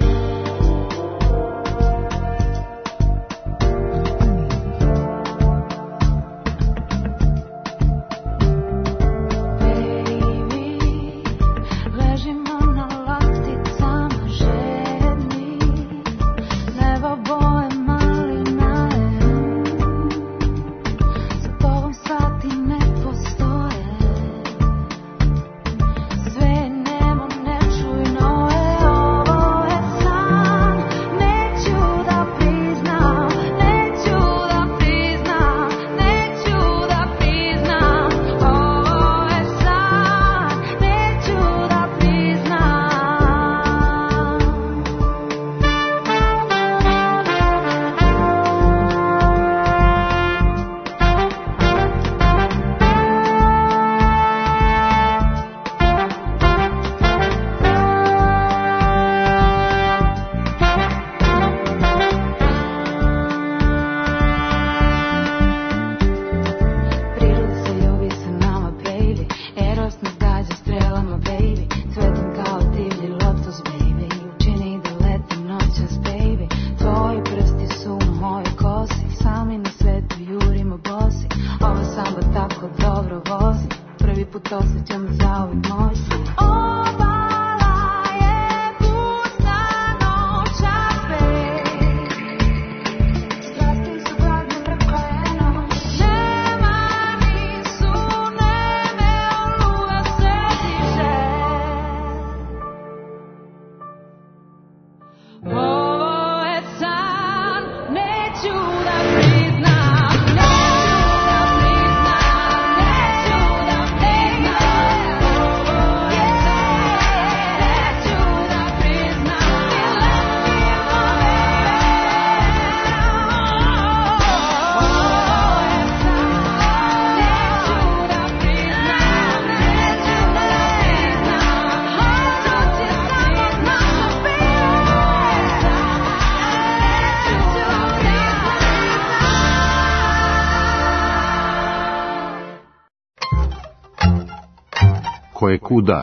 Ko je kuda?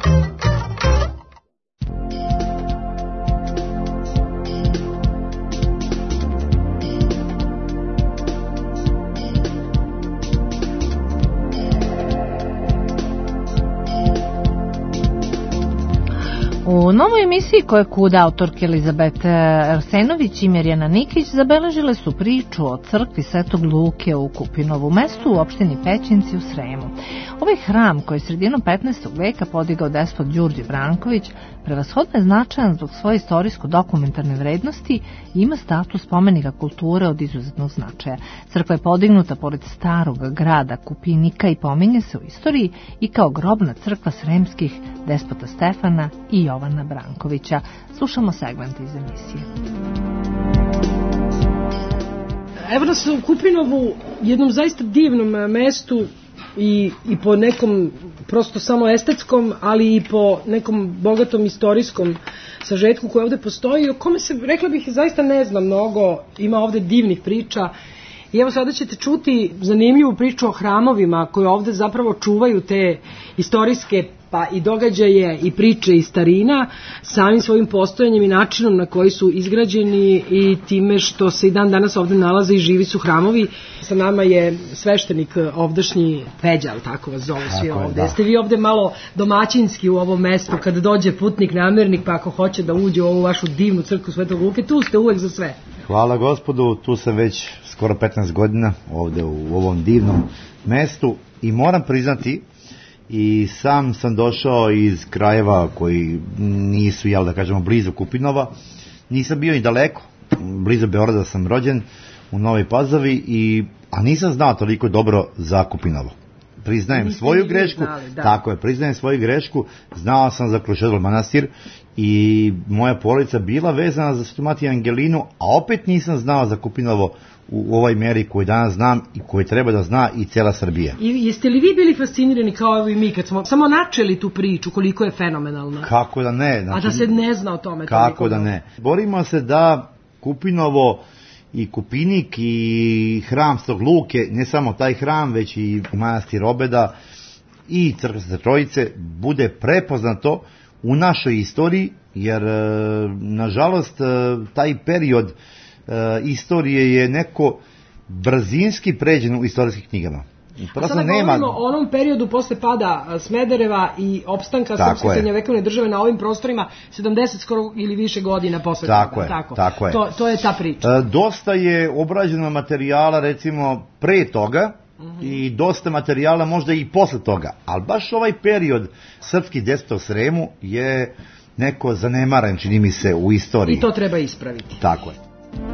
U novoj emisiji Koje kuda autorke Elizabete Arsenović i Mirjana Nikić zabeležile su priču o crkvi Svetog Luke u Kupinovu, mestu u opštini Pećinci u Sremu. Ovaj hram, koji je sredinom petnaestog veka podigao despot Đurđe Branković, prevashodno je značajan zbog svoje istorijsko-dokumentarne vrednosti i ima status spomenika kulture od izuzetnog značaja. Crkva je podignuta pored starog grada Kupinika i pominje se u istoriji i kao grobna crkva sremskih despota Stefana i Jovana Brankovića. Slušamo segment iz emisije. Evo nas u Kupinovu, jednom zaista divnom mestu i, i po nekom prosto samo estetskom, ali i po nekom bogatom istorijskom sažetku koji ovde postoji, o kome se, rekla bih, zaista ne zna mnogo, ima ovde divnih priča. I evo sada ćete čuti zanimljivu priču o hramovima koje ovde zapravo čuvaju te istorijske pa i događaje i priče iz starina, samim svojim postojanjem i načinom na koji su izgrađeni i time što se i dan danas ovde nalaze i živi su hramovi. Sa nama je sveštenik ovdašnji Peđa, ali tako vas zove svi ovde. Jeste vi ovde malo domaćinski u ovom mestu, kada dođe putnik, namernik, pa ako hoće da uđe u ovu vašu divnu crkvu Svetog Luke, tu ste uvek za sve. Hvala Gospodu, tu sam već skoro petnaest godina ovde u ovom divnom mestu i moram priznati, i sam sam došao iz krajeva koji nisu, jel da kažemo, blizu Kupinova, nisam bio i daleko, blizu Beograda sam rođen, u Novoj Pazovi, i, a nisam znao toliko dobro za Kupinovo. priznajem Niste svoju vi grešku, znali, da. tako je, priznajem svoju grešku, znao sam za Krušedol manastir i moja porodica bila vezana za Svetu Matiju Angelinu, a opet nisam znao za Kupinovo u ovoj meri koju danas znam i koju treba da zna i cela Srbija. I jeste li vi bili fascinirani kao i mi kad smo samo načeli tu priču koliko je fenomenalna? Kako da ne? Znači, a da se ne zna o tome. Kako da ne? Borimo se da Kupinovo i Kupinik i hram Svetog Luke, ne samo taj hram, već i manastir Obeda i crkva Svete Trojice bude prepoznato u našoj istoriji, jer nažalost taj period istorije je neko brzinski pređen u istorijskim knjigama. A sada nema... govorimo o onom periodu posle pada Smedereva i opstanka srpske srednjovekovne države na ovim prostorima, sedamdeset skoro ili više godina posle. Tako je, tako. tako je. To, to je ta priča. E, dosta je obrađeno materijala recimo pre toga, uh-huh. i dosta materijala možda i posle toga, ali baš ovaj period srpski despota u Sremu je neko zanemaren, čini mi se, u istoriji. I to treba ispraviti. Tako je.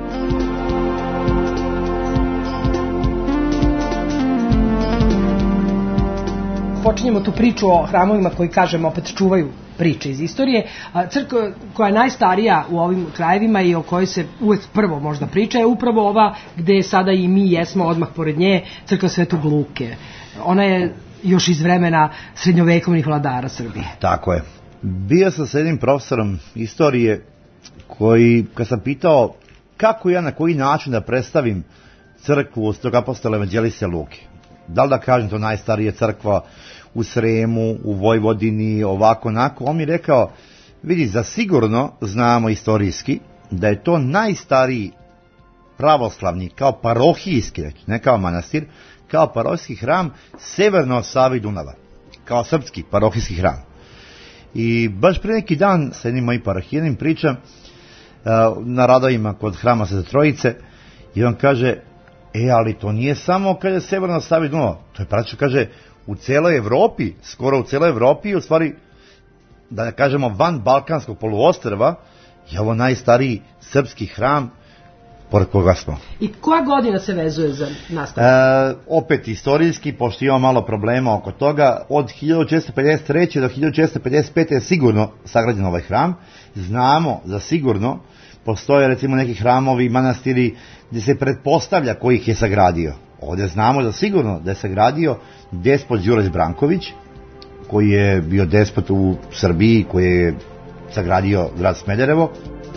Počinjemo tu priču o hramovima koji, kažem, opet čuvaju priče iz istorije. Crkva koja je najstarija u ovim krajevima i o kojoj se uvek prvo možda priča je upravo ova gde sada i mi jesmo odmah pored nje, crkva Svetog Luke. Ona je još iz vremena srednjovekovnih vladara Srbije. Tako je. Bio sam sa jednim profesorom istorije koji, kad sam pitao kako ja na koji način da predstavim crkvu Svetog apostola evanđeliste Luke, da li da kažem to najstarija crkva u Sremu, u Vojvodini, ovako, onako, on mi rekao, vidi, za sigurno znamo istorijski da je to najstariji pravoslavni, kao parohijski, ne kao manastir, kao parohijski hram severno od Save i Dunava, kao srpski parohijski hram. I baš pre neki dan sa jednim mojim parohijanim pričam na radovima kod hrama Svete Trojice i on kaže, e, ali to nije samo, kaže, severno Save i Dunava, to je praktično, kaže, u celoj Evropi, skoro u celoj Evropi, u stvari, da ne kažemo, van Balkanskog poluostrva, je ovo najstariji srpski hram pored koga smo. I koja godina se vezuje za nastavak? E, opet istorijski, pošto imamo malo problema oko toga, od hiljadu četiristo pedeset treće do hiljadu četiristo pedeset pete je sigurno sagrađen ovaj hram. Znamo za sigurno, postoje recimo neki hramovi, manastiri, gdje se pretpostavlja ko ih je sagradio. Ovdje znamo da sigurno da je sagradio despot Đurđe Branković, koji je bio despot u Srbiji, koji je sagradio grad Smederevo.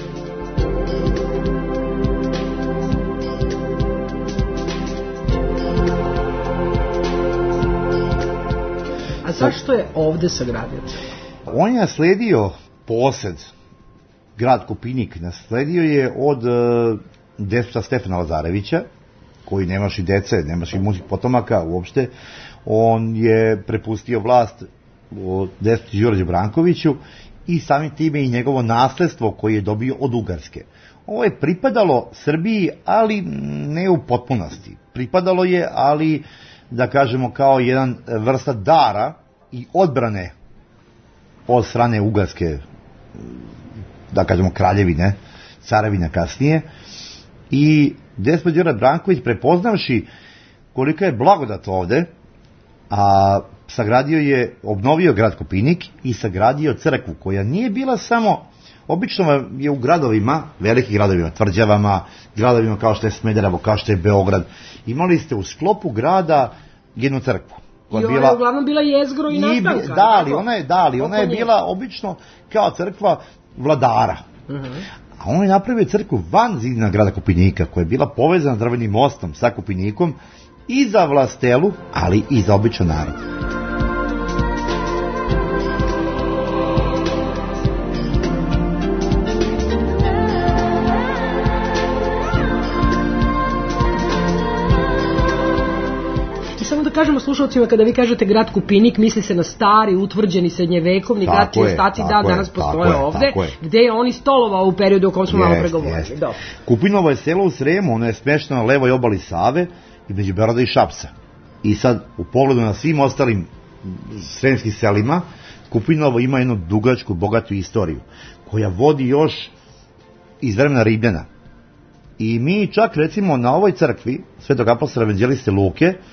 A zašto je ovdje sagradio? On je nasledio posed, grad Kupinik, nasledio je od uh, despota Stefana Lazarevića, koji nemaš i dece, nemaš i mužih potomaka uopšte. On je prepustio vlast od despotu Đurđe Brankoviću i samim time i njegovo nasledstvo koje je dobio od Ugarske. Ovo je pripadalo Srbiji, ali ne u potpunosti. Pripadalo je, ali da kažemo kao jedan vrsta dara i odbrane od strane Ugarske, da kažemo kraljevine, carevine kasnije. I despot Đurđe Branković, prepoznavši kolika je blagodat ovde, a sagradio je, obnovio grad Kupinik i sagradio crkvu koja nije bila samo, obično je u gradovima, velikim gradovima, tvrđavama, gradovima kao što je Smederevo, kao što je Beograd, imali ste u sklopu grada jednu crkvu. I ona bila, je uglavnom bila jezgro i nastanka. Da, ali ona je, da, ali ona je bila obično kao crkva vladara. Uh-huh. A on je napravio crkvu van zidina grada Kupinika, koja je bila povezana drvenim mostom sa Kupinikom i za vlastelu, ali i za običan narod. Kažemo slušalcima, kada vi kažete grad Kupinik, misli se na stari, utvrđeni srednjevekovni grad, čije ostaci da danas postoje ovde, gde je on i stolovao u periodu o kom smo malo pregovorili. Kupinovo je selo u Sremu, ono je smešteno na levoj obali Save i među Beograda i Šapca. I sad, u pogledu na svim ostalim sremskim selima, Kupinovo ima jednu dugačku, bogatu istoriju, koja vodi još iz vremena Rimljana. I mi čak, recimo, na ovoj crkvi Svetog apostola evanđeliste Luke,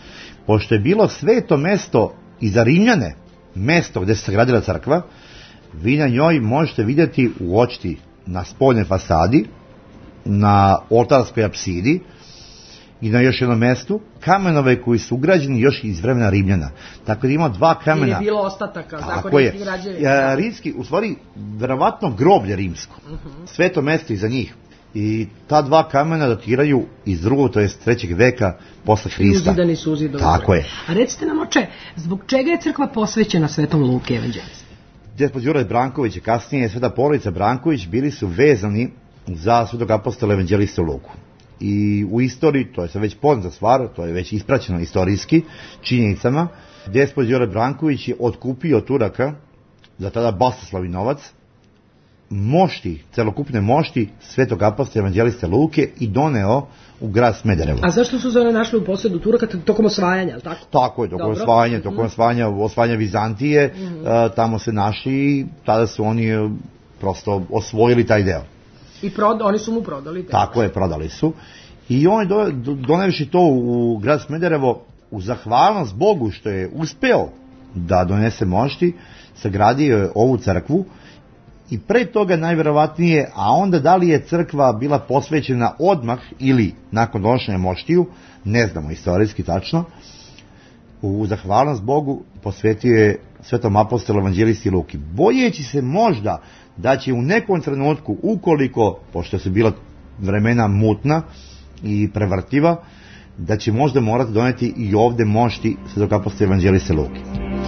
pošto je bilo sveto mesto i za Rimljane, mesto gde se sagradila crkva, vi na njoj možete vidjeti, uočiti na spoljnoj fasadi, na oltarskoj apsidi i na još jednom mestu kamenove koji su ugrađeni još iz vremena Rimljana. Tako da ima dva kamena. Ili je bilo ostataka zakonitih građevina. Rimski, u stvari, verovatno groblje rimsko. Uh-huh. Sveto mesto iza njih. I ta dva kamena datiraju iz drugog, to jest trećeg veka posle Hrista. Uzidani su uzidani. Tako je. A recite nam, oče, zbog čega je crkva posvećena Svetom Luki evanđelisti? Despot Đuro Branković i kasnije sveta porodica Branković bili su vezani za svetog apostola evanđelista Luku. I u istoriji, to je sad već poznata stvar, to je već ispraćeno istorijski činjenicama, despot Đuro Branković je otkupio Turaka za tada basnoslavni novac mošti, celokupne mošti svetog apostola evanđelista Luke i doneo u grad Smederevo. A zašto su se one našli u posjedu Turaka tokom osvajanja, ali tako? Tako je, tokom osvajanja, tokom osvajanja, osvajanja Vizantije, mm-hmm. uh, tamo se našli i tada su oni uh, prosto osvojili taj deo. I prod, oni su mu prodali. Te tako je, prodali su. I on je do, do, donevši to u grad Smederevo, u zahvalnost Bogu što je uspeo da donese mošti, sagradio je ovu crkvu. I pre toga najverovatnije, a onda da li je crkva bila posvećena odmah ili nakon donošenja moštiju, ne znamo istorijski tačno, u zahvalnost Bogu posvetio je svetom apostolu evanđelisti Luki. Bojeći se možda da će u nekom trenutku, ukoliko, pošto su bila vremena mutna i prevrtiva, da će možda morati doneti i ovde mošti svetog apostola evanđelista Luki.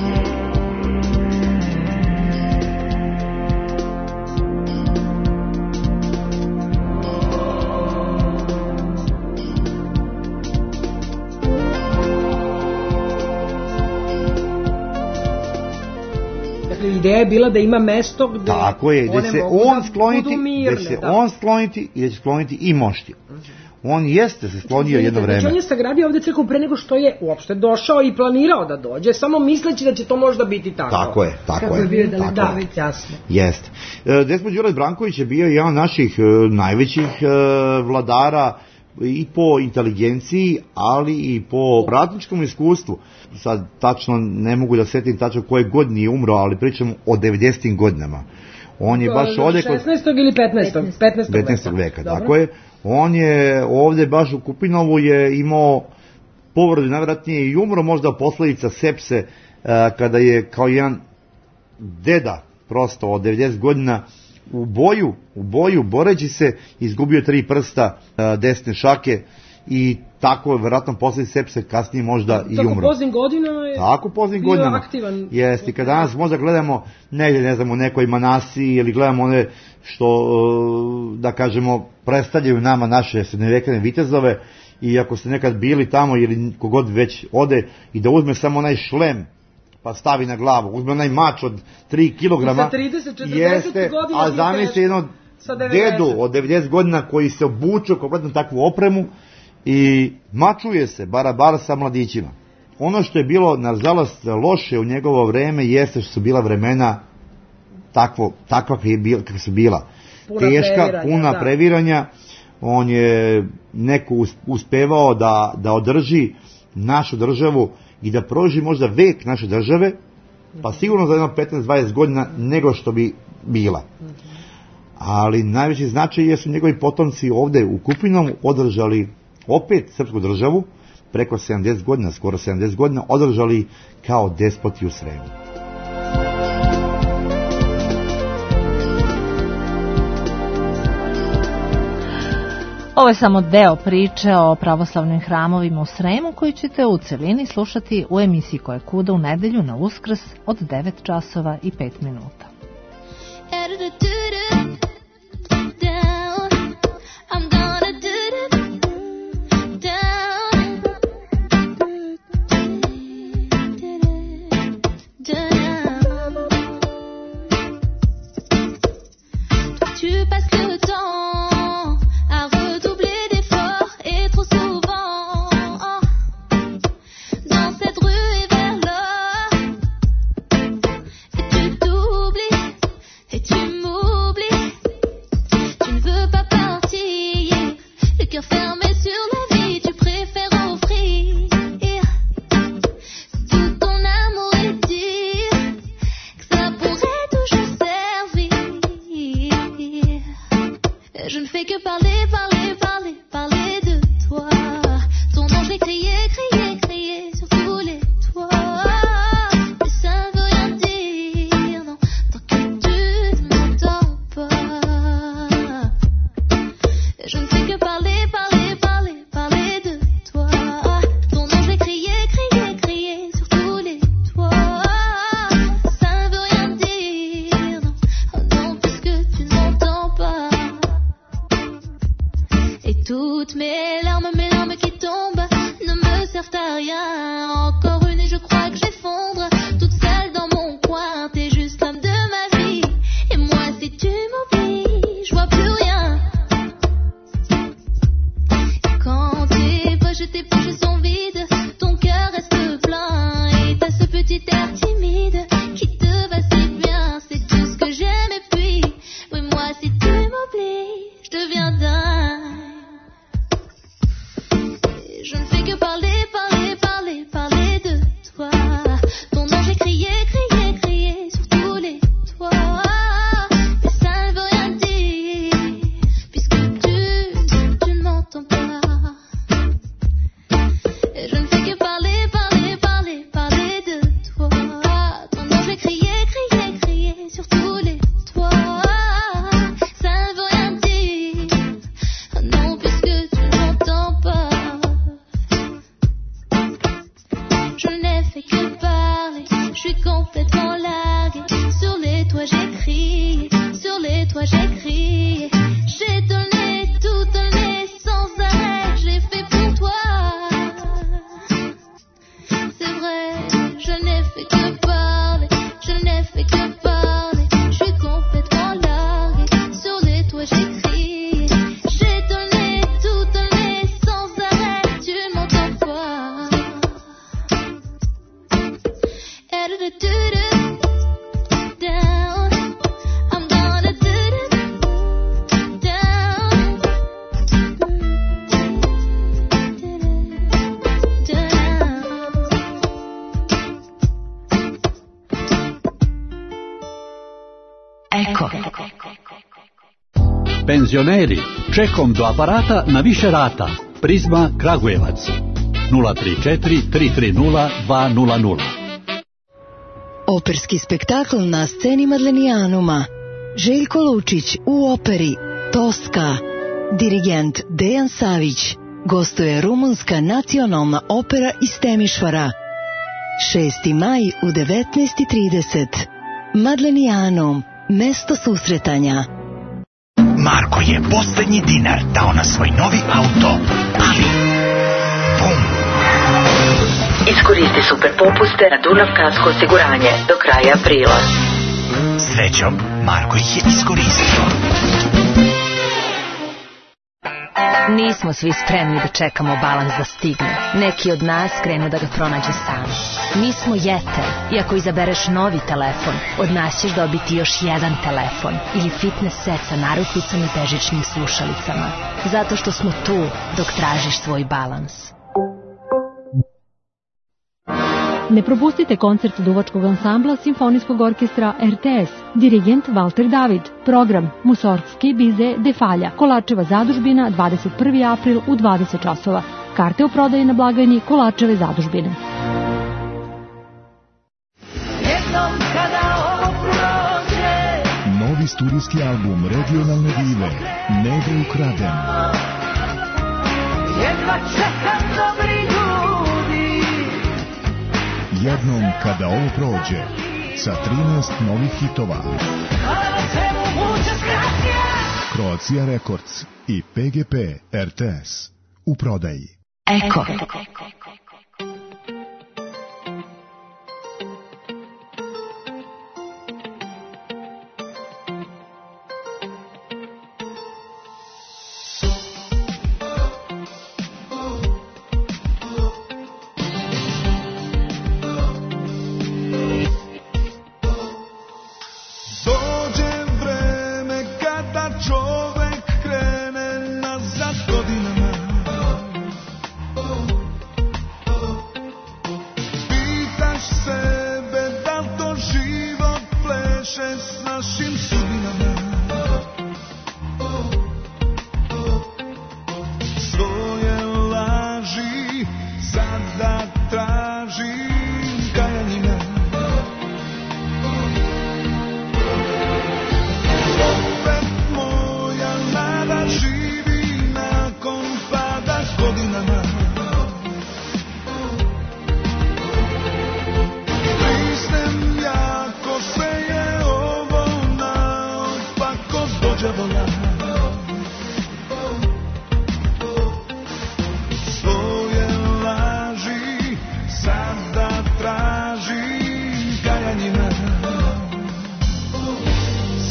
Ideja je bila da ima mesto gde tako je, gde se on skloniti, mirne, gde se da. on skloniti i da će skloniti i mošti. On jeste se sklonio jedno vreme. Znači on je sagradio ovde crkvu pre nego što je uopšte došao i planirao da dođe, samo misleći da će to možda biti tako. Tako je, tako Kako je. je bio da, tako da, već jasno. Jeste. Despot Đuro Branković je bio jedan od naših najvećih vladara i po inteligenciji, ali i po ratničkom iskustvu. Sad tačno ne mogu da setim tačno koje godine je umro, ali pričam o devedesetim godinama. On je baš ovde kod šesnaestog ili petnaestog petnaestog veka, tako je. On je ovde baš u Kupinovu je imao povredu, najvjerojatnije i umro, možda posledica sepse, kada je kao jedan deda prosto od devedeset godina u boju, u boju boreći se izgubio tri prsta desne šake i tako je vjerojatno posljedica sepse kasnije možda i umro. Tako poznim godinama je tako poznim godinama aktivan. Jeste, i kad danas možda gledamo negdje, ne znam, u nekoj manasi ili gledamo one što, da kažemo, predstavljaju nama naše srednjovekane vitezove i ako ste nekad bili tamo ili kogod već ode i da uzme samo onaj šlem pa stavi na glavu, uzme onaj mač od tri kilograma, sa trideset četrdeset godina, a zamisli jedno dedu od devedeset godina koji se obučio kompletno takvu opremu i mačuje se bara bara sa mladićima. Ono što je bilo nažalost loše u njegovo vreme jeste što su bila vremena takvo, takva kakva su bila. Puna teška, previranja, puna da. previranja. On je neko uspevao da, da održi našu državu i da proži možda vek naše države, pa sigurno za jedno petnaest dvadeset godina nego što bi bila. Ali najveći značaj jesu njegovi potomci ovde u Kupinom održali opet srpsku državu, preko sedamdeset godina, skoro sedamdeset godina, održali kao despoti u Sremu. Ovo je samo deo priče o pravoslavnim hramovima u Sremu koji ćete u celini slušati u emisiji Ko je kuda u nedelju na Uskrs od devet časova i pet minuta. Et tu que parler, parler, parler, parler de toi. Ton nom, je l'ai crié, crié, crié sur tous les toits. Mais ça ne veut rien dire, non, tant que tu ne m'entends pas. Je ne fais que parler, parler, parler, parler de toi. Ton nom, je l'ai crié, crié, crié sur tous les toits. Ça ne veut rien dire, non, oh non, puisque tu ne m'entends pas. Et toutes mes larmes, mes larmes qui tombent ne me servent à rien. Encore une et je crois que j'effondre, toute seule dans mon coin. T'es juste l'homme de ma vie, et moi si tu m'oublies, je vois plus rien. Quand tes poches, tes poches sont vides, ton cœur reste plein. Et t'as ce petit air timide qui te va si bien. C'est tout ce que j'aime et puis, oui moi si tu m'oublies, je deviens dingue. Et je ne fais que parler, parler, parler, parler de toi. Ton nom j'ai crié, crié, crié sur tous les toits. Mais ça ne veut rien dire, puisque tu, tu ne m'entends pas. Et je ne fais que parler, parler, parler, parler de toi. Ton nom j'ai crié, crié, crié sur tous les toits. Ça ne veut rien dire, oh non, puisque tu n'entends pas. Je n'ai fait que parler, je suis complètement larguée. Sur les toits j'ai crié, sur les toits j'ai crié. J'ai donné, tout donné, sans arrêt, je l'ai fait pour toi. C'est vrai, je n'ai fait que parler, je n'ai fait que parler. Je suis complètement larguée, sur les toits j'ai crié. J'ai donné, tout donné, sans arrêt, tu m'entends pas. Down, I'm gonna do it down, Ecco. Penzioneri, čekom do aparata na više rata. Prizma Kragujevac. nula tri četiri tri tri nula dva nula nula. Operski spektakl na sceni Madlenijanuma. Željko Lučić u operi Toska. Dirigent Dejan Savić. Gostuje Rumunska nacionalna opera iz Temišvara. šesti maj u devetnaest i trideset. Madlenijanum, mesto susretanja. Marko je posljednji dinar dao na svoj novi auto, ali bum! Iskoristi super popuste na Dunav kasko osiguranje do kraja aprila. Srećom, Marko ih je iskoristio. Nismo svi spremni da čekamo balans da stigne. Neki od nas krenu da ga pronađe sami. Mi smo Jeter i ako izabereš novi telefon, od nas ćeš dobiti još jedan telefon ili fitness set sa narukvicom i bežičnim slušalicama. Zato što smo tu dok tražiš svoj balans. Ne propustite koncert duvačkog ansambla Simfonijskog orkestra R T S, dirigent Valter David, program Musorgski bize Defalja, Kolačeva zadužbina, dvadeset prvi april u dvadeset časova. Karte u prodaji na blagajni Kolačeve zadužbine. Novi studijski album regionalne dive Negre ukraden. Jedva čekam dobri ljudi. Jednom kada ovo prođe, sa trinaest novih hitova. Croatia Records i P G P R T S u prodaji. Eko.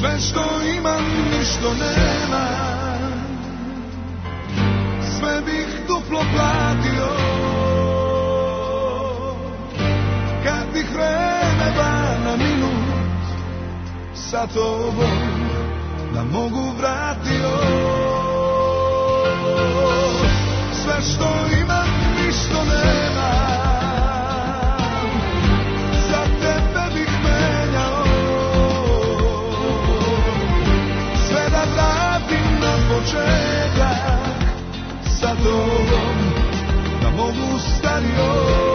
Sve što imam i što nemam, sve bih duplo platio. Kad bih vreme ba na minut sa tobom da mogu vratio. Sve što imam i što nemam, za tebe bih menjao. Sve da vratim na početak sa tobom da mogu stario.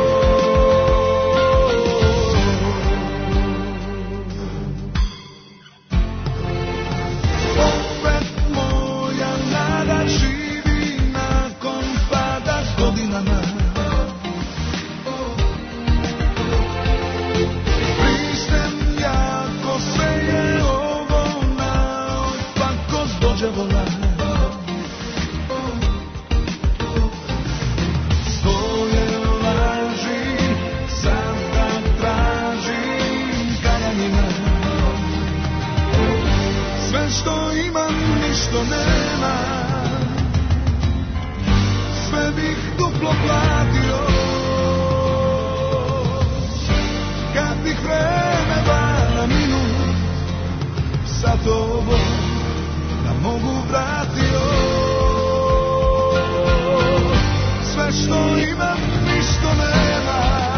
Opet moja nada živi nakon pada godinama. Pristajem jako sve je ovo naopako dođe vola. Što imam i što nemam, sve bih duplo platio. Kad bih vreme ba na minut sa tobom da mogu vratio. Sve što imam i što nemam,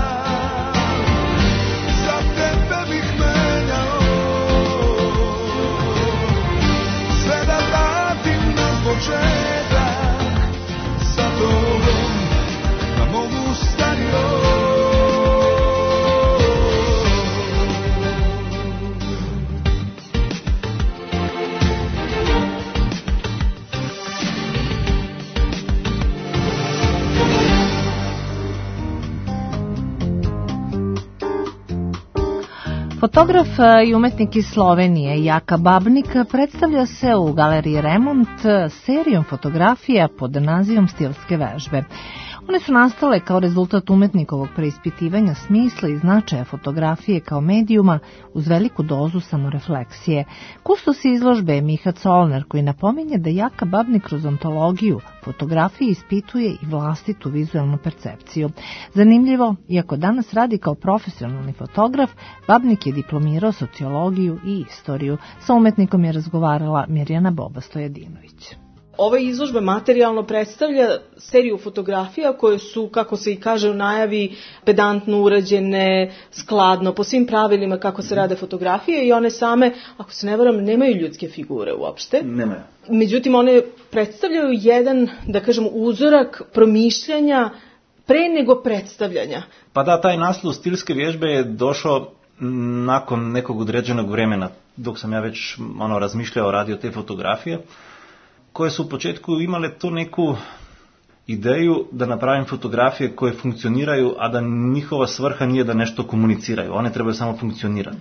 za tebe bih menjao. Početak sa tobom da mogu stario. Fotograf i umetnik iz Slovenije Jaka Babnik predstavlja se u galeriji Remont serijom fotografija pod nazivom Stilske vežbe. One su nastale kao rezultat umetnikovog preispitivanja smisla i značaja fotografije kao medijuma uz veliku dozu samorefleksije. Kustos izložbe je Miha Colner, koji napominje da Jaka Babnik kroz ontologiju fotografije ispituje i vlastitu vizualnu percepciju. Zanimljivo, iako danas radi kao profesionalni fotograf, Babnik je diplomirao sociologiju i istoriju. Sa umetnikom je razgovarala Mirjana Boba-Stojadinović. Ova izložba materijalno predstavlja seriju fotografija koje su, kako se i kaže u najavi, pedantno urađene, skladno, po svim pravilima kako se rade fotografije i one same, ako se ne varam, nemaju ljudske figure uopšte. Nemaju. Međutim, one predstavljaju jedan, da kažem, uzorak promišljanja pre nego predstavljanja. Pa da, taj naslov stilske vježbe je došao nakon nekog određenog vremena, dok sam ja već ono, razmišljao, radio te fotografije, koje su u početku imale tu neku ideju da napravim fotografije koje funkcioniraju, a da njihova svrha nije da nešto komuniciraju. One trebaju samo funkcionirati.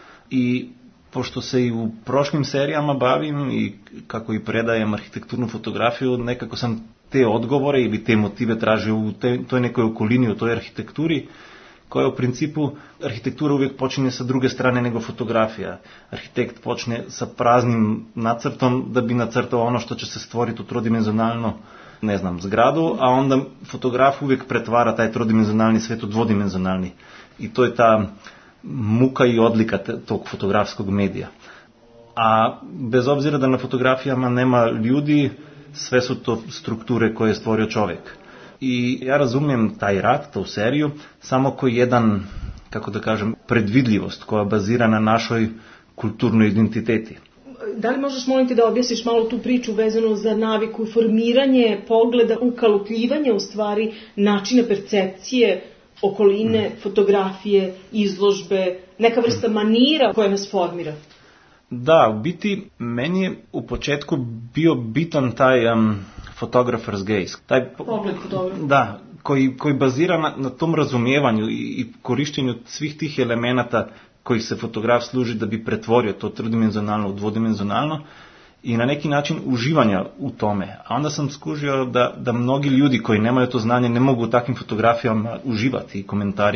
I pošto se i u prošlim serijama bavim i kako i predajem arhitekturnu fotografiju, nekako sam te odgovore ili te motive tražio u te, toj nekoj okolini, u toj arhitekturi, koja u principu, arhitektura uvijek počinje sa druge strane nego fotografija. Arhitekt počne sa praznim nacrtom da bi nacrtao ono što će se stvoriti u trodimenzionalno, ne znam, zgradu, a onda fotograf uvijek pretvara taj trodimenzionalni svet u dvodimenzionalni. I to je ta muka i odlika tog fotografskog medija. A bez obzira da na fotografijama nema ljudi, sve su to strukture koje je stvorio čovjek. I ja razumijem taj rad, tu seriju, samo koji jedan, kako da kažem, predvidljivost koja bazira na našoj kulturnoj identiteti. Da li možeš, molim te, da objasniš malo tu priču vezano za naviku, formiranje pogleda, ukalupljivanje u stvari načina percepcije okoline, mm. fotografije, izložbe, neka vrsta manira koja nas formira? Da, u biti, meni je u početku bio bitan taj um, photographer's gaze. Taj pogled fotografa. Da, koji, koji bazira na, na tom razumijevanju i, i korištenju svih tih elemenata kojih se fotograf služi da bi pretvorio to trodimenzionalno u dvodimenzionalno i na neki način uživanja u tome. A onda sam skužio da, da mnogi ljudi koji nemaju to znanje ne mogu u takvim fotografijama uživati i komentari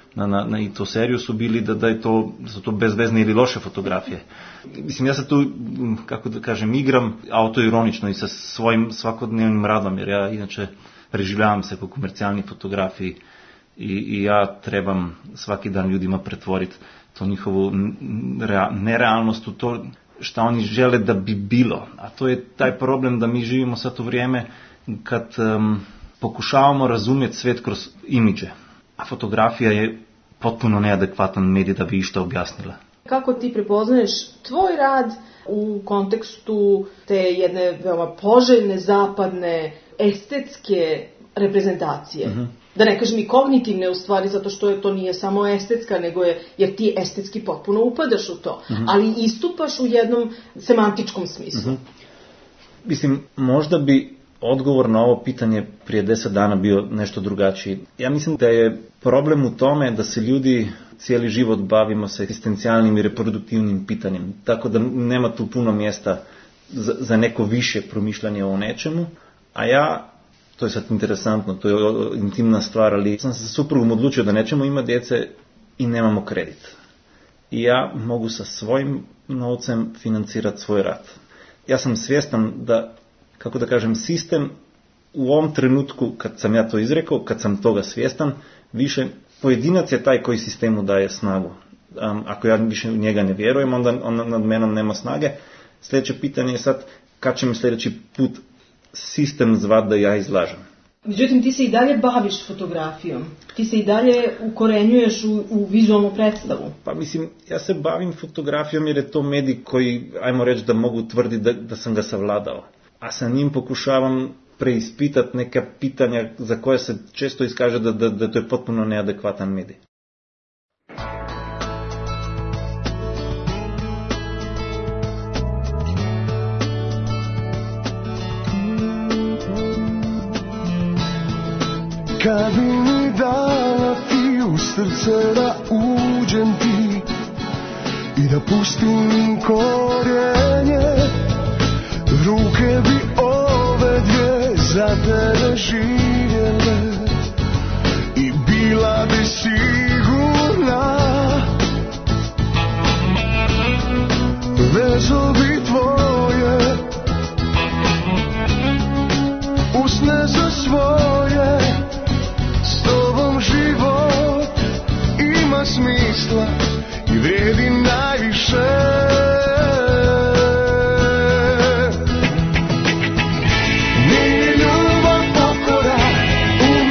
na, na, na i to seriju su bili da, da, je to, da su to bezvezne ili loše fotografije. Mislim, ja se tu, kako da kažem, igram autoironično i sa svojim svakodnevnim radom, jer ja inače preživljavam se kao komercijalni fotografiji i, i ja trebam svaki dan ljudima pretvoriti to njihovu nerealnost u to šta oni žele da bi bilo. A to je taj problem da mi živimo sad u vrijeme kad um, pokušavamo razumjeti svijet kroz imidže. A fotografija je potpuno neadekvatan medij da bi išta objasnila. Kako ti prepoznaješ tvoj rad u kontekstu te jedne veoma poželjne, zapadne, estetske reprezentacije? Uh-huh. Da ne kažem i kognitivne u stvari, zato što je to nije samo estetska, nego je, jer ti estetski potpuno upadaš u to, uh-huh. ali istupaš u jednom semantičkom smislu. Uh-huh. Mislim, možda bi odgovor na ovo pitanje prije deset dana bio nešto drugačiji. Ja mislim da je problem u tome da se ljudi cijeli život bavimo sa egzistencijalnim i reproduktivnim pitanjem, tako da nema tu puno mjesta za, za neko više promišljanje o nečemu, a ja, to je sad interesantno, to je intimna stvar, ali sam se sa suprugom odlučio da nećemo imati djece i nemamo kredit. I ja mogu sa svojim novcem financirati svoj rad. Ja sam svjestan da, kako da kažem, sistem u ovom trenutku, kad sam ja to izrekao, kad sam toga svjestan, više pojedinac je taj koji sistemu daje snagu. Um, ako ja više u njega ne vjerujem, onda, onda nad menom nema snage. Sljedeće pitanje je sad, kad će mi sljedeći put sistem zvat da ja izlažem. Međutim, ti se i dalje baviš fotografijom. Ti se i dalje ukorenjuješ u, u vizualnu predstavu. Pa mislim, ja se bavim fotografijom jer je to medij koji, ajmo reći, da mogu tvrditi da, da sam ga savladao. A sa njim pokušavam preispitati neka pitanja za koje se često iskaže da, da, da to je potpuno neadekvatan medij. Kad bi mi dala ti u srce da uđem ti i da pustim korijenje, ruke bi ove dvije za tebe živjele i bila bi sigurna. Vezovi tvoje, usne za svoje, s tobom život ima smisla i vredi najviše. Nije ljubav pokora,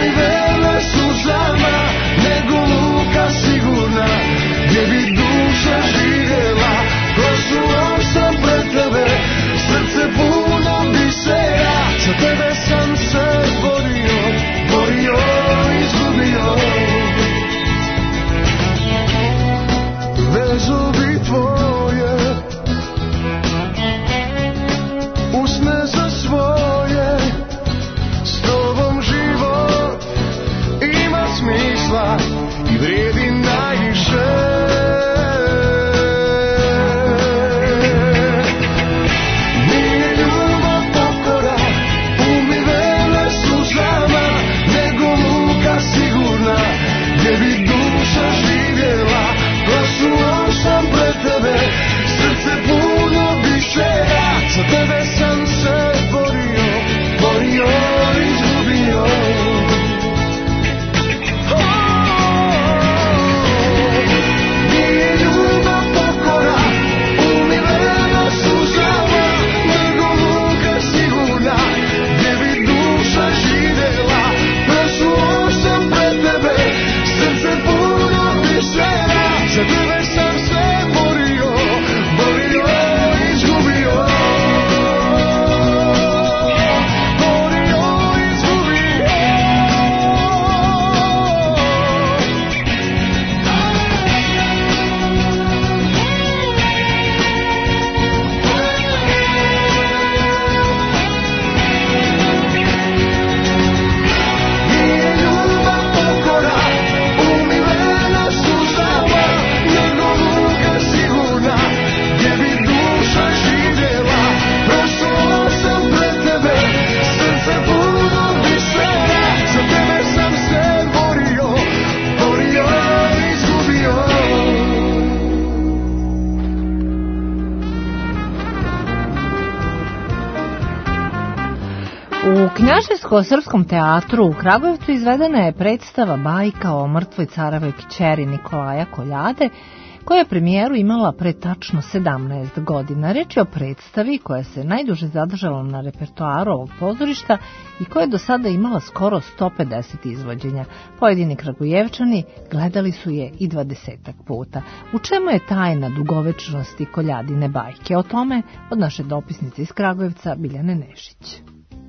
U Knjaževsko-srpskom teatru u Kragujevcu izvedena je predstava Bajka o mrtvoj carovoj kćeri Nikolaja Koljade, koja je premijeru imala pre tačno sedamnaest godina. Reč je o predstavi koja se najduže zadržala na repertoaru ovog pozorišta i koja je do sada imala skoro sto pedeset izvođenja. Pojedini Kragujevčani gledali su je i dvadesetak puta. U čemu je tajna dugovečnosti Koljadine bajke? O tome od naše dopisnice iz Kragujevca Biljane Nešić.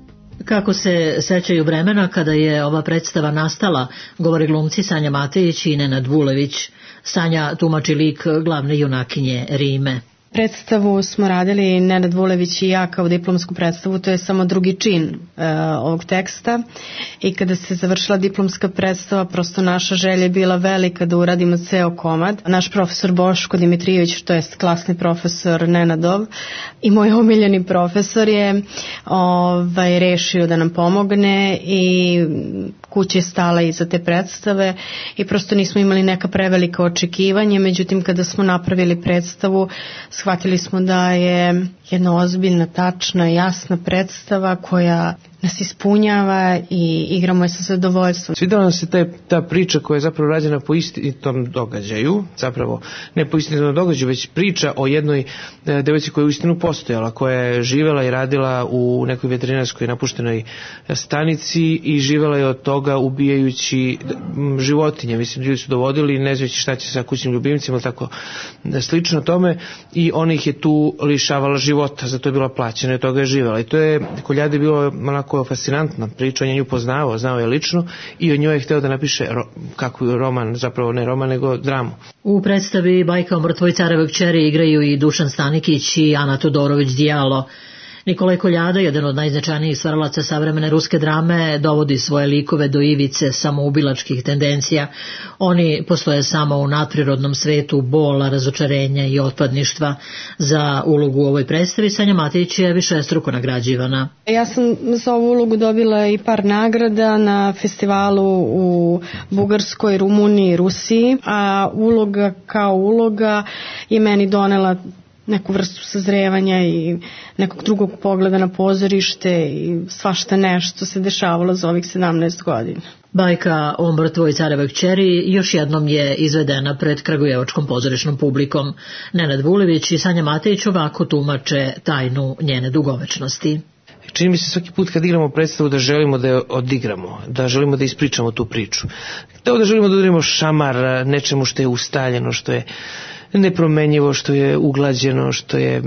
Kako se sećaju vremena kada je ova predstava nastala, govore glumci Sanja Matejić i Nenad Vulević. Sanja tumači lik glavne junakinje Rime. Predstavu smo radili Nenad Vulević i ja kao diplomsku predstavu, to je samo drugi čin e, ovog teksta, i kada se završila diplomska predstava, prosto naša želja je bila velika da uradimo ceo komad. Naš profesor Boško Dimitrijević, to jest klasni profesor Nenadov i moj omiljeni profesor je ovaj, rešio da nam pomogne i kuća je stala iza te predstave i prosto nismo imali neka prevelika očekivanja, međutim kada smo napravili predstavu shvatili smo da je jedna ozbiljna, tačna, jasna predstava koja nas ispunjava i igramo je sa zadovoljstvom. Svidela nam se ta, ta priča koja je zapravo rađena po istinitom događaju, zapravo ne po istinitom događaju, već priča o jednoj e, devojci koja je uistinu postojala, koja je živela i radila u nekoj veterinarskoj napuštenoj stanici i živela je od toga ubijajući m, životinje. Mislim, ljudi su dovodili ne znajući šta će sa kućnim ljubimcima, tako da, slično tome, i ona ih je tu lišavala života, zato je bila plaćena i od toga je živela. I to je Koljadi bilo onako fascinantna priča, on je nju poznavao, znao je lično i od njoj je hteo da napiše ro, kakvu roman, zapravo ne roman, nego dramu. U predstavi Bajka o mrtvoj carovoj kćeri igraju i Dušan Stanikić i Ana Todorović Dijalo. Nikolaj Koljada, jedan od najznačajnijih stvaralaca savremene ruske drame, dovodi svoje likove do ivice samoubilačkih tendencija. Oni postoje samo u nadprirodnom svetu bola, razočarenja i otpadništva. Za ulogu u ovoj predstavi Sanja Matejić je višestruko nagrađivana. Ja sam za ovu ulogu dobila i par nagrada na festivalu u Bugarskoj, Rumuniji, Rusiji, a uloga kao uloga je meni donela neku vrstu sazrevanja i nekog drugog pogleda na pozorište i svašta nešto se dešavalo za ovih sedamnaest godina. Bajka o mrtvoj carevoj kćeri još jednom je izvedena pred kragujevačkom pozorišnom publikom. Nenad Vulević i Sanja Matejić ovako tumače tajnu njene dugovečnosti. Čini mi se svaki put kad igramo predstavu da želimo da je odigramo, da želimo da ispričamo tu priču. Da želimo da udarimo šamar nečemu što je ustaljeno, što je nepromenjivo, što je uglađeno, što je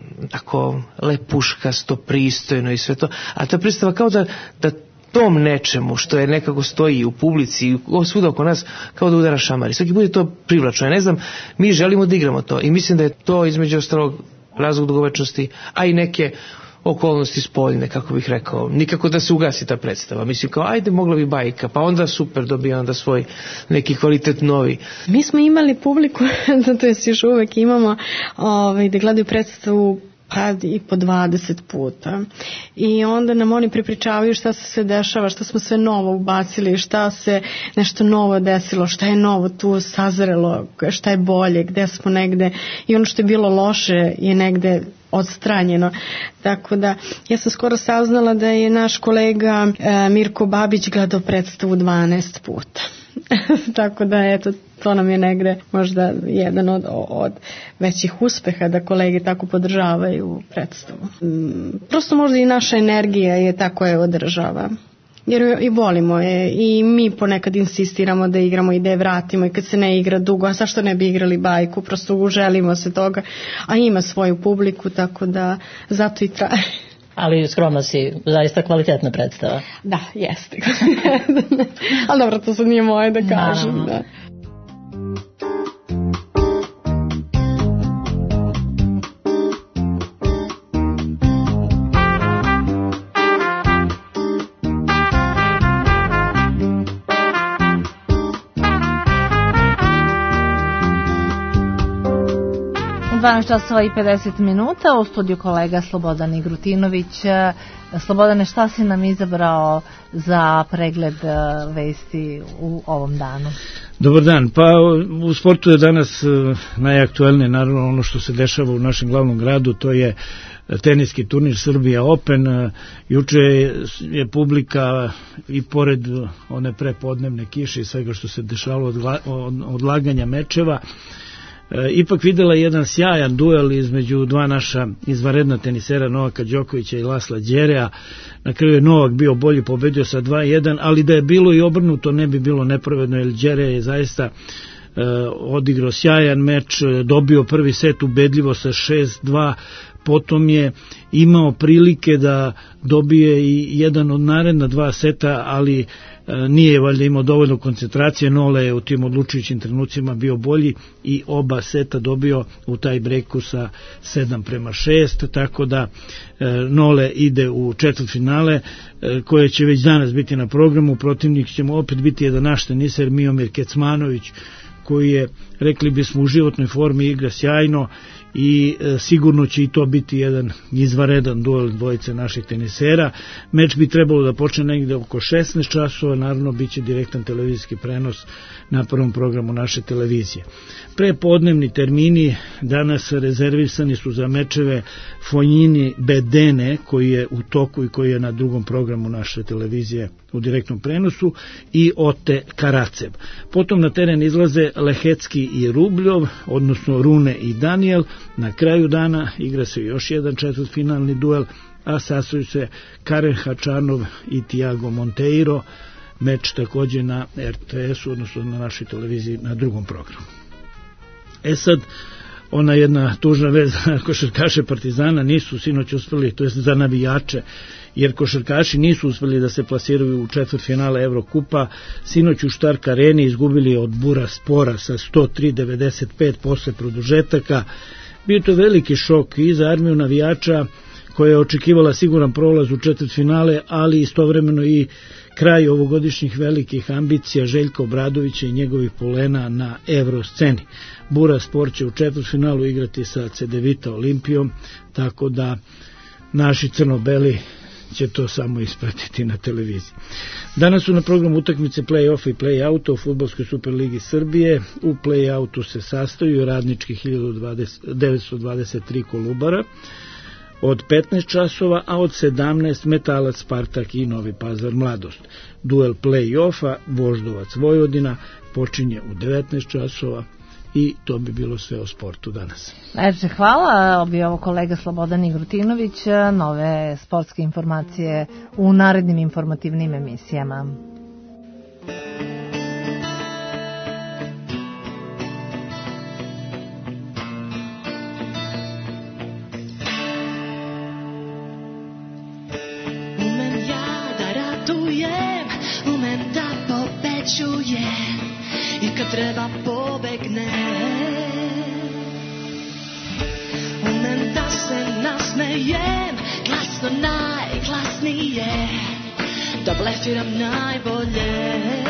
tako lepuškasto, pristojno i sve to. A ta predstava kao da, da tom nečemu što je nekako stoji u publici i svuda oko nas kao da udara šamar. I svaki put je to privlačno. Ja ne znam, mi želimo da igramo to i mislim da je to između ostalog razlog dugovečnosti, a i neke okolnosti spoljne, kako bih rekao. Nikako da se ugasi ta predstava. Mislim kao, ajde, mogla bi Bajka, pa onda super, dobija onda svoj neki kvalitet novi. Mi smo imali publiku, to jest još uvek imamo, ovaj, da gledaju predstavu pa i po dvadeset puta. I onda nam oni prepričavaju šta se sve dešava, šta smo sve novo ubacili, šta se nešto novo desilo, šta je novo tu sazrelo, šta je bolje, gde smo negde. I ono što je bilo loše je negde odstranjeno. Tako da ja sam skoro saznala da je naš kolega e, Mirko Babić gledao predstavu dvanaest puta. Tako da eto, to nam je negde možda jedan od, od većih uspeha da kolege tako podržavaju predstavu. Prosto možda i naša energija je tako je održava. Jer i volimo je i mi ponekad insistiramo da igramo i da je vratimo i kad se ne igra dugo, a zašto ne bi igrali Bajku, prosto uželimo se toga, a ima svoju publiku, tako da zato i traje. Ali skromna si, zaista kvalitetna predstava. Da, jeste. Ali dobro, to sad nije moje da kažem. Da. U dvanaest časova i pedeset minuta, u studiju kolega Slobodan Igrutinović. Slobodane, šta si nam izabrao za pregled vesti u ovom danu? Dobar dan, pa u sportu je danas najaktuelnije naravno ono što se dešava u našem glavnom gradu, to je teniski turnir Srbija Open. Juče je publika i pored one prepodnevne kiše i svega što se dešavalo od odlaganja mečeva, ipak videla jedan sjajan duel između dva naša izvanredna tenisera, Novaka Đokovića i Lasla Đerea. Na kraju je Novak bio bolji, pobedio sa dva jedan, ali da je bilo i obrnuto ne bi bilo nepravedno, jer Đerea je zaista uh, odigrao sjajan meč, dobio prvi set ubedljivo sa šest dva, potom je imao prilike da dobije i jedan od naredna dva seta, ali nije valjda imao dovoljno koncentracije. Nole je u tim odlučujućim trenucima bio bolji i oba seta dobio u taj breku sa sedam prema šest, tako da Nole ide u četvrtfinale koje će već danas biti na programu. Protivnik će mu opet biti jedan naš teniser Miomir Kecmanović, koji je, rekli bismo, u životnoj formi, igra sjajno i e, sigurno će i to biti jedan izvanredan duel dvojice naših tenisera. Meč bi trebalo da počne negde oko šesnaest časova, naravno bit će direktan televizijski prenos na prvom programu naše televizije. Prepodnevni termini danas rezervisani su za mečeve Fonjini Bedene, koji je u toku i koji je na drugom programu naše televizije u direktnom prenosu, i Ote Karacev. Potom na teren izlaze Lehecki i Rubljov, odnosno Rune i Daniel. Na kraju dana igra se još jedan četvrtfinalni duel, a sastaju se Karen Hačanov i Tiago Monteiro. Meč takođe na er te esu, odnosno na našoj televiziji na drugom programu. E sad, ona jedna tužna vez, košarkaše Partizana nisu sinoć uspeli, to je za navijače, jer košarkaši nisu uspeli da se plasiraju u četvrtfinale Evrokupa. Sinoć u Štark areni izgubili od Buraspora sa sto tri devedeset pet posle produžetaka. Bio to veliki šok i za armiju navijača, koja je očekivala siguran prolaz u četvrtfinale, ali istovremeno i kraj ovogodišnjih velikih ambicija Željka Obradovića i njegovih polena na evrosceni. Buraspor će u četvrtfinalu igrati sa Cedevita Olimpijom, tako da naši crno-beli će to samo ispratiti na televiziji. Danas su na programu utakmice play-off i play-outa u Fudbalskoj Superligi Srbije. U play-outu se sastaju radnički hiljadu devetsto dvadeset tri Kolubara od petnaest časova, a od sedamnaest Metalac Spartak i Novi Pazar Mladost. Duel play-offa Voždovac Vojvodina počinje u devetnaest časova. I to bi bilo sve o sportu danas. Erče, hvala. Ovo je ovo kolega Slobodan Igrutinović. Nove sportske informacije u narednim informativnim emisijama. Umem ja da ratujem, umem da pobeđujem, i kad treba pobegne. Umem da se nasmejem, glasno najglasnije, da blefiram najbolje.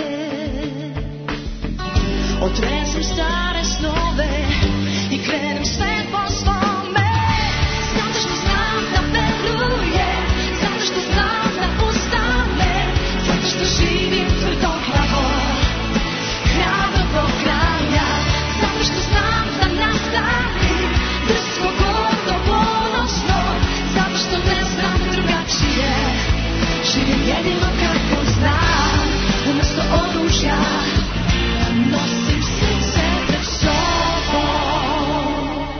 Otresim stare snove i krenem sve po svome, zato što znam da verujem, zato što znam da ustanem, zato što živim tvrdoglavo, hrabro do kraja, zato što znam da nastavim drsko, gordo, ponosno, zato što ne znam drugačije, živim jedino kako znam, umesto oružja nosim srce pred sobom.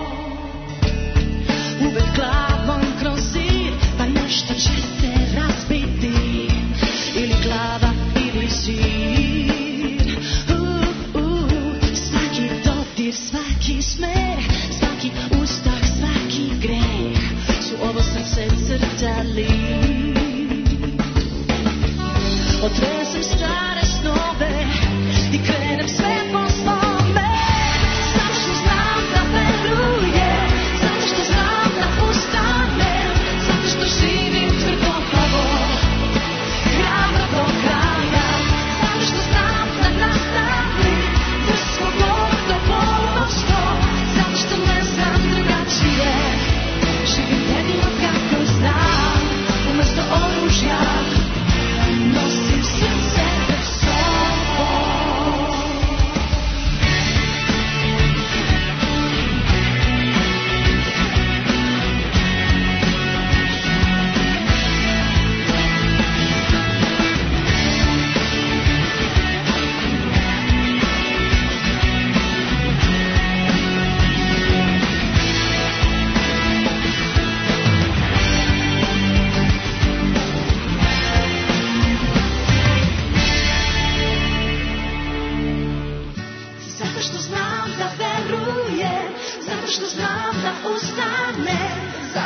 Uvek glavom kroz zid, pa nešto će se razbiti, ili glava ili zid. Svaki smeh, svaki ustah, svaki greh su ovo srce crtali. Otresem stare snove i krenem sve po svome, zato što znam da verujem, zato što znam da ustanem, zato što živim tvrdoglavo, hrabro do kraja, zato što znam da nastavim drsko, gordo, ponosno, zato što ne znam drugačije.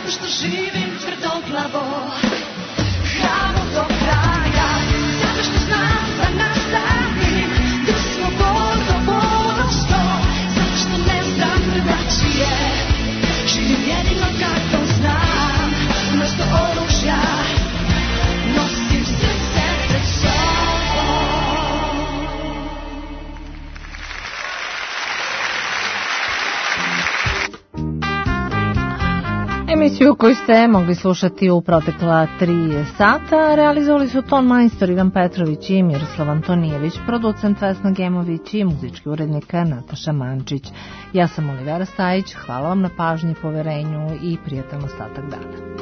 zato što živim tvrdoglavo, hrabro do kraja, zato što znam da nastavim, da smo gotovo što, zato što ne znam drugačije, živim jedino kako znam, umesto oružja nosim srce pred sobom. Emisiju koju ste mogli slušati u protekla tri sata realizovali su Ton Majstor, Ivan Petrović i Miroslav Antonijević, producent Vesna Gemović i muzički urednik Nataša Mančić. Ja sam Olivera Stajić, hvala vam na pažnji, poverenju i prijatan ostatak dana.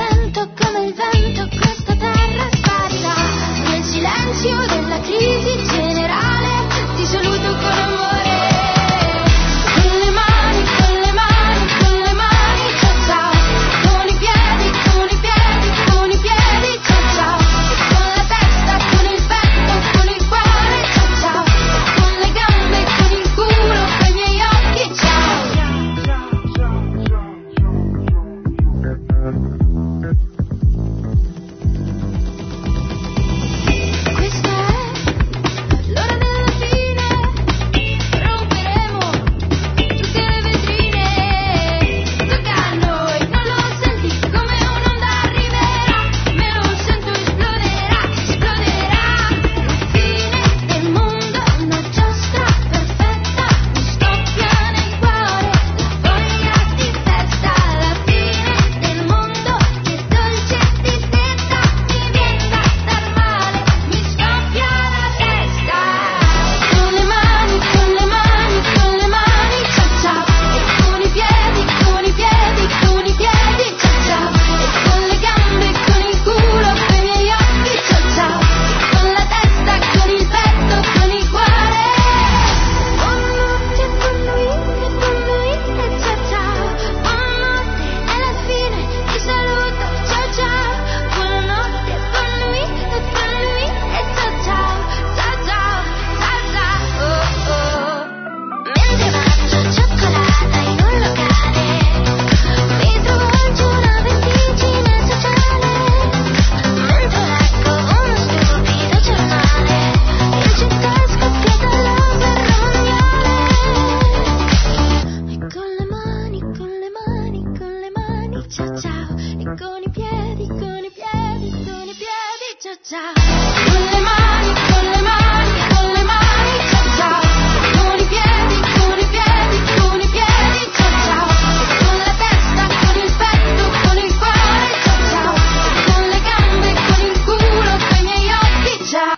Silenzio della crisi